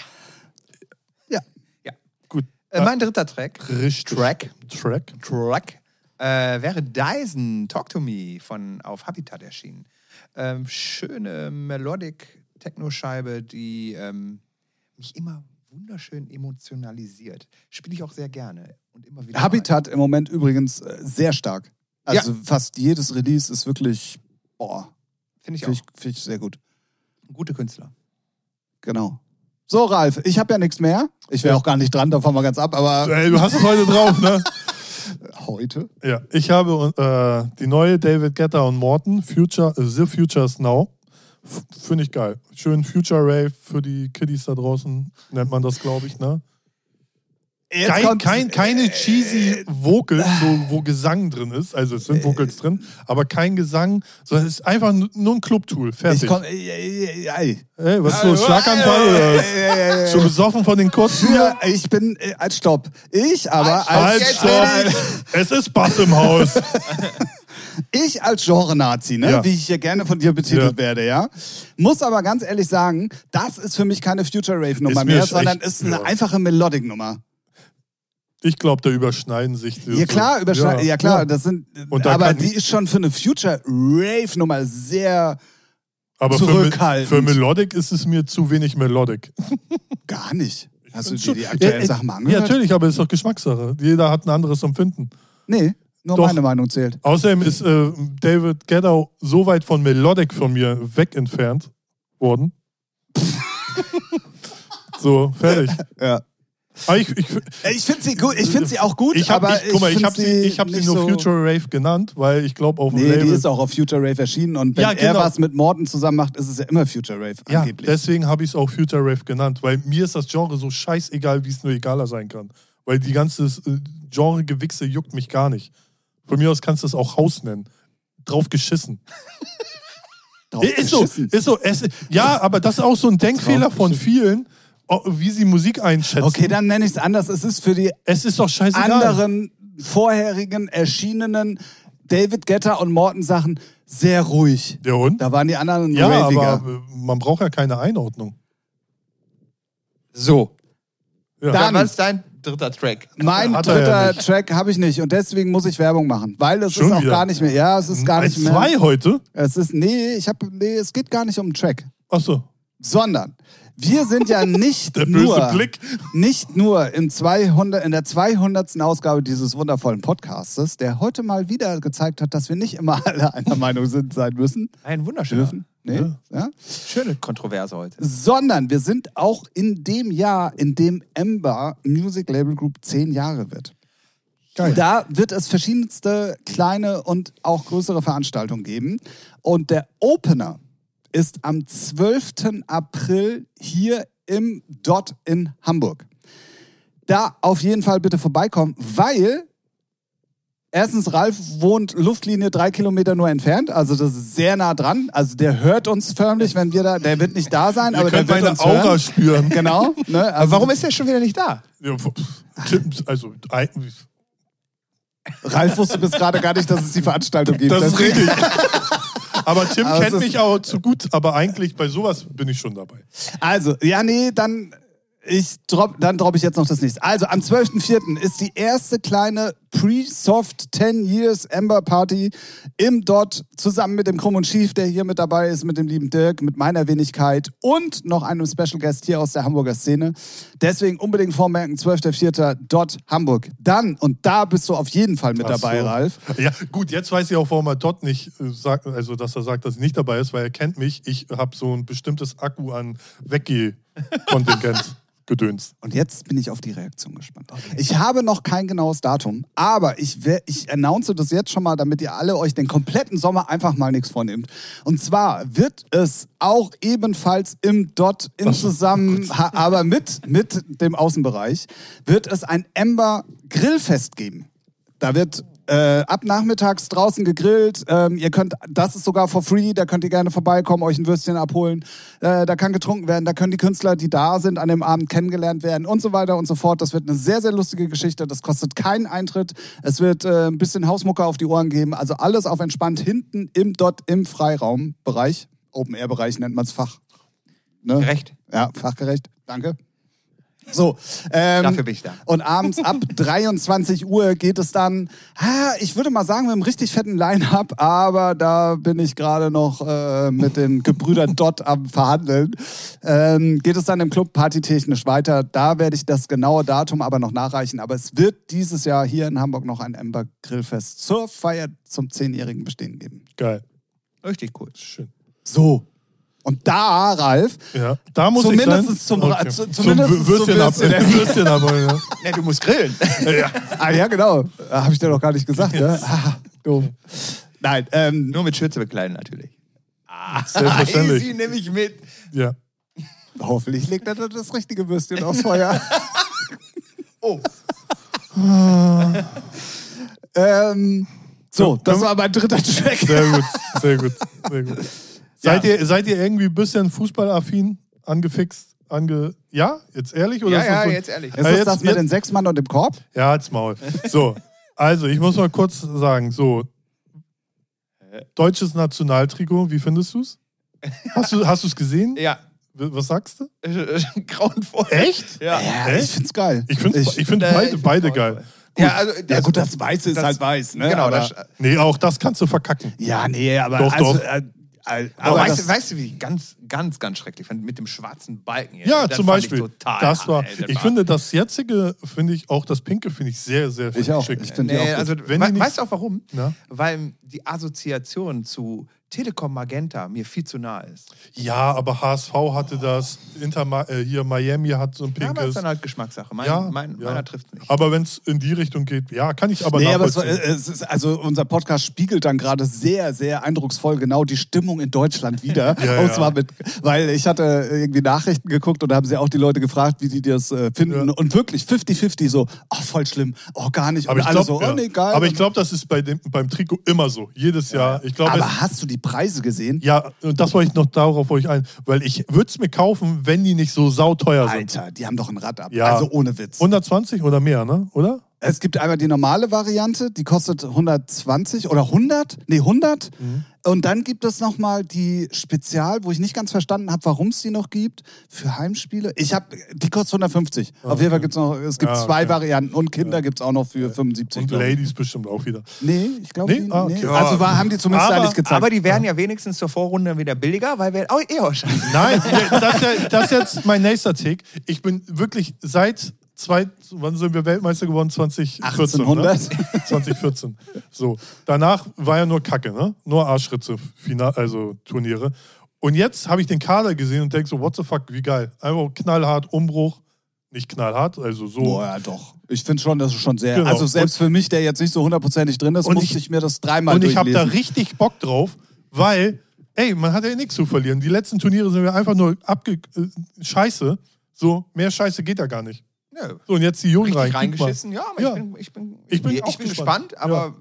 ja. ja. Gut. Äh, mein dritter Track. Richtig. Track. Track. Track. Äh, wäre Dyson Talk to Me von auf Habitat erschienen. Ähm, schöne Melodic Techno-Scheibe, die ähm, mich immer wunderschön emotionalisiert. Spiele ich auch sehr gerne und immer wieder. Habitat im Moment übrigens äh, sehr stark. Also fast jedes Release ist wirklich, boah, Finde ich finde auch. ich, find ich sehr gut. Gute Künstler. Genau. So, Ralf, ich habe ja nichts mehr. Ich wäre Ja. auch gar nicht dran, davon mal ganz ab, aber Ey, du hast es heute drauf, ne? heute? Ja, ich habe äh, die neue David Guetta und Morton, Future, äh, The Future's Now. F- Finde ich geil. Schön Future Rave für die Kiddies da draußen, nennt man das, glaube ich, ne? Jetzt Kein, kommt- kein, keine cheesy Vocals, so, wo Gesang drin ist. Also es sind Vocals drin, aber kein Gesang, sondern es ist einfach nur nur ein Clubtool. Fertig. Ich komm, ey, ey, ey. Ey, was ist los? Schlaganfall oder was? Ey, ey, ey. Schon besoffen von den kurzen Für, ich bin, äh, als Stopp. Ich aber Halt, als, stopp! Es ist Bass im Haus. ich als Genre-Nazi, ne? Ja. Wie ich hier gerne von dir betitelt Ja. werde, ja? Muss aber ganz ehrlich sagen, das ist für mich keine Future-Rave-Nummer Ist mir mehr, echt- sondern ist eine ja. einfache Melodic-Nummer. Ich glaube, da überschneiden sich die. Ja klar, überschneiden, ja, Ja, klar, ja. das sind, Und da aber kann- die ist schon für eine Future-Rave-Nummer sehr Aber für, zurückhaltend. für Melodic ist es mir zu wenig Melodic. gar nicht. Hast du Find's dir schon- die aktuellen Ja, Sachen mal Ja, angehört? natürlich, aber es ist doch Geschmackssache. Jeder hat ein anderes Empfinden. Nee, nur Doch. meine Meinung zählt. Außerdem ist äh, David Guetta so weit von Melodic von mir weg entfernt worden. So, fertig. Ja. Aber ich ich, Ich finde sie gut, ich finde sie auch gut, ich hab, aber ich, guck mal, ich find habe sie, ich hab sie nicht nur so Future Rave genannt, weil ich glaube auf dem Nee, Label... die ist auch auf Future Rave erschienen und wenn Ja, er genau. was mit Morten zusammen macht, ist es ja immer Future Rave Ja, angeblich. deswegen habe ich es auch Future Rave genannt, weil mir ist das Genre so scheißegal, wie es nur egaler sein kann. Weil die ganze äh, Genre-Gewichse juckt mich gar nicht. Von mir aus kannst du es auch Haus nennen. Drauf geschissen. Drauf ist so, geschissen. ist so. Es, ja, aber das ist auch so ein Denkfehler von vielen, wie sie Musik einschätzen. Okay, dann nenne ich es anders. Es ist für die Es ist doch scheißegal. anderen vorherigen erschienenen David Guetta und Morten Sachen sehr ruhig. Ja, und? Da waren die anderen Ja, raviger. aber äh, man braucht ja keine Einordnung. So. Ja. Dann was ist dein dritter Track? Mein Hat er ja dritter nicht. Track habe ich nicht und deswegen muss ich Werbung machen, weil es Schon ist auch wieder? gar nicht mehr. Ja, es ist gar nicht mehr. Zwei heute? Es ist nee, ich habe nee, es geht gar nicht um den Track, Achso, sondern wir sind ja nicht der böse nur Blick. nicht nur im zweihundert, in der zweihundertsten Ausgabe dieses wundervollen Podcastes, der heute mal wieder gezeigt hat, dass wir nicht immer alle einer Meinung sind, sein müssen, Ein wunderschöner. dürfen. Nee, Ja. ja. Schöne Kontroverse heute. Sondern wir sind auch in dem Jahr, in dem Ember Music Label Group zehn Jahre wird. Geil. Da wird es verschiedenste kleine und auch größere Veranstaltungen geben. Und der Opener ist am zwölften April hier im Dot in Hamburg. Da auf jeden Fall bitte vorbeikommen, weil erstens, Ralf wohnt Luftlinie drei Kilometer nur entfernt, also das ist sehr nah dran. Also der hört uns förmlich, wenn wir da, der wird nicht da sein, Ihr aber der könnt wird meine uns Aura hören. spüren. Genau. Ne? Also Aber warum ist er schon wieder nicht da? Ja, pf- Tim, also, eigentlich. Ralf wusste bis gerade gar nicht, dass es die Veranstaltung gibt. Das ist Deswegen- richtig. Aber Tim Aber es kennt ist- mich auch zu gut, aber eigentlich bei sowas bin ich schon dabei. Also, ja, nee, dann, ich drop, dann droppe ich jetzt noch das nächste. Also, am zwölften vierten ist die erste kleine Pre-Soft zehn Years Ember Party im Dot zusammen mit dem Krumm und Schief, der hier mit dabei ist, mit dem lieben Dirk, mit meiner Wenigkeit und noch einem Special Guest hier aus der Hamburger Szene. Deswegen unbedingt vormerken, zwölfter vierter Dot Hamburg. Dann, und da bist du auf jeden Fall mit Ach dabei, so. Ralf. Ja, gut, jetzt weiß ich auch, warum er dort nicht äh, sagt, also dass er sagt, dass er nicht dabei ist, weil er kennt mich. Ich habe so ein bestimmtes Akku an Weggeh-Kontingent gedöns. Und jetzt bin ich auf die Reaktion gespannt. Ich habe noch kein genaues Datum, aber ich, wer- ich announce das jetzt schon mal, damit ihr alle euch den kompletten Sommer einfach mal nichts vornehmt. Und zwar wird es auch ebenfalls im Dot in Ach so, zusammen, ha- aber mit, mit dem Außenbereich, wird es ein Ember Grillfest geben. Da wird äh, ab nachmittags draußen gegrillt. Ähm, ihr könnt, das ist sogar for free, da könnt ihr gerne vorbeikommen, euch ein Würstchen abholen. Äh, da kann getrunken werden, da können die Künstler, die da sind, an dem Abend kennengelernt werden und so weiter und so fort. Das wird eine sehr, sehr lustige Geschichte. Das kostet keinen Eintritt. Es wird äh, ein bisschen Hausmucke auf die Ohren geben. Also alles auf entspannt hinten im Dot im Freiraumbereich. Open-Air-Bereich nennt man es Fach. Ne? Gerecht. Ja, fachgerecht. Danke. So, ähm, Dafür bin ich da. und abends ab dreiundzwanzig Uhr geht es dann, ah, ich würde mal sagen, mit einem richtig fetten Line-Up, aber da bin ich gerade noch äh, mit den Gebrüdern Dot am Verhandeln. Ähm, geht es dann im Club partytechnisch weiter. Da werde ich das genaue Datum aber noch nachreichen. Aber es wird dieses Jahr hier in Hamburg noch ein Ember Grillfest zur Feier zum zehnjährigen Bestehen geben. Geil. Richtig cool. Schön. So. Und da, Ralf, Ja, da muss Zumindest ich sein. zum- zu- zum zumindest Wür- Würstchen zum ab. Würstchen. Würstchen ab. Ja. Ja, du musst grillen. ah ja, genau, habe ich dir doch gar nicht gesagt, ne? Ah, doof. Nein, ähm, Nur mit Schürze bekleiden natürlich. Selbstverständlich. Easy nehme ich mit. Ja. hoffentlich legt er das richtige Würstchen aufs Feuer. Oh. ähm, so, das Können- war mein dritter Track. Sehr gut, sehr gut, sehr gut. Seid, ihr, seid ihr irgendwie ein bisschen fußballaffin, angefixt, ange... Ja? Jetzt ehrlich? Oder Ja, ist das ja, so? jetzt ehrlich. Ist Ja, das jetzt- das mit jetzt- den sechs Mann und dem Korb? Ja, halt's Maul. So, also ich muss mal kurz sagen, so, deutsches Nationaltrikot, wie findest du's? Hast du hast du's gesehen? Ja. Was sagst du? Grauenvoll. Echt? Ja. Ja, Echt? ich find's geil. Ich finde Ich- ich find Äh, beide, ich beide find's geil. grauenvoll. Ja, also, Ja also, gut, das Weiße ist das- halt weiß, ne? Genau, aber, das, Nee, auch das kannst du verkacken. ja, nee, aber Doch, also, doch. Äh, äh, aber aber weißt, das, du, weißt du, wie ich ganz, ganz, ganz schrecklich fand? Mit dem schwarzen Balken. hier. Ja, Das zum fand Beispiel. Ich total das war, ey, das ich war- finde das jetzige, finde ich, auch das Pinke finde ich sehr, sehr Ich auch. schick. Ich finde die Nee, auch gut. also, Wenn we die nicht- weißt du auch warum? Na? Weil die Assoziation zu Telekom Magenta mir viel zu nah ist. Ja, aber H S V hatte das, Inter äh, hier Miami hat so ein Ja, aber pinkes. ist dann halt Geschmackssache. Mein, Ja, mein, ja. Meiner trifft nicht. Aber wenn es in die Richtung geht, ja, kann ich aber Nee, aber es, nachvollziehen. es ist, also unser Podcast spiegelt dann gerade sehr, sehr eindrucksvoll genau die Stimmung in Deutschland wieder. Ja, und ja. zwar mit, weil ich hatte irgendwie Nachrichten geguckt und da haben sie auch die Leute gefragt, wie sie das äh, finden. Ja. Und wirklich fifty fifty so, oh, voll schlimm, oh, gar nicht. aber und ich alle glaube, so, oh, nee, geil. aber ich glaube, das ist bei dem, beim Trikot immer so. Jedes Jahr. Ich glaube, es- aber hast du die Preise gesehen? ja, und das wollte ich noch darauf wollte ich ein, weil ich würde es mir kaufen, wenn die nicht so sauteuer sind. Alter, die haben doch ein Rad ab. Ja. Also ohne Witz. hundertzwanzig oder mehr, ne? Oder? Es gibt einmal die normale Variante, die kostet hundertzwanzig oder hundert, nee hundert. Mhm. Und dann gibt es nochmal die Spezial, wo ich nicht ganz verstanden habe, warum es die noch gibt, für Heimspiele. Ich habe, die kostet hundertfünfzig. Ah, Auf jeden Fall okay. gibt es noch, es gibt Ah, zwei okay. Varianten und Kinder gibt es auch noch für fünfundsiebzig. Und glaub ich. Ladies bestimmt auch wieder. Nee, ich glaube Nee? nee? Ah, okay. nee. Also war, haben die zumindest Aber- da nicht gezeigt. Aber die werden ja wenigstens zur Vorrunde wieder billiger, weil wir auch eh ausscheiden. Nein, das ist, ja, das ist jetzt mein nächster Take. Ich bin wirklich seit zwei, wann sind wir Weltmeister geworden? zwanzig vierzehn. achtzehnhundert. Ne? zwanzig vierzehn. So. Danach war ja nur Kacke, ne? Nur Arschritze, Final, also Turniere. Und jetzt habe ich den Kader gesehen und denke so, what the fuck, wie geil. Einfach knallhart, Umbruch. Nicht knallhart, also so. Boah, ja doch. Ich finde schon, das ist schon sehr, Genau. also selbst für mich, der jetzt nicht so hundertprozentig drin ist, Und musste ich- ich mir das dreimal Und ich habe durchlesen. da richtig Bock drauf, weil, ey, man hat ja nichts zu verlieren. Die letzten Turniere sind wir einfach nur abge... Äh, Scheiße. So, mehr Scheiße geht ja gar nicht. Nö. So, und jetzt die Jungen Richtig rein. guck mal. reingeschissen, ja, aber Ja. ich bin, ich bin, Ich bin ich auch bin gespannt. gespannt, aber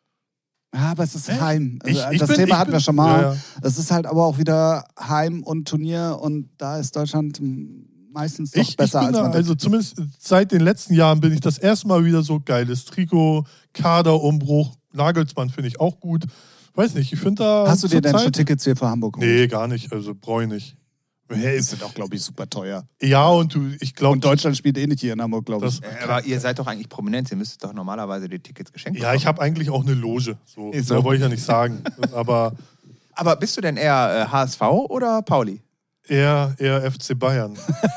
Ja, aber es ist Echt? Heim. Ich- Also, ich das bin- Thema ich hatten wir bin- schon mal. ja, ja. Es ist halt aber auch wieder Heim und Turnier und da ist Deutschland meistens doch Ich, ich besser bin als da, man also zumindest seit den letzten Jahren bin ich das erste Mal wieder so geiles Trikot, Kaderumbruch, Nagelsmann finde ich auch gut. Weiß nicht, ich finde da. Hast du dir denn zur schon Zeit- Tickets hier für Hamburg geholt? Nee, gar nicht, also brauche ich nicht. Die sind auch, glaube ich, super teuer. Ja, und du, ich glaube. Und Deutschland spielt eh nicht hier in Hamburg, glaube ich. Das, Äh, aber ihr seid doch eigentlich Prominenz, ihr müsstet doch normalerweise die Tickets geschenkt ja, ich habe eigentlich auch eine Loge. So, Ist da so. wollte ich ja nicht sagen. Aber Aber bist du denn eher äh, H S V oder Pauli? eher, eher F C Bayern.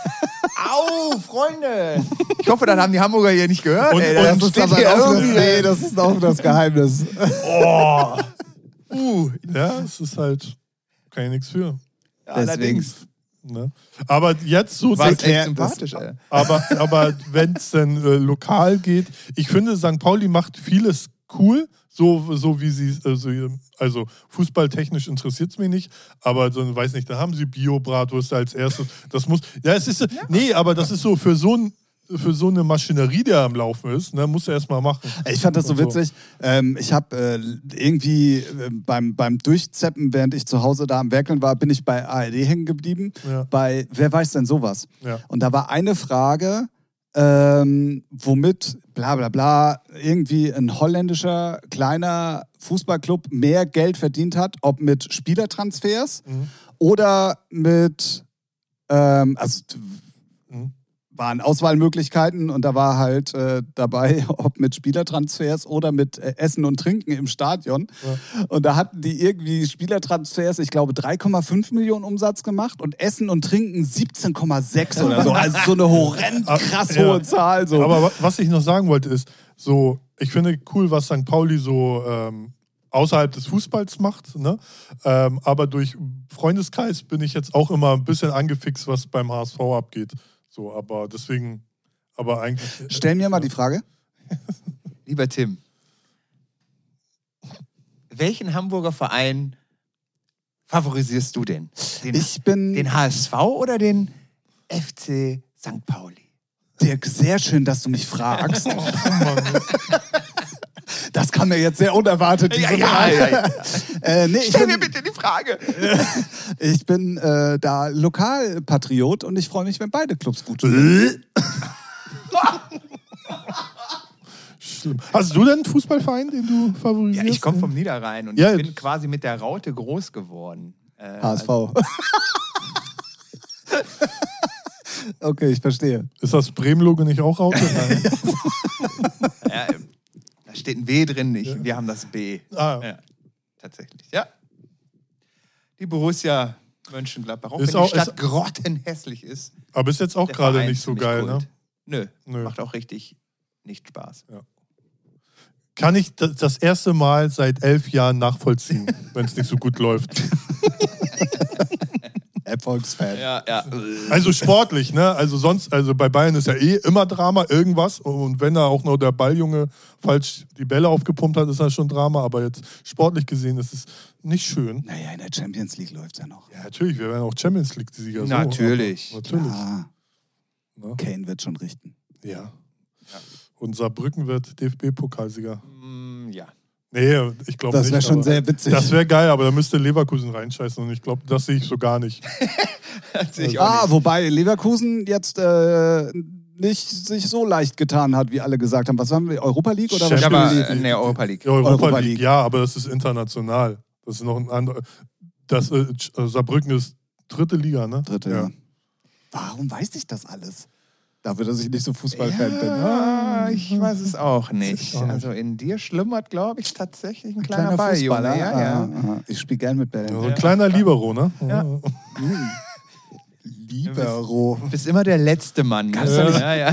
Au, Freunde! Ich hoffe, dann haben die Hamburger hier nicht gehört. Und- ey, und das Das ist steht aber hier auch, irgendwie. nee, das ist auch das Geheimnis. Oh! Uh, ja, es ist halt. Kann ich nichts für. Allerdings. Ne? Aber jetzt so. War zu- echt sympathisch, ey. Aber, aber wenn es dann äh, lokal geht, ich finde, Sankt Pauli macht vieles cool, so, so wie sie, also, also fußballtechnisch interessiert es mich nicht, aber so, weiß nicht, da haben sie Bio-Bratwurst als erstes. Das muss, ja, es ist, nee, aber das ist so für so ein, für so eine Maschinerie, die am Laufen ist, ne, musst du erst mal machen. Ich fand das so Und so. witzig. Ähm, ich habe äh, irgendwie äh, beim, beim Durchzeppen, während ich zu Hause da am Werkeln war, bin ich bei A R D hängen geblieben. Ja. Bei Wer weiß denn sowas? Ja. Und da war eine Frage, ähm, womit bla bla bla irgendwie ein holländischer kleiner Fußballclub mehr Geld verdient hat, ob mit Spielertransfers Mhm. oder mit, ähm, also Mhm. waren Auswahlmöglichkeiten und da war halt äh, dabei, ob mit Spielertransfers oder mit äh, Essen und Trinken im Stadion. Ja. Und da hatten die irgendwie Spielertransfers, ich glaube, drei Komma fünf Millionen Umsatz gemacht und Essen und Trinken siebzehn Komma sechs oder so. Also so eine horrend krass Ja. hohe Zahl. So. Aber wa- was ich noch sagen wollte ist, so, ich finde cool, was Sankt Pauli so ähm, außerhalb des Fußballs macht, ne? Ähm, aber durch Freundeskreis bin ich jetzt auch immer ein bisschen angefixt, was beim H S V abgeht. So, aber deswegen, aber eigentlich. Stell mir mal die Frage. Lieber Tim, welchen Hamburger Verein favorisierst du denn? Den, Ich bin den H S V oder den F C Sankt Pauli? Dirk, sehr schön, dass du mich fragst. Das kam mir jetzt sehr unerwartet. diese Frage. Äh, nee, ich Stell bin, mir bitte die Frage. Ich bin äh, da Lokalpatriot und ich freue mich, wenn beide Clubs gut spielen. Schlimm. Hast du denn einen Fußballverein, den du Ja, favorisierst? ich komme vom Niederrhein und Ja, ich bin das- quasi mit der Raute groß geworden. Äh, H S V. Okay, ich verstehe. Ist das Bremen-Logo nicht auch Raute? Nein. Ja, da steht ein W drin, nicht. Wir haben das B. Ah. Ja, tatsächlich, ja. Die Borussia Mönchengladbach, auch Ist wenn auch- die Stadt ist- grottenhässlich ist. Aber ist jetzt auch der gerade Verein nicht so ziemlich geil, Kult. ne? Nö, Nö. macht auch richtig nicht Spaß. Kann ich das, das erste Mal seit elf Jahren nachvollziehen, wenn es nicht so gut läuft. Erfolgsfan. Ja, ja. Also sportlich, ne? Also sonst, also bei Bayern ist ja eh immer Drama, irgendwas. Und wenn da auch noch der Balljunge falsch die Bälle aufgepumpt hat, ist das schon Drama. Aber jetzt sportlich gesehen ist es nicht schön. Naja, in der Champions League läuft es ja noch. Ja, natürlich, wir werden auch Champions League-Sieger. So, Natürlich. aber natürlich. Ja. Ne? Kane wird schon richten. Ja. ja. Und Saarbrücken wird D F B-Pokalsieger. Mm, ja. Nee, ich glaube nicht. Das wäre schon sehr witzig. Das wäre geil, aber da müsste Leverkusen reinscheißen. Und ich glaube, das sehe ich so gar nicht. Das sehe ich auch ah, nicht. wobei Leverkusen jetzt äh, nicht sich so leicht getan hat, wie alle gesagt haben. Was haben wir? Europa League oder was? Ja, aber Champions äh, League. nee, Europa League. Ja, Europa, Europa League, League. ja, aber das ist international. Das ist noch ein anderer. Das äh, Saarbrücken ist dritte Liga, ne? Dritte, ja. ja. Warum weiß ich das alles? Dafür, dass ich nicht so Fußballfan bin. Ja, ich weiß es auch nicht. auch nicht. Also in dir schlummert, glaube ich, tatsächlich ein Ein kleiner, Ball, Junge. Fußballer. Ja, ja. Ah, ah. Ich spiele gern mit Bällen. Ja, so ein kleiner Libero, ne? Ja. Libero. Du bist immer der letzte Mann. Kannst ne? du nicht- Ja, ja.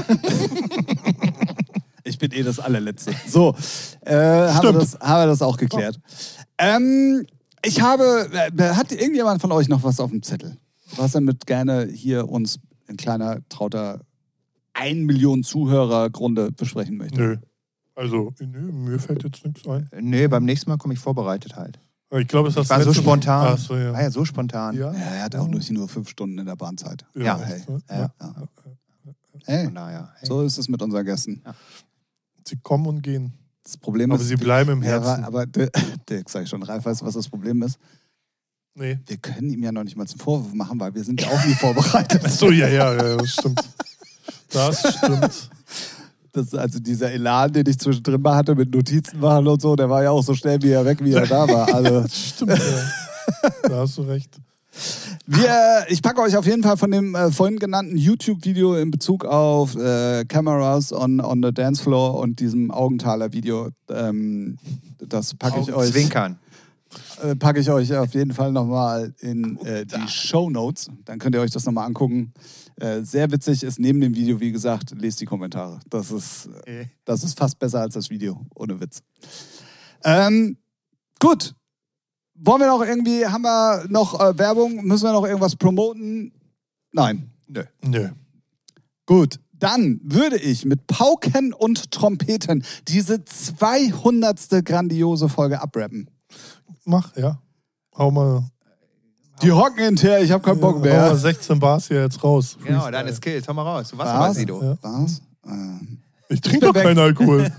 Ich bin eh das allerletzte. So, äh, haben, wir das, haben wir das auch geklärt. Ähm, ich habe, äh, hat irgendjemand von euch noch was auf dem Zettel? Was er mit gerne hier uns in kleiner, trauter ein Million Zuhörer-Grunde besprechen möchte? Nö. Also, nö, mir fällt jetzt nichts ein. Nö, beim nächsten Mal komme ich vorbereitet halt. Ich glaube, es Ich war so spontan. Ach so, ja. War ja so spontan. Ja. Ja, er hat auch nur, nur fünf Stunden in der Bahnzeit. Ja. hey. Ja. Ja. Hey, Von daher. Hey. so ist es mit unseren Gästen. Sie kommen und gehen. Das Problem Aber ist, sie bleiben im ja, Herzen. aber Dirk, Dirk, sag ich schon, Ralf, weißt du, was das Problem ist? Nee. Wir können ihm ja noch nicht mal zum Vorwurf machen, weil wir sind ja auch nie vorbereitet. Ach so, ja, ja, ja, das stimmt. Das stimmt. Das, also dieser Elan, den ich zwischendrin mal hatte mit Notizen machen und so, der war ja auch so schnell wie er weg, wie er da war. Also Das stimmt, ja. Da hast du recht. wir, ich packe euch auf jeden Fall von dem äh, vorhin genannten YouTube-Video in Bezug auf äh, Cameras on, on the Dance Floor und diesem Augenthaler-Video, ähm, das packe ich euch. Zwinkern. Äh, packe ich euch auf jeden Fall nochmal in äh, die Shownotes. Dann könnt ihr euch das nochmal angucken. Äh, sehr witzig ist neben dem Video, wie gesagt, lest die Kommentare. Das ist, äh, das ist fast besser als das Video, ohne Witz. Ähm, gut. Wollen wir noch irgendwie, haben wir noch äh, Werbung? Müssen wir noch irgendwas promoten? Nein. Nö. Nö. Gut. Dann würde ich mit Pauken und Trompeten diese zweihundertste grandiose Folge abrappen. Mach, ja. Hau mal, Die hocken hinterher, ich habe keinen Bock hau mehr. mal sechzehn Bars hier jetzt raus. Genau, Freestyle. deine Skills. Hau mal raus. Du warst Was? aber Sido. Ja. Was? Ähm. Ich trinke doch keinen Alkohol.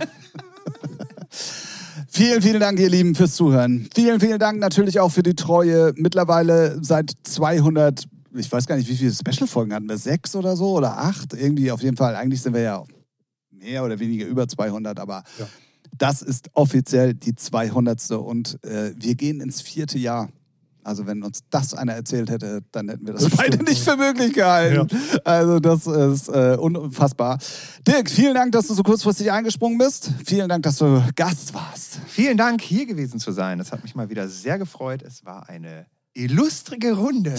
Vielen, vielen Dank, ihr Lieben, fürs Zuhören. Vielen, vielen Dank natürlich auch für die Treue. Mittlerweile seit zweihundert, ich weiß gar nicht, wie viele Special-Folgen hatten wir, sechs oder so oder acht? Irgendwie auf jeden Fall. Eigentlich sind wir ja mehr oder weniger über zweihundert, aber Ja. das ist offiziell die zweihundertste und äh, wir gehen ins vierte Jahr. Also wenn uns das einer erzählt hätte, dann hätten wir das, Das beide stimmt, nicht ja. für möglich gehalten. Also das ist äh, unfassbar. Dirk, vielen Dank, dass du so kurzfristig eingesprungen bist. Vielen Dank, dass du Gast warst. Vielen Dank, hier gewesen zu sein. Das hat mich mal wieder sehr gefreut. Es war eine illustrige Runde.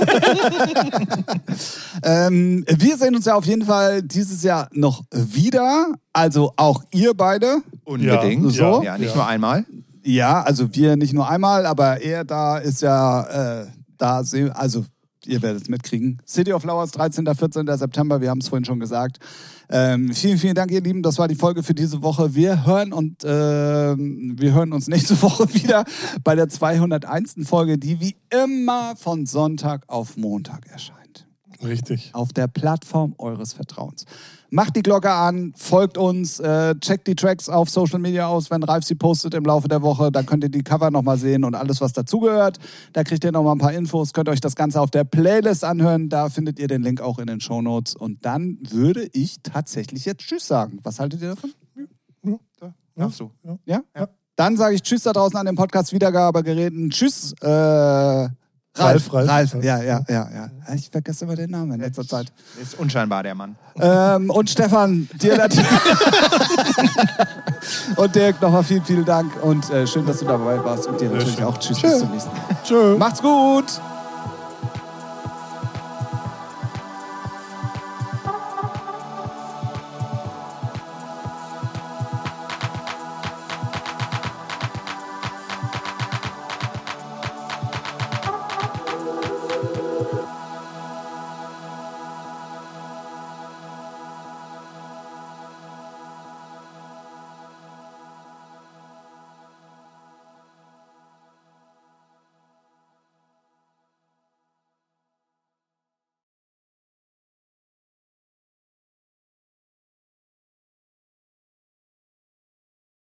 Ähm, wir sehen uns ja auf jeden Fall dieses Jahr noch wieder. Also auch ihr beide. Unbedingt. Ja, so. Ja, nicht Ja. nur einmal. Ja, also wir nicht nur einmal, aber er da ist ja, äh, da, se- also ihr werdet es mitkriegen. City of Flowers, dreizehnten vierzehnten September, wir haben es vorhin schon gesagt. Ähm, vielen, vielen Dank, ihr Lieben, das war die Folge für diese Woche. Wir hören und ähm, wir hören uns nächste Woche wieder bei der zweihunderteinsten Folge, die wie immer von Sonntag auf Montag erscheint. Richtig. Auf der Plattform eures Vertrauens. Macht die Glocke an, folgt uns, äh, checkt die Tracks auf Social Media aus, wenn Ralf sie postet im Laufe der Woche. Da könnt ihr die Cover nochmal sehen und alles, was dazugehört. Da kriegt ihr nochmal ein paar Infos, könnt euch das Ganze auf der Playlist anhören. Da findet ihr den Link auch in den Shownotes. Und dann würde ich tatsächlich jetzt Tschüss sagen. Was haltet ihr davon? Ja. Darfst du. Ja? Ja. Dann sage ich Tschüss da draußen an den Podcast-Wiedergabegeräten. Tschüss, äh, Ralf. Ralf, Ralf. Ja, ja, ja, ja. Ich vergesse immer den Namen in letzter Zeit. Ist unscheinbar, der Mann. Ähm, und Stefan, dir natürlich. Und Dirk, nochmal vielen, vielen Dank. Und äh, schön, dass du dabei warst. Und dir natürlich schön. auch. Tschüss, Tschö. bis zum nächsten Mal. Tschö. Macht's gut!